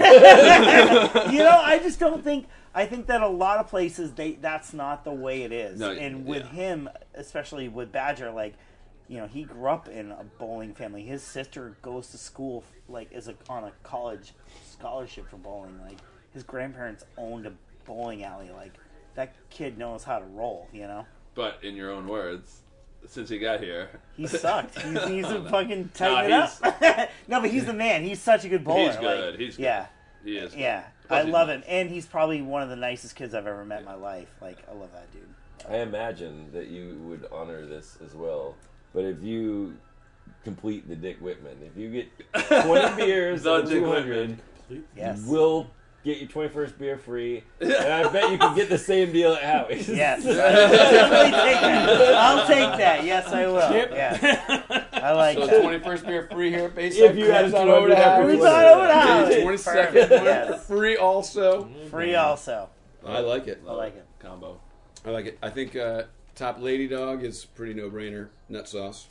You know, I just don't think. I think that a lot of places they that's not the way it is. No, and with yeah. him, especially with Badger, like you know, he grew up in a bowling family. His sister goes to school like is a, on a college scholarship for bowling. Like his grandparents owned a bowling alley. Like that kid knows how to roll. You know. But in your own words, since he got here, He sucked. He he needs to No. fucking tighten No, it up. No, but he's the man. He's such a good bowler. he's good. Like, he's good. yeah, He is. Good. yeah. Plus I he's love nice. him, and he's probably one of the nicest kids I've ever met in my life. Like, I love that dude. I imagine that you would honor this as well. But if you complete the Dick Whitman, if you get twenty beers The and Dick two hundred, Yes. we'll get your twenty-first beer free. And I bet you can get the same deal at Howie's. Yes. I'll definitely take that. I'll take that. Yes, I will. Yeah. I like So that. twenty-first beer free here at Bayside. If you had Cruise a on over to two hundred Happy Cruise Wheels. on over to Happy. twenty-second Perfect, one yes. free also. Free also. I like it. I like it. Combo. I like it. I think uh, top lady dog is pretty no-brainer. Nut sauce.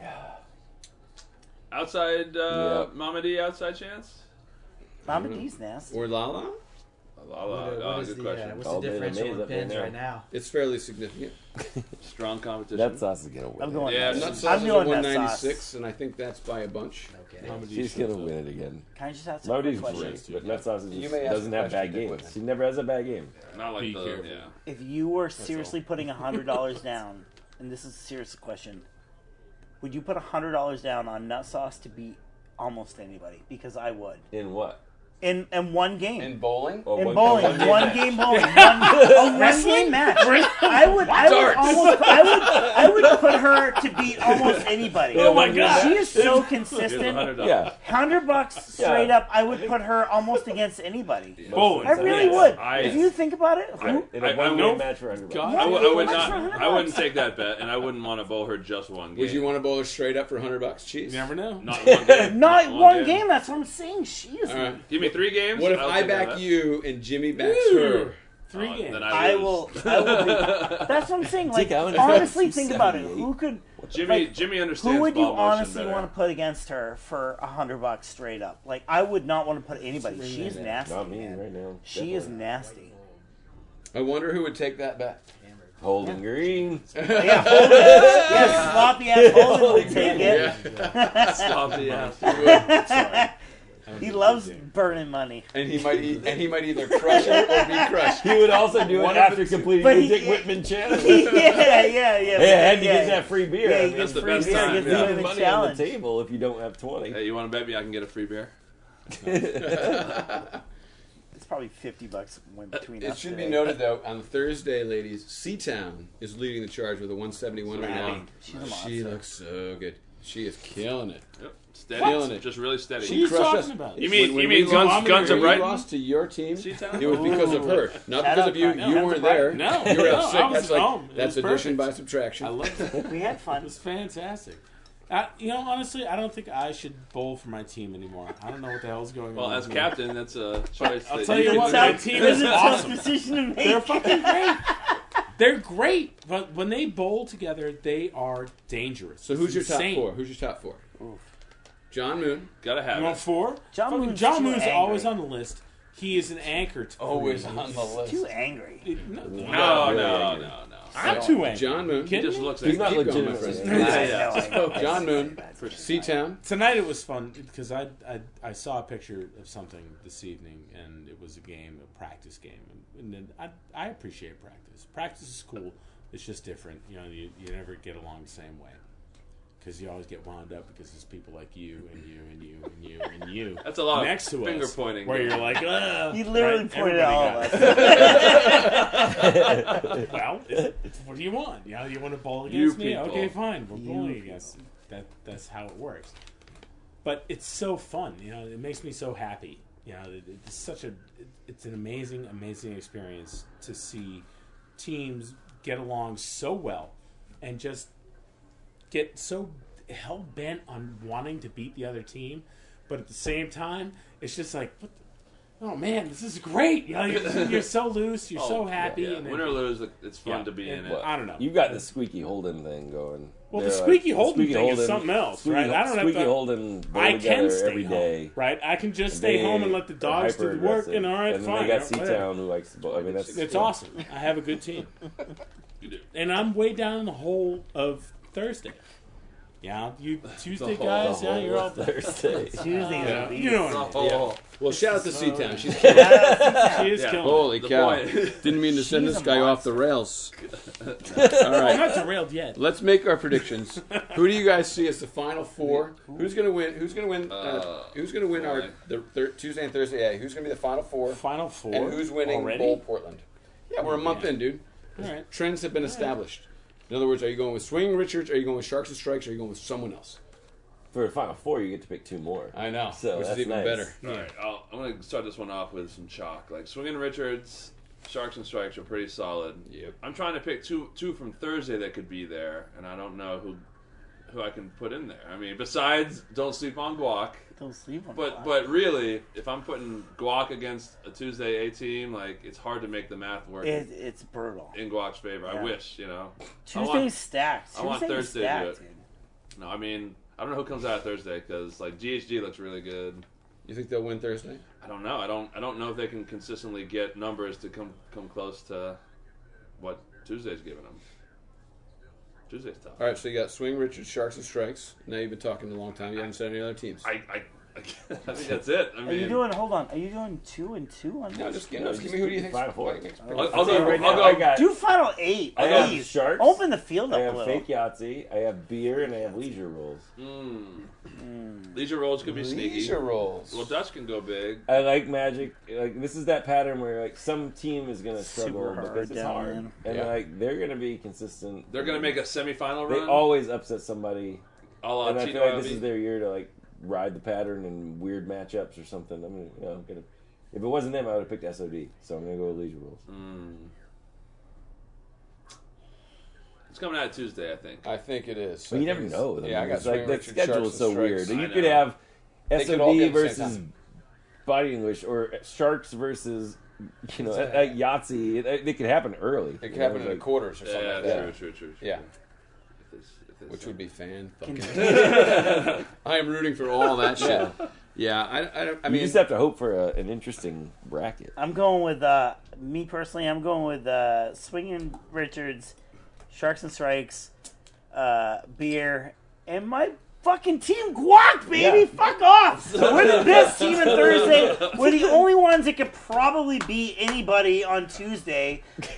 Outside, uh, Yep. Mama D, outside chance? Mama D's nasty. Or Lala. Oh, What- oh, what is good the, question. uh, what's All the day the differential maze in up there pins now. right now? It's fairly significant. Strong competition. That sauce is going to win. I'm it. going Yeah, nuts. Nut I'm sauce is a going one nuts ninety-six, sauce. and I think that's by a bunch. Okay. Mama D's She's going to still win it again. Can I just ask a Marty's quick question? great, but Nut Sauce is You just, may ask doesn't a have question, bad Dick games. Whitman. She never has a bad game. Not like Be the careful. yeah. If you were seriously putting a hundred dollars down, and this is a serious question, would you put a hundred dollars down on Nut Sauce to beat almost anybody? Because I would. In what? In in one game. In bowling? Oh, in one- bowling, one one, game game, match. bowling, one, a one game match. I would, I would almost, I would, I would put her to beat almost anybody. Oh my God. she is so Here's a consistent. hundred dollars. Yeah. Hundred bucks straight Yeah. up, I would put her almost against anybody. Bowling. I really Yes. would. I- If you think about it, I, who, in a I- I one know- game match for one hundred God. bucks. I, w- I would Much not. for a hundred I wouldn't bucks. take that bet, and I wouldn't want to bowl her just one game. Would you want to bowl her straight up for a hundred bucks? Cheese. You never know. Not one game. not one game. That's what I'm saying. She is. All right. Give me three games. What if I'll I take that back bet. you and Jimmy backs her? Three Oh, games. then I lose. will. I will. Be, that's what I'm saying. Like Dick Allen honestly, is think about it. seventy-eight. Who could? Jimmy. like, Jimmy understands. Who would you ball motion honestly better. want to put against her for a hundred bucks straight up? Like I would not want to put anybody. She's nasty. Not me man. right now. She is Definitely. nasty. I wonder who would take that bet. Holden Green. Yeah, Holden. Yeah, sloppy ass Holden would take it. Yeah. Stop the ass. I don't He think loves he'd do. burning money. And he might e- and he might either crush it or be crushed. He would also do One it of after the two. completing But the he- Dick Whitman challenge. yeah, yeah, yeah. Hey, I had to yeah, get that free beer. Yeah, I he mean, gets the free best beer, time, gets yeah. the leaving Whitman money challenge. on the table if you don't have twenty. Hey, you want to bet me I can get a free beer? It's probably fifty bucks went between It us. should today. be noted, though, on Thursday, ladies, Seatown is leading the charge with a one seventy-one right now. She's a She monster. looks so good. She is killing it. Yep. Steady. Feeling it. Just really steady. What are you crushed talking us. about? You mean- When- when you we mean Guns- lost- Guns of when we Brighton? lost to your team, Seatown? it was because of her. Not Shout because out of you. Brighton. You Guns weren't of there. Brighton. No, You were no, out sick. I was That's like home. It that's was addition perfect. by subtraction. I loved it. We had It fun. was fantastic. I, you know, honestly, I don't think I should bowl for my team anymore. I don't know what the hell's going Well, on. as with me. captain, that's a choice. I'll that tell you can what, make. my team It's is a tough awesome. decision to make. They're fucking great. They're great, but when they bowl together, they are dangerous. So who's your It's top insane. four? Who's your top four? John Moon. Gotta have You want it. four? John Fucking Moon's John too Moon's angry. always on the list. He is an anchor to Always me. on the list. Too angry. No, No, Really no, angry. no, no. I'm too angry. John Moon. He Kidding just me? looks He's like not Keep going, my legitimate. friend. Yeah, yeah. I know, I know. John Moon. For Seatown. Tonight it was fun because I, I I saw a picture of something this evening and it was a game, a practice game, and, and then I I appreciate practice. Practice is cool. It's just different. You know, you, you never get along the same way because you always get wound up because there's people like you and you and you and you and you That's a lot of next to finger us pointing. where you're like, ugh. He literally right? pointed at all of Everybody us. got- Well, it's- what do you want? You know, you want to bowl You against me? people. Okay, fine. We're You bowling people. against. That that's how it works. But it's so fun. You know, it makes me so happy. You know, it, it's such a. It, it's an amazing, amazing experience to see teams get along so well and just get so hell bent on wanting to beat the other team, but at the same time, it's just like, what the, oh man, this is great. You know, you're, you're so loose, you're Oh, so happy. Yeah, and then- win or lose, it's fun Yeah, to be and- in it. I don't know. You got the Squeaky Holden thing going. Well, the They're Squeaky the Holden Squeaky thing is Holden- something else, Squeaky, right? I don't have Squeaky to- Holden bowl I together can stay every home, day. right? I can just stay They home and let the are dogs do the work, and all right, and then fine. they got whatever. Seatown who likes to bowl. I mean, that's It's yeah. awesome. I have a good team, You do. and I'm way down in the hole of Thursday. Yeah, you Tuesday whole- guys. The Yeah, you're all whole Thursday. Tuesday is Yeah, a you know what I mean. Oh, Well, shout out to Seatown. She's She is Yeah. killing. holy The cow! point- Didn't mean to send She's this a guy off monster. the rails. All I'm right, not derailed yet. let's make our predictions. Who do you guys see as the final four? Who's gonna win? Who's gonna win? Uh, Uh, who's gonna win our boy. the thir- Tuesday and Thursday? Yeah, who's gonna be the final four? Final four. And who's winning already? Bowl Portland? Yeah, we're a month Yeah. in, dude. All right. Trends have been established. In other words, are you going with Swinging Richards? Are you going with Sharks and Strikes? Or are you going with someone else? For the final four, you get to pick two more. I know, So which is that's even nice. better. All right, I'll, I'm going to start this one off with some chalk. Like Swinging Richards, Sharks and Strikes are pretty solid. Yep. I'm trying to pick two two from Thursday that could be there, and I don't know who who I can put in there. I mean, besides Don't Sleep on Guac, Don't sleep on but that. but really, if I'm putting Guac against a Tuesday A team, like it's hard to make the math work It, it's brutal. in Guac's favor. I Yeah. wish, you know. I Tuesday's want- stacked. I want Tuesday is Thursday to do stacked, it. dude. No, I mean, I don't know who comes out Thursday because like G H G looks really good. You think they'll win Thursday? I don't know. I don't. I don't know if they can consistently get numbers to come come close to what Tuesday's giving them. Tuesday's tough. All right, so you got Swing Richards, Sharks and Strikes. Now you've been talking a long time. You haven't said any other teams. I, I, I think that's it. I Are mean, you doing? Hold on. Are you doing two and two on no, this? just, you know, just give me who do you think? Final four. I'll, I'll go. right I'll now, go. I got, Do final eight. I have please. Sharks. Open the field I up a have little. fake Yahtzee, I have beer, and I have leisure rolls. Mm. Leisure rolls could be sneaky. Leisure rolls. Well, Dutch can go big. I like Magic. Like this is that pattern where like some team is gonna Super struggle hard because it's down, hard, man. and Yeah. like they're gonna be consistent. They're gonna make a semifinal They run. always upset somebody, a la and I Tito feel like this Alvi. is their year to like ride the pattern and weird matchups or something. I'm gonna, you know, I'm gonna. If it wasn't them, I would have picked S O D. So I'm gonna go with leisure rolls. Mm. It's coming out Tuesday, I think. I think it is. But you I never think it's- know. I Yeah, I mean, got it's like Swing that Richards, schedule Sharks is so and Strikes. weird. I You know. could have They could all S O be D at the same versus time. Body English or Sharks versus you know Exactly. like Yahtzee. It, it could happen early. It could you know, happen in the like- quarters or Yeah, something yeah, like that. true, true, true, true. Yeah. If it's, if it's, Which uh, would be fan fucking. I am rooting for all that shit. Yeah, I, I, don't- I You mean, just have to hope for a, an interesting bracket. I'm going with uh, me personally. I'm going with uh, Swinging Richards, Sharks and Strikes, uh, beer, and my fucking Team Guac, baby. Yeah. Fuck off. We're the best team on Thursday. We're the only ones that could probably beat anybody on Tuesday.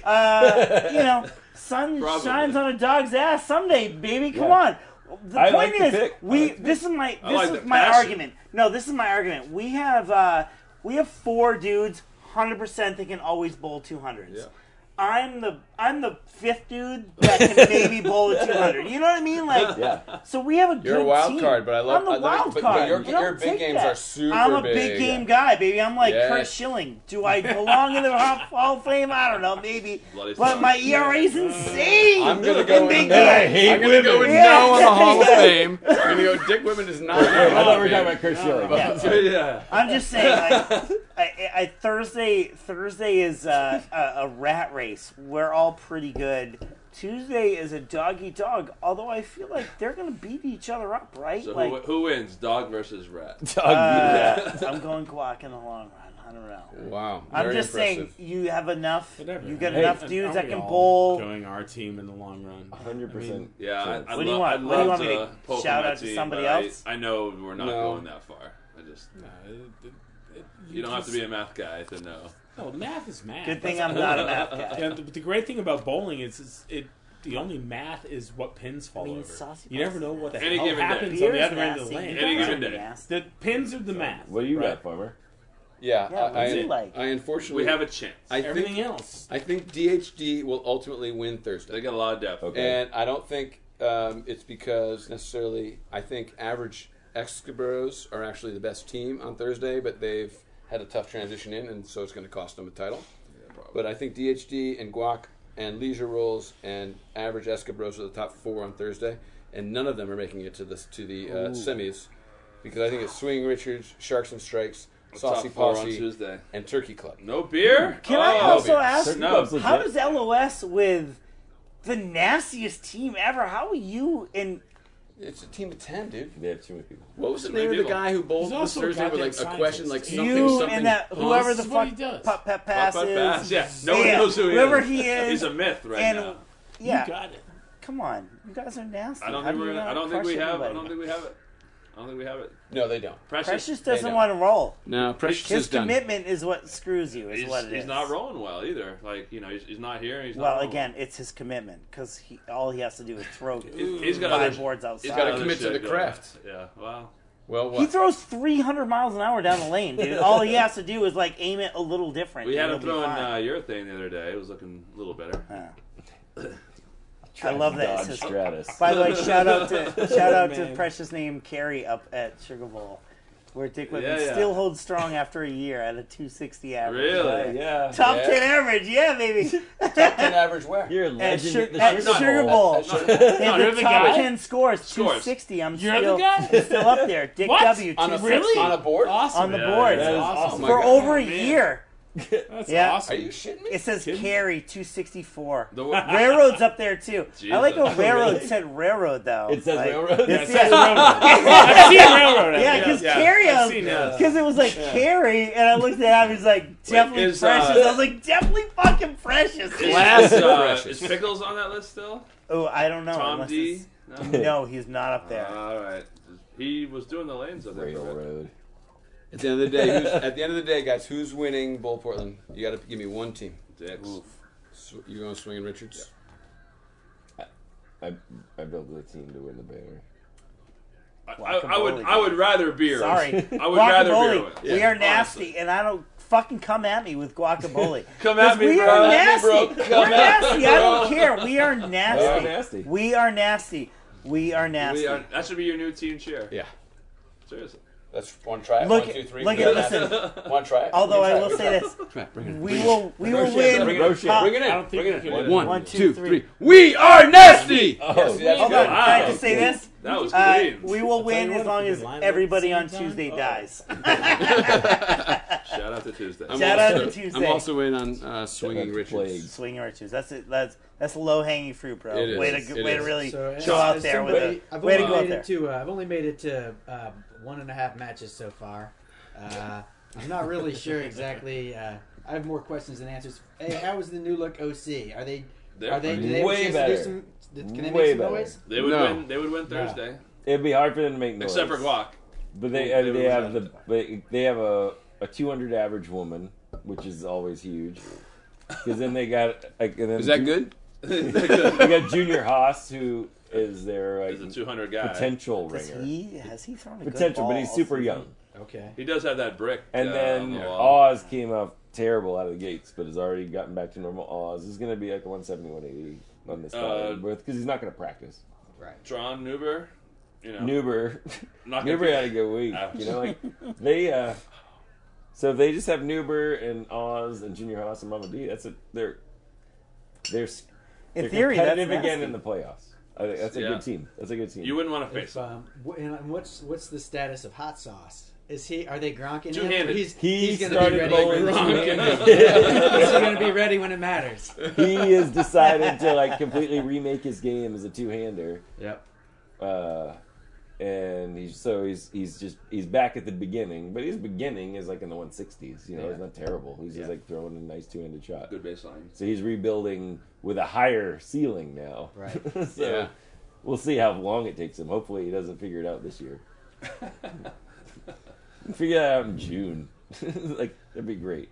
Uh, you know, sun Probably. shines on a dog's ass someday, baby. Come Yeah. on. The I point like the is, pick. I we. like the This is my. I This like is the my passion. argument. No, this is my argument. We have. Uh, we have four dudes, hundred percent that can always bowl two hundreds. Yeah. I'm the I'm the fifth dude that can maybe bowl a two hundred. You know what I mean? Like, Yeah. so we have a You're a good wild team. card, but I love- I'm the I love- wild but- card. but your- You don't your big take games that. are super I'm a big. big game guy, baby. I'm like Yeah. Kurt Schilling. Do I belong in the Hall of Fame? I don't know, maybe. Bloody But fuck. my E R A's insane. I'm gonna in go big with I games. hate I'm gonna go with Yeah. no on the Hall of Fame. I'm gonna go. Dick Whitman is not. I thought we were talking about Kurt Schilling. Yeah. yeah. I'm just saying, like, I, I, Thursday Thursday is uh, a, a rat race. We're all pretty good. Tuesday is a dog eat dog. Although I feel like they're gonna beat each other up, right? So like, who, who wins, dog versus rat? Dog uh, I'm going Guac in the long run. I don't know. Wow. I'm very just impressive. saying, you have enough. Whatever. You got Hey, enough and dudes aren't that we can all bowl. Going our team in the long run. hundred percent. Yeah, I, chance. I What do you love, want? I'd What do you love want me to poke shout my out to team, somebody but I- else? I, know we're not No. going that far. I just No, it, it, it, you don't have to be a math guy to know. No, math is math. Good thing That's- I'm not a math guy. Yeah, the, the great thing about bowling is, is it. The only math is what pins fall I mean, over. saucy You never pasta. know what the Any hell given day. happens Beer on the is other end of the nasty. lane. Any Beer given is day. nasty. The pins are the math. What do you right? got, Farmer? Yeah, Yeah, what I, do you I, like? I unfortunately We have a chance. I Everything think else. I think D H D will ultimately win Thursday, They got a lot of depth. Okay. and I don't think um, it's because necessarily. I think average Escabros are actually the best team on Thursday, but they've had a tough transition in, and so it's going to cost them a title. Yeah, probably. But I think D H D and Guac and Leisure Rolls and average Escabros are the top four on Thursday, and none of them are making it to the to the uh, semis because I think it's Swinging Richards, Sharks and Strikes, Saucy Top four on Posse, Tuesday. and Turkey Club. No beer? Can I Oh, also beer. ask, Turkey No. Club's how legit. does L O S with the nastiest team ever? How are you in? It's a team of ten, dude. They have too many people. What was the Too name many of the people. guy who bowled He's this also a Thursday with like goddamn a question like scientist. something You something? and that huh? whoever the This is what fuck he does. Putt Putt Putt, Pass putt, is. pass. Yeah, no one Yeah, knows who he whoever is. he is. He's a myth right and now. yeah, You got it. come on, you guys are nasty. I don't How think do you we're. not I don't think we crush have. I anybody? don't think we have it. I don't think we have it. No, they don't. Precious. Precious They doesn't don't. want to roll. No, Precious His is done. commitment is what screws you. Is He's, what it he's is. not rolling well either. Like you know, he's, he's not here. And he's not Well, rolling again, it's his commitment because he all he has to do is throw He's- he's got five other- boards He's outside. got gotta other commit to shit the going craft. on. Yeah. Well. Well, what? He throws three hundred miles an hour down the lane, dude. All he has to do is like aim it a little different. We and had him he'll be throwing fine. uh, urethane the other day. It was looking a little better. I love that. It's Dodge his- Stratus. By the way, shout out to shout out to Man. precious name Carrie up at Sugar Bowl, where Dick Whitman Yeah, yeah. still holds strong after a year at a two sixty average. Really? Right? Yeah. Top Yeah. ten average, yeah, baby. ten average where? You're a At, legend Su- at the at Sugar Sugar Bowl. Bowl. At Sugar- In No, the you're the top guy? ten scores, Scores. two sixty. I'm You're the still, guy? I'm still up there. Dick What? W, on a two sixty. Really? on a board? Awesome. On the Yeah, board. That is awesome. awesome. For God. over a Man. year. That's Yeah. awesome. Are you shitting me? It says Kidding? Carrie two sixty-four. The, Railroad's up there too. I like how Jesus. railroad Really? said railroad though. It says Like, railroad? it Yeah, it says- says railroad. I've seen railroad. Yeah, because yeah. Carrie, I've seen that. because it was like Carrie, and I looked at him. He's like definitely is, precious. uh, I was like definitely fucking precious. is, Class is, uh, precious. is Pickles on that list still? Oh, I don't know. Tom unless D. it's- No. No, he's not up there. All right. He was doing the lanes up there. for a bit. Railroad. At the end of the day, who's, at the end of the day, guys, who's winning Bowl Portland? You got to give me one team. Dicks. Sw- You going Swinging Richards? I I built the team to win the banner. I, I, I would. Guacamole. I would rather beer. Sorry, I would rather beer. guacamole. win. We Yeah, are nasty, honestly. and I don't fucking come at me with guacamole. Come at 'Cause me, we bro. are Come at me, nasty. bro. We're Come at nasty. me, I don't bro. care. We are nasty. We are nasty. We are nasty. We are nasty. We are, that should be your new team cheer. Yeah. Seriously. Let's one try it. Look one, at- two, three. look Bring at- it in. listen. One try it. Although Try I it. will Try say it. this, Try it. Bring it in. we will we will shit, win. bring it in. uh, Bring it in. I don't think Bring it we in. can- One, One, two, two, three. three. We are nasty. Oh, Yes, see, that's Hold good. on, can I Wow. just say this? That was Uh, clean. we will win you as what, long if as we line up everybody at on the same Tuesday time? dies. Shout out to Tuesday. I'm Shout also, out to Tuesday. I'm also in on uh, Swinging That's Richards. plague. Swinging Richards. That's it. That's that's low hanging fruit, bro. It is. Way to It way to is. really So, go as- out as there with somebody- it. I've Way to only go out made there. it to. Uh, I've only made it to um, one and a half matches so far. Uh, I'm not really sure exactly. Uh, I have more questions than answers. Hey, how is the new look O C? Are they? They're Are they? Do they have a way chance better. To do some, can they Way make some better. noise? They would No. win. They would win Thursday. It'd be hard for them to make noise. Except for Guac. But they They uh, would they lose have out. the they, they have a, a two hundred average woman, which is always huge. Because then they got like and then Is that Ju- good? They got Junior Haas, who is their He's a like, two hundred guy. potential Does ringer. he has he thrown a good Potential, ball but he's all super season? young. Okay. He does have that brick. And uh, then on the wall. Oz came out terrible out of the gates, but has already gotten back to normal. Oz is going to be like a one seventy, one eighty on this Uh, because he's not going to practice. Right. Tron Newber. You know, Nuber, not gonna Nuber be- had a good week. Ouch. You know, like they. Uh, so if they just have Nuber and Oz and Junior Haas and Mama D. That's a they're they're In they're theory, that's competitive again nasty. in the playoffs. I think that's a Yeah. good team. That's a good team. You wouldn't want to If, face him. um, wh- and what's what's the status of Hot Sauce? Is he? Are they gronking him? Two-handed. He's, he he's gonna started be ready. bowling When, two-handed. he's going to be ready when it matters. He has decided to like completely remake his game as a two-hander. Yep. Uh, and he's so he's he's just he's back at the beginning, but his beginning is like in the one sixties. You know, Yeah. it's not terrible. He's Yeah. just like throwing a nice two-handed shot. Good baseline. So he's rebuilding with a higher ceiling now. Right. so Yeah. we'll see how long it takes him. Hopefully he doesn't figure it out this year. Figure that out in June. Like that'd be great.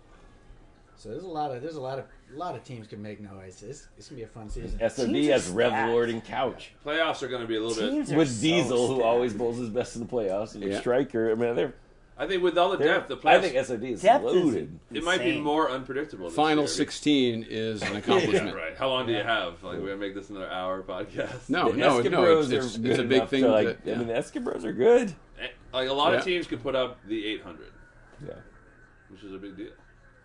So there's a lot of there's a lot of a lot of teams can make noise. It's, it's gonna be a fun season. S O D Teams are has Rev stacked. Lord and Couch. Playoffs are going to be a little bit. Teams are With so Diesel, who stacked. always bowls his best in the playoffs, and Yeah. Striker. I mean, they're, I think with all the they're depth, the I playoffs, think S O D is Depth is- loaded. it might be insane. more unpredictable. This Final year. sixteen is an Yeah, accomplishment. right. How long do you have? Like, we're going to make this another hour podcast. No, The no, no. Escabros It's, are it's, good it's a big enough thing. to, like, that, yeah. I mean, the Escabros are good. Eh, Like, a lot Yeah. of teams could put up the eight hundred, Yeah. which is a big deal.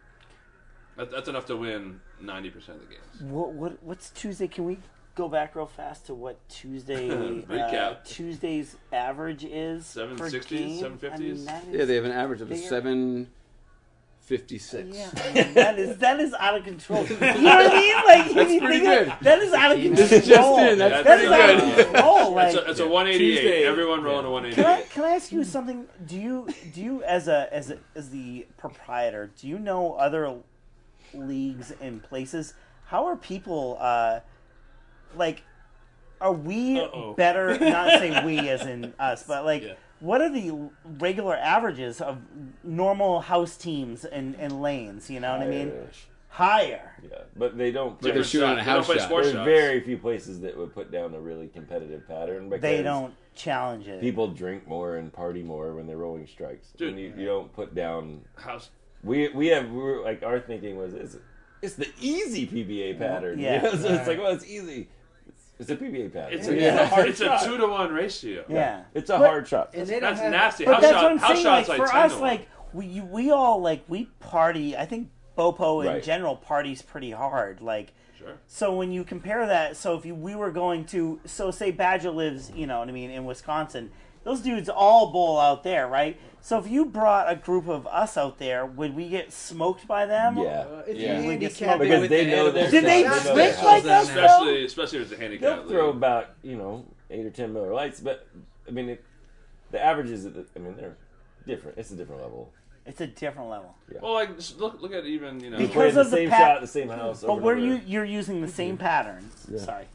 That, that's enough to win ninety percent of the games. What, what what's Tuesday? Can we go back real fast to what Tuesday Recap. uh, Tuesday's average is? seven per sixties, game? seven fifties? I mean, that is, yeah, they have an average of a they are- seven fifty-six. Yeah, I mean, that is that is out of control. You know what I mean? Like if That's you pretty think of it, good. that is out of control. This is just in. That's that pretty is out of good. control. Like, It's a, it's a one eighty-eight. Tuesday. Everyone rolling a one Can I eighty-eight. can I ask you something? Do you do you as a as a, as the proprietor, do you know other leagues and places? How are people uh, like? Are we Uh-oh. better? Not saying we as in us, but like, Yeah. what are the regular averages of normal house teams and, and lanes? You know what I mean? Irish. Higher. Yeah, but they don't. But they're Different shooting on a shot. They don't house play shot. sports There's shots. very few places that would put down a really competitive pattern because They don't challenge it. people drink more and party more when they're rolling strikes. Dude. When you, you don't put down. House. We we have we were, like our thinking was it's, it's the easy P B A pattern. Yeah. You know? So it's Right. like, well, it's easy. It's, it's a P B A pattern. It's, It's, a, Yeah. a hard it's a shot. two to one ratio. yeah. It's a But- hard shot. And they don't That's have, nasty. But House that's shot, what I'm house saying. shots Like like for ten us, to one. like we we all like we party. I think Bopo in Right. general parties pretty hard. Like Sure. so when you compare that, so if you, we were going to, so say Badger lives, you know what I mean, in Wisconsin. Those dudes all bowl out there, right? So if you brought a group of us out there, would we get smoked by them? Yeah. Uh, if Yeah. you We get handicap smoked. it Because with they the know edible their Did they shots, shot. drink They know like their us, shot. though? Especially, especially if it's a handicap. They'll throw league. about you know eight or ten Miller Lights, but I mean it, the averages. I mean they're different. It's a different level. It's a different level. Well, like just look, look at even you know. Because Playing the of the same pat- shot, at the same house. But over and where over. you you're using the same pattern. Yeah. Sorry.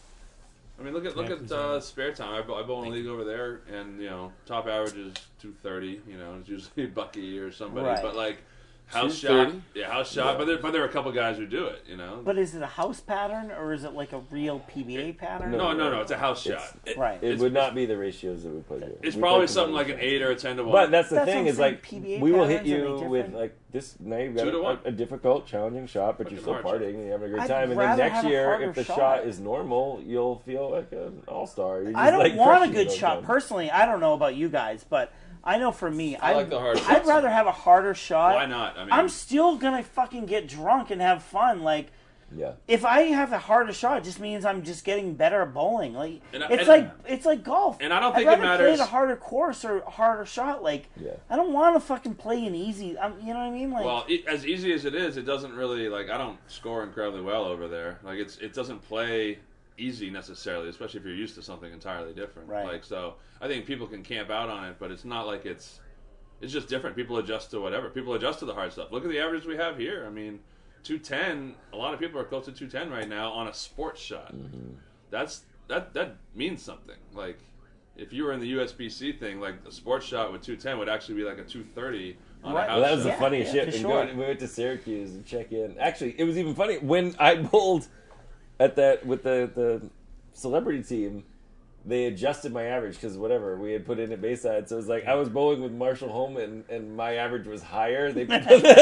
I mean, look at look at uh, spare time. I, bowl- I bowl in a league over there, and you know, top average is two thirty. You know, it's usually Bucky or somebody. Right. But like house two shot, thirty? yeah, house shot. Yeah. But there, but there are a couple guys who do it. You know. But is it a house pattern or is it like a real P B A pattern? no, no, no. It's a house It's- shot. It, Right. it It's- would not be the ratios that we put here. It's We probably put something the like an eight or a ten to one. But that's the That's what thing I'm is saying, like P B A we will hit patterns, are they you with different? like this. Now you've got Two to a, one. a difficult, challenging shot, but you're Fucking still hard shot. partying and you're having a great I'd time. And then rather next have a year, harder if the shot. shot is normal, you'll feel like an all star. I don't want a crushing good those shot times. personally. I don't know about you guys, but I know for me, I I'd, like the hard I'd shots. rather have a harder shot. Why not? I mean, I'm still gonna fucking get drunk and have fun. Like Yeah. if I have a harder shot, it just means I'm just getting better at bowling. Like And I- it's and- like it's like golf. and I don't I'd think it rather play matters- at a harder course or a harder shot. Like Yeah. I don't want to fucking play an easy. Um, you know what I mean? Like well, it, as easy as it is, it doesn't really like. I don't score incredibly well over there. Like it's it doesn't play easy necessarily, especially if you're used to something entirely different. Right. Like so, I think people can camp out on it, but it's not like it's. It's just different. People adjust to whatever. People adjust to the hard stuff. Look at the average we have here. I mean, two ten. A lot of people are close to two ten right now on a sports shot. Mm-hmm. That's that that means something. Like if you were in the U S B C thing, like the sports shot with two ten would actually be like a two thirty on Right. a house Well, that was show. the funniest yeah, shit. for And sure. going, we went to Syracuse and check in. Actually, it was even funny when I bowled at that with the the celebrity team. They adjusted my average because whatever we had put in at Bayside, so it was like I was bowling with Marshall Holman and my average was higher. They they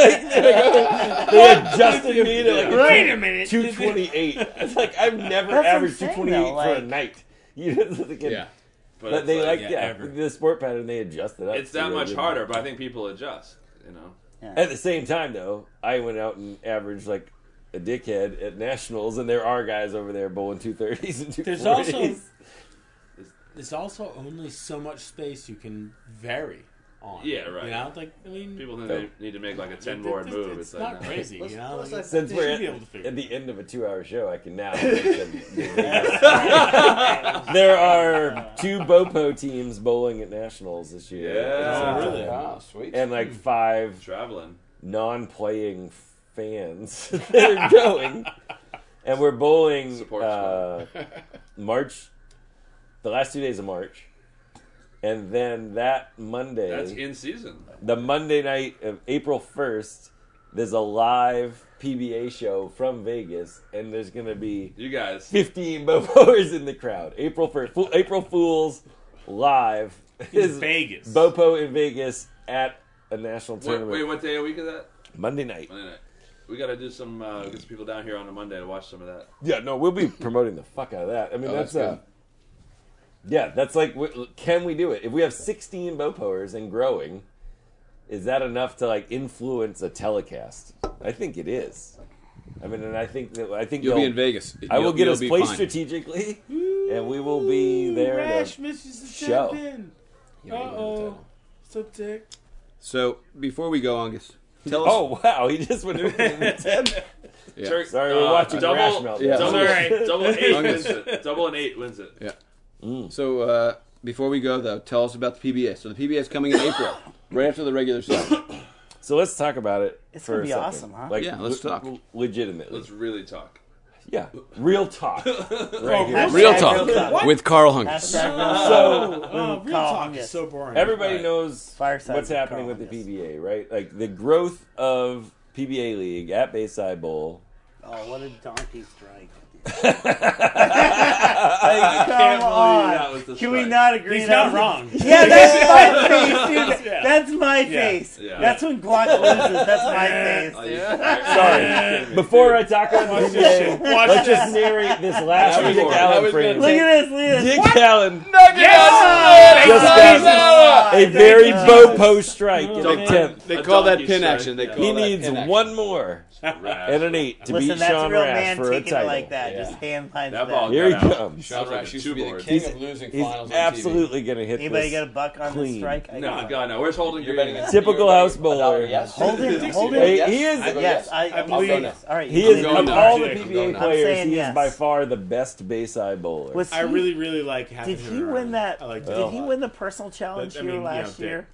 adjusted me to like Wait a minute. two twenty eight. It's like I've never That's averaged two insane, twenty eight though, for a like- night. You know, like, Yeah. But But it's they like, like yeah, yeah, ever. the sport pattern they adjusted up. it's so that they much didn't- harder, but I think people adjust. You know, At the same time, though, I went out and averaged like a dickhead at nationals, and there are guys over there bowling two thirties and two forties. There's also there's also only so much space you can vary on. Yeah, right. You know, like I mean, people think they need to make like a ten board it's, move. It's, It's, not like no. crazy. Plus- You know, plus like, I Since they we're should at, be able to figure at it the end of a two-hour show, I can now. make them- there are two BOPO teams bowling at nationals this year. Yeah. Oh, really? Oh, sweet. And like five Traveling. non-playing fans that are going. And we're bowling Support uh, March, the last two days of March. And then that Monday, That's in season. the Monday night of April first, there's a live P B A show from Vegas, and there's going to be You guys. fifteen Bopoers in the crowd. April first, Fool, April Fools live in is Vegas. Bopo in Vegas at a national Wait, tournament wait, what day of week is that? Monday night. Monday night. We got to do some. Uh, get some people down here on a Monday to watch some of that. Yeah, no, we'll be promoting the fuck out of that. I mean, Oh, that's, that's uh, good. yeah, that's like, w- can we do it? If we have sixteen Bopoers and growing, is that enough to like influence a telecast? I think it is. I mean, and I think that I think You'll be they'll- in Vegas. I will You'll- get you'll us be placed fine. strategically, and we will be there Rash to misses the show. champion. Yeah, Uh you'll win the oh. title. So tick. So before we go, Angus, tell us. Oh wow, he just went over the ten. Yeah. Turk- Sorry, we're watching double, Rash melt. Yeah. Double, Sorry. double eight Angus. wins it. Double and eight wins it. Yeah. So uh, before we go, though, tell us about the P B A. So the P B A is coming in April, right after the regular season. So let's talk about it. It's for gonna a be second. awesome, huh? Like, Yeah, let's le- talk. le- legitimately. Let's really talk. Yeah, real talk. Right here. Hashtag Real real talk talk. with Carl Hungus. Hashtag real So Oh, oh real Call talk Hungus. is so boring. everybody Right. knows Fireside what's with happening Carl with the Hungus. P B A, right? Like the growth of P B A League at Bayside Bowl. Oh, what a donkey strike! I Come can't on. believe that was the Can we strike. not agree? He's that not was- wrong. Yeah, that's my face, dude. Yeah. That's my Yeah. face. Yeah. That's when Glock loses. That's my face. Oh, you- Sorry. Before I talk on the P B A, Watch let's this. just narrate this last That was Dick good. That Allen was frame. good. Look at this. Look at this. Dick Allen Yes! just got a very Bopo strike in the Don't- tenth. They A call that donkey pin strike. action. They Yeah. call He that needs pin action. one more Rash. and an eight to Listen, beat that's a Sean real Rash man for a taking title. it like that. Yeah. Just hand lines That that. ball Here he got out. comes. Sean Sounds like Rash a used to be the two-board. king He's, of losing he's finals on absolutely going to hit Anybody this. got a buck on clean. the strike? I No, got God, no. Where's Holden You're Green? betting it? Typical You're house betting bowler. a dollar, yes. Hold it, hold Hey, it. he is. I go Yes, yes. I, I I believe believe it. All right, He you is believe of it. all the I'm P B A saying players. He is yes. by far the best Bayside bowler. Was I he- really, really like having Did him he around. win that? I like Did that a he lot. win the personal challenge But, I here mean, you know, last Dick. year?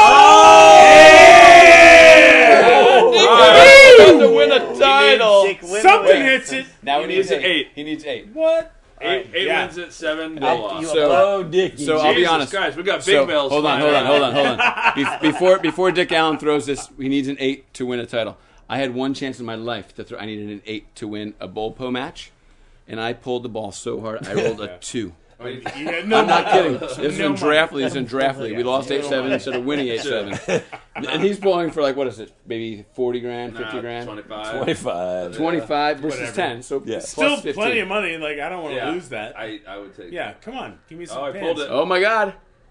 About to win a title. Dick win the Something win. hits it. Now He he needs needs an eight. He needs eight. What? Eight, eight Yeah. wins it, seven I'll- blow off. you- So, Oh, Dickie. so I'll be Jesus honest. Christ, we got big So, bells. hold on, flying hold on, around. hold on, hold on. Be- before before Dick Allen throws this, he needs an eight to win a title. I had one chance in my life to throw. I needed an eight to win a Bolpo match, and I pulled the ball so hard I rolled a two. I mean, You got no I'm not money. kidding. This is No in money. Draftly. This is in Draftly. We lost eight seven instead of winning eight seven. And he's bowling for like what is it? Maybe forty grand, fifty nah, grand, twenty-five. twenty-five. twenty-five versus Whatever. ten. So Yeah. plus Still fifteen. plenty of money. Like I don't want to Yeah, lose that. I, I would take yeah, come on, give me some. Oh, I pants. pulled it. Oh my God!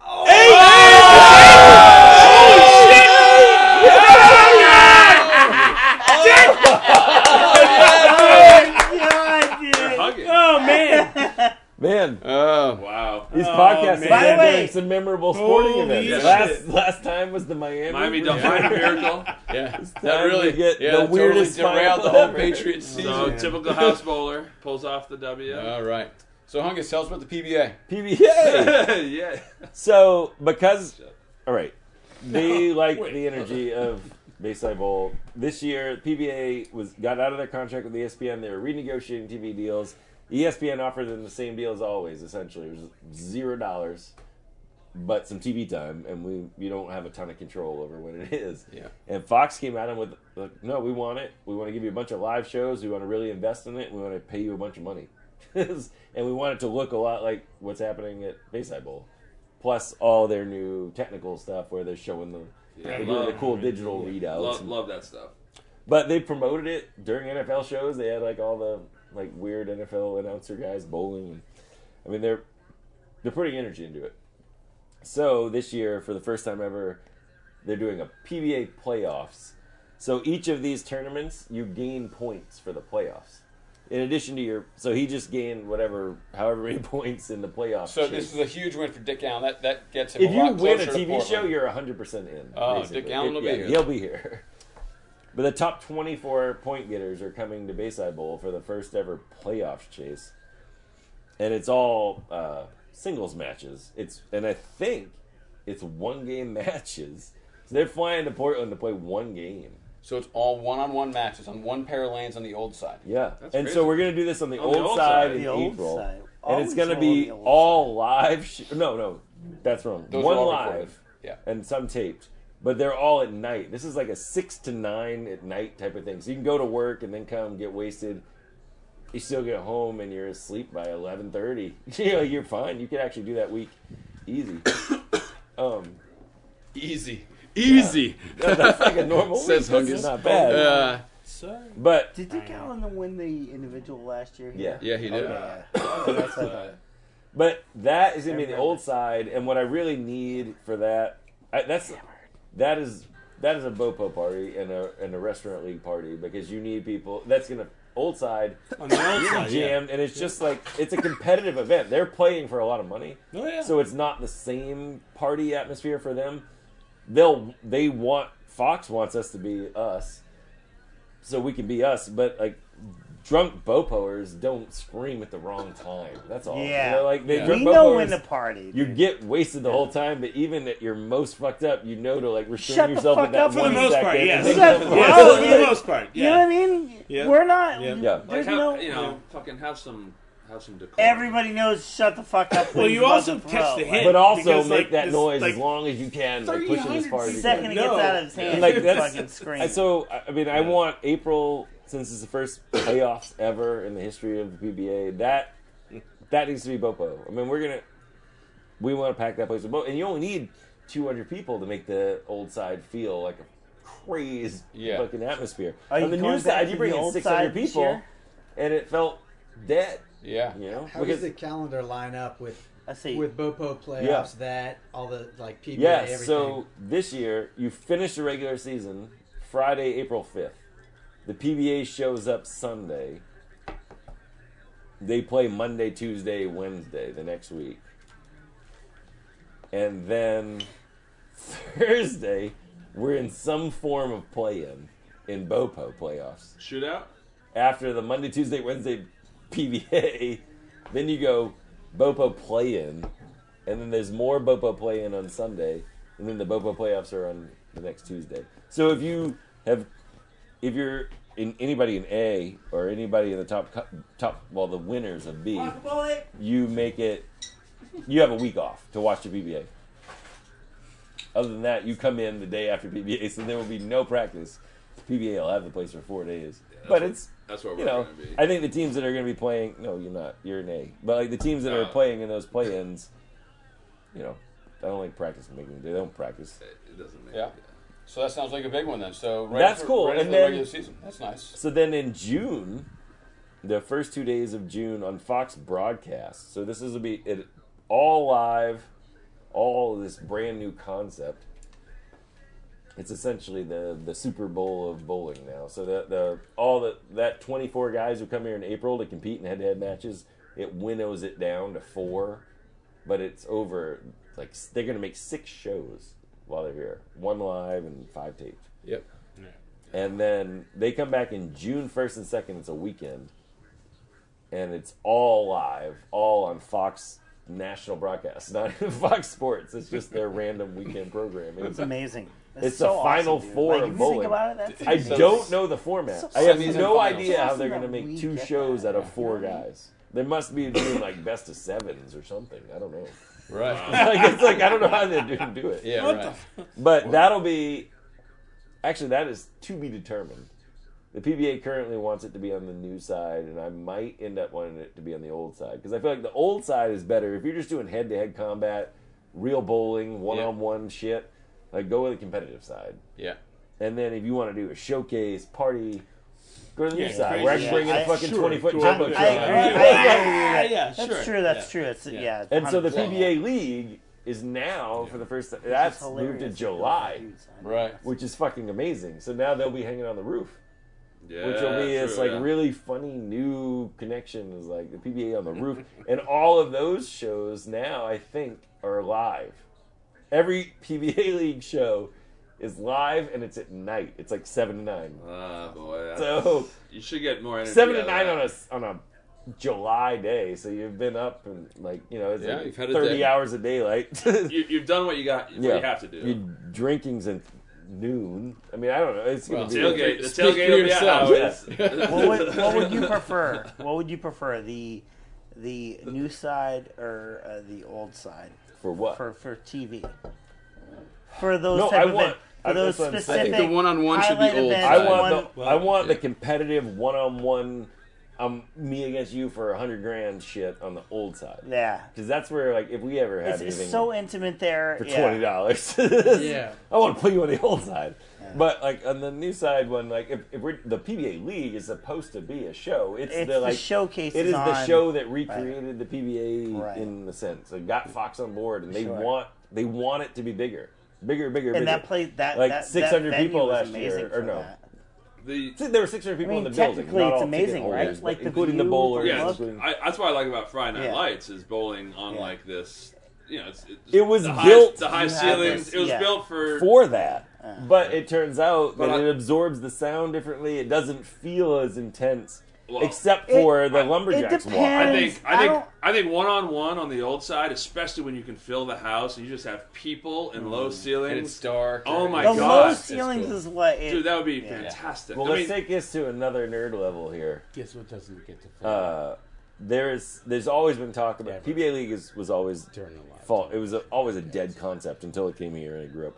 God, dude. They're hugging. Oh man! Man, Oh, Wow. these Oh, podcasts man. By the have way- been doing some memorable sporting Holy events. shit. Last last time was the Miami. Miami Delphine Miracle. yeah. time That really to get yeah, the that weirdest totally derailed the final whole ever. Patriots season. So man. typical house bowler pulls off the W. All right. So Hungus, tell us about the P B A. P B A. yeah. So because, all right, they like wait. the energy of Bayside Bowl this year. P B A was got out of their contract with E S P N. They were renegotiating T V deals. E S P N offered them the same deal as always. Essentially, it was zero dollars but some T V time, and we you don't have a ton of control over when it is. Yeah. And Fox came at him with, like, no, we want it. We want to give you a bunch of live shows. We want to really invest in it. And we want to pay you a bunch of money. And we want it to look a lot like what's happening at Bayside Bowl. Plus all their new technical stuff where they're showing the, Yeah, they're doing love- the cool digital readouts. Love, and- love that stuff. But they promoted it during N F L shows. They had like all the like weird N F L announcer guys bowling. And, I mean, they're they're putting energy into it. So this year, for the first time ever, they're doing a P B A playoffs. So each of these tournaments, you gain points for the playoffs. In addition to your, so he just gained whatever, however many points in the playoffs. So this is a huge win for Dick Allen. That that gets him If a you lot win closer a to T V Portland. show, you're one hundred percent in. Oh, basically. Dick Allen will be yeah, here. He'll be here. But the top twenty-four point getters are coming to Bayside Bowl for the first ever playoffs chase. And it's all uh, singles matches. It's And I think it's one-game matches. So they're flying to Portland to play one game. So it's all one-on-one matches on one pair of lanes on the old side. Yeah. That's and crazy. so we're going to do this on the, On the old, old side, side. in The old April. side. And it's Always going to roll be the old all live. Sh- no, no. That's wrong. Those one are all live. recorded. Yeah. And some taped. But they're all at night. This is like a six to nine at night type of thing. So you can go to work and then come get wasted. You still get home and you're asleep by eleven thirty. You know, you're fine. You can actually do that week easy. um, Easy. Easy. that's like a normal Says week. That's Hungus. not bad. Uh, So, But Did Dick Allen win the individual last year? yeah. yeah, he did. Okay, yeah. Okay, that's what I thought. But that is going to be the old side, and what I really need for that, I, that's that is that is a Bopo party and a and a restaurant league party because you need people. That's going to old side on the old you're side, yeah. jammed, and it's just like it's a competitive event. They're playing for a lot of money, Oh, yeah. so it's not the same party atmosphere for them. They'll they want Fox wants us to be us, so we can be us, but like. Drunk Bopoers don't scream at the wrong time. That's all. Yeah. You know, like they, Yeah. drunk We know Bopoers, when to party. you dude. get wasted the whole time, but even at your most fucked up, you know to like restrain Shut the yourself fuck at that up for the one most part, second. yes. and Shut then the go fuck for up. it. Oh, for the most part, You know yeah. what I mean? Yeah. We're not. Yeah. Yeah. Like There's how, no. you know, fucking have some, have some decor. Everybody knows. Shut the fuck up. when Well, he's you about also to catch throw. the Like, hint. But also Because, make like, that this- noise like, as long as you can, like push it as far as you second can. it No. gets out of his hand, Like you that's fucking scream. and so I mean I want April since it's the first playoffs ever in the history of the P B A. That that needs to be Bopo. I mean we're gonna we want to pack that place with Bopo, and you only need two hundred people to make the old side feel like a crazy Yeah. fucking atmosphere. Are you On the going new back side, to you bring the in old six side hundred this people, year? and it felt dead. Yeah. You know, How because does the calendar line up with I see. with Bopo playoffs? Yeah. That all the like P B A, yeah. everything. So this year you finish the regular season Friday, April fifth. The P B A shows up Sunday. They play Monday, Tuesday, Wednesday the next week. And then Thursday, we're in some form of play-in in Bopo playoffs. Shootout. After the Monday, Tuesday, Wednesday P B A, then you go Bopo play-in, and then there's more Bopo play-in on Sunday, and then the Bopo playoffs are on the next Tuesday. So if you have, if you're in anybody in A or anybody in the top cu- top, well, the winners of B, you make it. You have a week off to watch the P B A. Other than that, you come in the day after P B A, so there will be no practice. P B A will have the place for four days, but what- it's That's where we're you know. going to be. I think the teams that are going to be playing. No, you're not. You're an A. But like the teams that are Uh, playing in those play-ins, you know, I don't like practice making. They don't practice. It doesn't make. Yeah. So that sounds like a big one then. So right That's for, cool. Right And for then- the regular season. That's nice. So then in June, the first two days of June on Fox broadcast. So this is will be it all live, all this brand new concept. It's essentially the the Super Bowl of bowling now. So the the all the that twenty-four guys who come here in April to compete in head-to-head matches, it winnows it down to four, but it's over. Like they're going to make six shows while they're here, one live and five taped. Yep. And then they come back in June first and second. It's a weekend. And it's all live, all on Fox national broadcast, not Fox Sports. It's just their random weekend programming. It's amazing. That's It's so the Final awesome, dude. Four like, of if you bowling. think about it, that's I So- don't know the format. So- I have Semis and no finals. idea how Awesome they're going to that make we two get shows that. out of four guys. They must be doing like best of sevens or something. I don't know. Right. like, it's like I don't know how they didn't do it. Yeah, right. But that'll be actually that is to be determined. The P B A currently wants it to be on the new side, and I might end up wanting it to be on the old side because I feel like the old side is better. If you're just doing head-to-head combat, real bowling, one-on-one shit, like go with the competitive side. Yeah. And then if you want to do a showcase party, go to the Yeah, new side. crazy Where I can shit. bring in a I- fucking sure, twenty-foot sure. jumbo I, truck. I, agree- I agree with Yeah, that. yeah, That's sure. true. That's Yeah. true. It's Yeah. yeah. And so the one hundred P percent. B A League is now, Yeah. for the first time, that's It's moved to hilarious. July, Right. which is fucking amazing. So now they'll be hanging on the roof. Yeah, Which will be this true, like yeah. really funny new connection is like the P B A on the roof, and all of those shows now I think are live. Every P B A League show is live and it's at night. It's like seven to nine. Ah, boy. that's- So you should get more energy. seven to out of nine that. on a on a July day. So you've been up and like you know it's Yeah, like you've had a thirty day. hours of daylight. You, you've done what you got. What you have to do. Your drinking's at noon. I mean I don't know. It's gonna Well, be Tailgate. The Speak tailgate for will be at yourself. Howard's. What would, what would you prefer? What would you prefer? The the new side or uh, the old side for what? for for T V? For those No, type I of want- event- I- for those that's what I'm saying. specific. I think the one-on-one should be highlight old events, I side. want one- the I want the yeah. competitive one on one, um, me against you for a hundred grand shit on the old side Yeah, because that's where like if we ever had it's, it's anything so intimate there. for yeah. twenty dollars, Yeah. I want to put you on the old side. But like on the new side, when like if, if we're the P B A League is supposed to be a show, it's, It's the the like showcase It is the on- show that recreated the P B A Right. in the sense. It got Fox on board, and they Sure. want they want it to be bigger, bigger, bigger, bigger. And that place that like that, six hundred that venue people was last amazing year, or for no. that. The, See, there were six hundred I people mean, in the building. technically not it's all ticket amazing, right? holders, Like but the including the view, bowlers. the yeah, look. including- I, that's what I like about Friday Night Yeah. Lights is bowling on Yeah. like this. You know, it's, it's It was the built- high, the high You have ceilings. this- it was yeah. built for. for that. But it turns out But that I- it absorbs the sound differently. It doesn't feel as intense, Well, except for it- the I- lumberjacks it walk. I depends. think I I think don't- I think one on one on the old side, especially when you can fill the house and you just have people and low ceilings. And it's dark. Oh my The God. low It's ceilings cool. is what it, Dude, that would be Yeah. fantastic. Well, I let's mean, take this to another nerd level here. Guess what doesn't get to fill Uh, there's there's always been talk about Ever. P B A League is, was always during a lot. fault. It was a, always a dead concept until it came here and I grew up.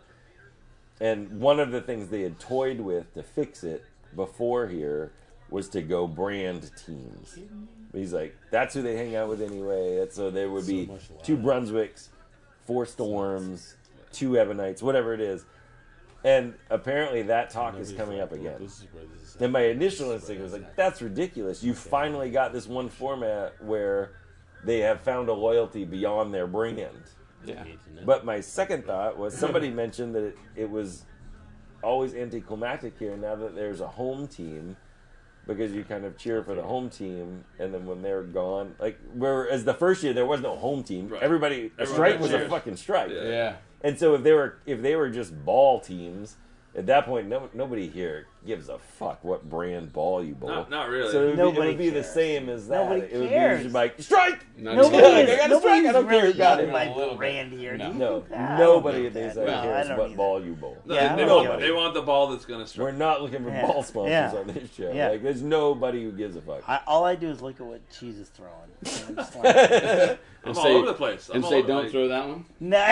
And one of the things they had toyed with to fix it before here was to go brand teams. He's like, that's who they hang out with anyway. That's so there would be So much love. two Brunswicks, four Storms, two Ebonites, whatever it is. And apparently that talk is coming up again. This is where this is And my initial this is where instinct was this like, is that's ridiculous. You finally got this one format where they have found a loyalty beyond their brand. Yeah. happening. But my second thought was somebody mentioned that it, it was always anticlimactic here now that there's a home team because you kind of cheer for the home team and then when they're gone, like whereas the first year there was no home team. Right. Everybody a Everyone strike got was a cheers. fucking strike. Yeah. Yeah. And so if they were if they were just ball teams, at that point no, nobody here gives a fuck what brand ball you bowl. Not- not really. So it would, be, it Nobody would be the cares. same as that. Nobody it would cares. be just like strike. Not Nobody even- I is, got a strike. I nobody's don't care really who got done it. by A little bit. brand here. No. Do you No, think that? I nobody don't at get these that. side No, I cares don't what either. ball you bowl. No, Yeah, I they, don't want, get they it. want the ball that's going to strike. We're not looking for Yeah. ball sponsors Yeah. on this show. Yeah. Like, there's nobody who gives a fuck. I, all I do is look at what cheese is throwing. And I'm just like, I'm And all say- over the place. I'm And all say, over- don't like- throw that one. no!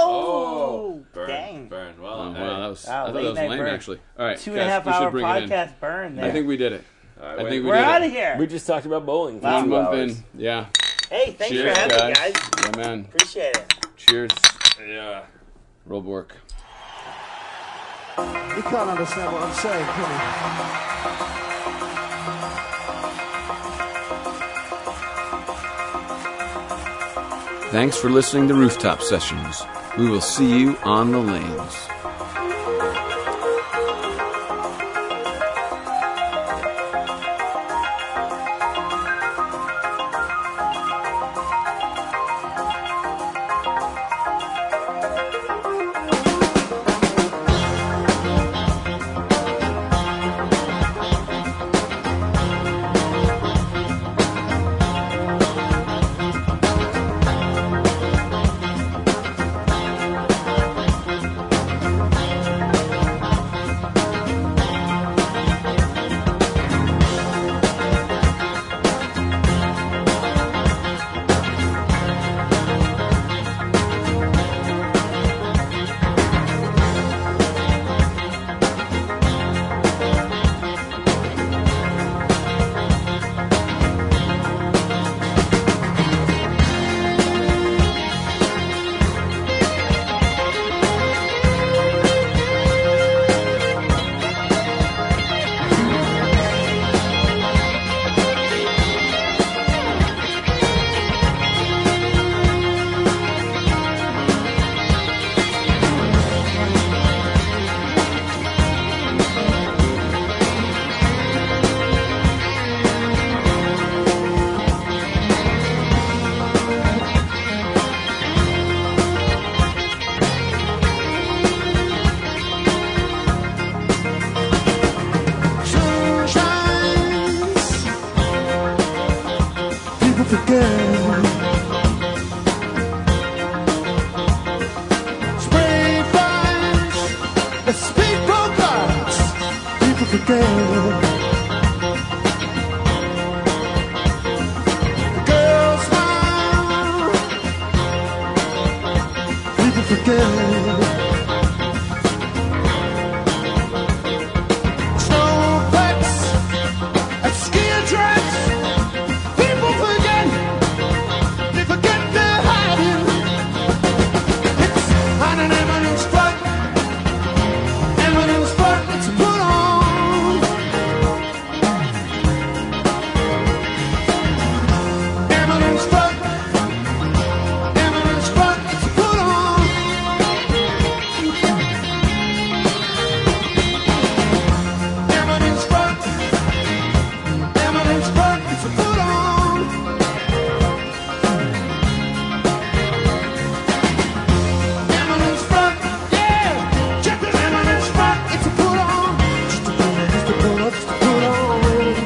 Oh, burn, Dang. burn. Well, Oh, hey. wow, that was. Wow, I thought late that was night lame, burn. actually. All right, Two and a guys, half we should hour bring it in. podcast burn there. I think we did it. All right, I wait. think we We're did out it. of here. We just talked about bowling for One two month hours. in. Yeah. Hey, thanks Cheers, for having me, guys. guys. Yeah, man. Appreciate it. Cheers. Yeah. Roll work. You can't understand what I'm saying, can you? Thanks for listening to Rooftop Sessions. We will see you on the lanes. forget. Girls smile, people forget. Snowflakes and ski tracks, people forget. They forget they're hiding. It's on an eminence front, eminence front. It's put on. Eminence front, eminence front. It's put on. Eminence front, eminence front. It's put on. Eminence front, yeah. Check the eminence front. It's a put on. Just a put on, just a put on, just a put on.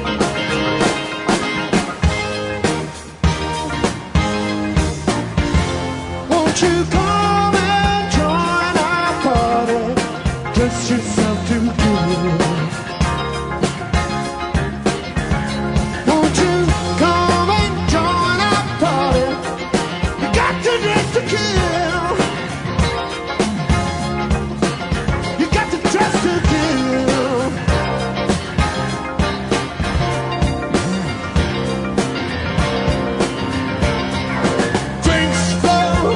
Won't you come and join our party? Dress yourself too good. Won't you come and join our party? You got to dress to kill. You got to dress to kill. Drinks flow.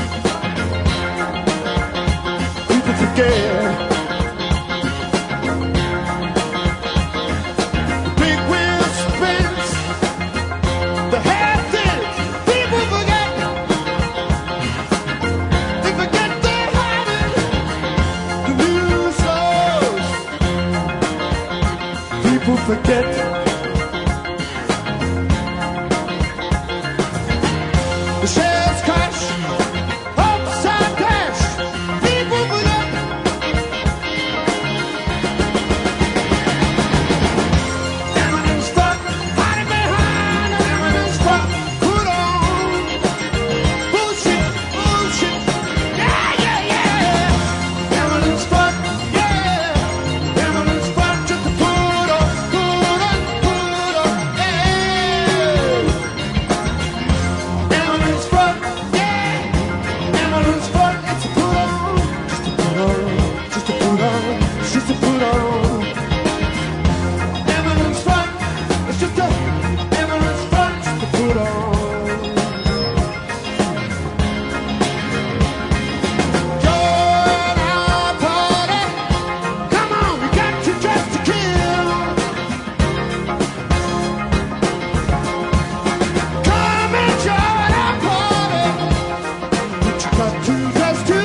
People forget. Big wheel spins. The head thins. People forget. They forget they're hiding. The news slows. People forget. The shares crash. Upside dash. People forget. Eminence front, hiding behind an eminence front. Put on. Bullshit, bullshit. Yeah, yeah, yeah. Eminence front, yeah. Eminence front, just to put on, put on, put on, yeah. Eminence front, yeah. Eminence front, it's a put on. Just to put on, just to put on, just to put on. Eminence front, it's just a eminence front, just to put on. Join our party. Come on, we got to dress to kill. Come and join our party. But you got to dress to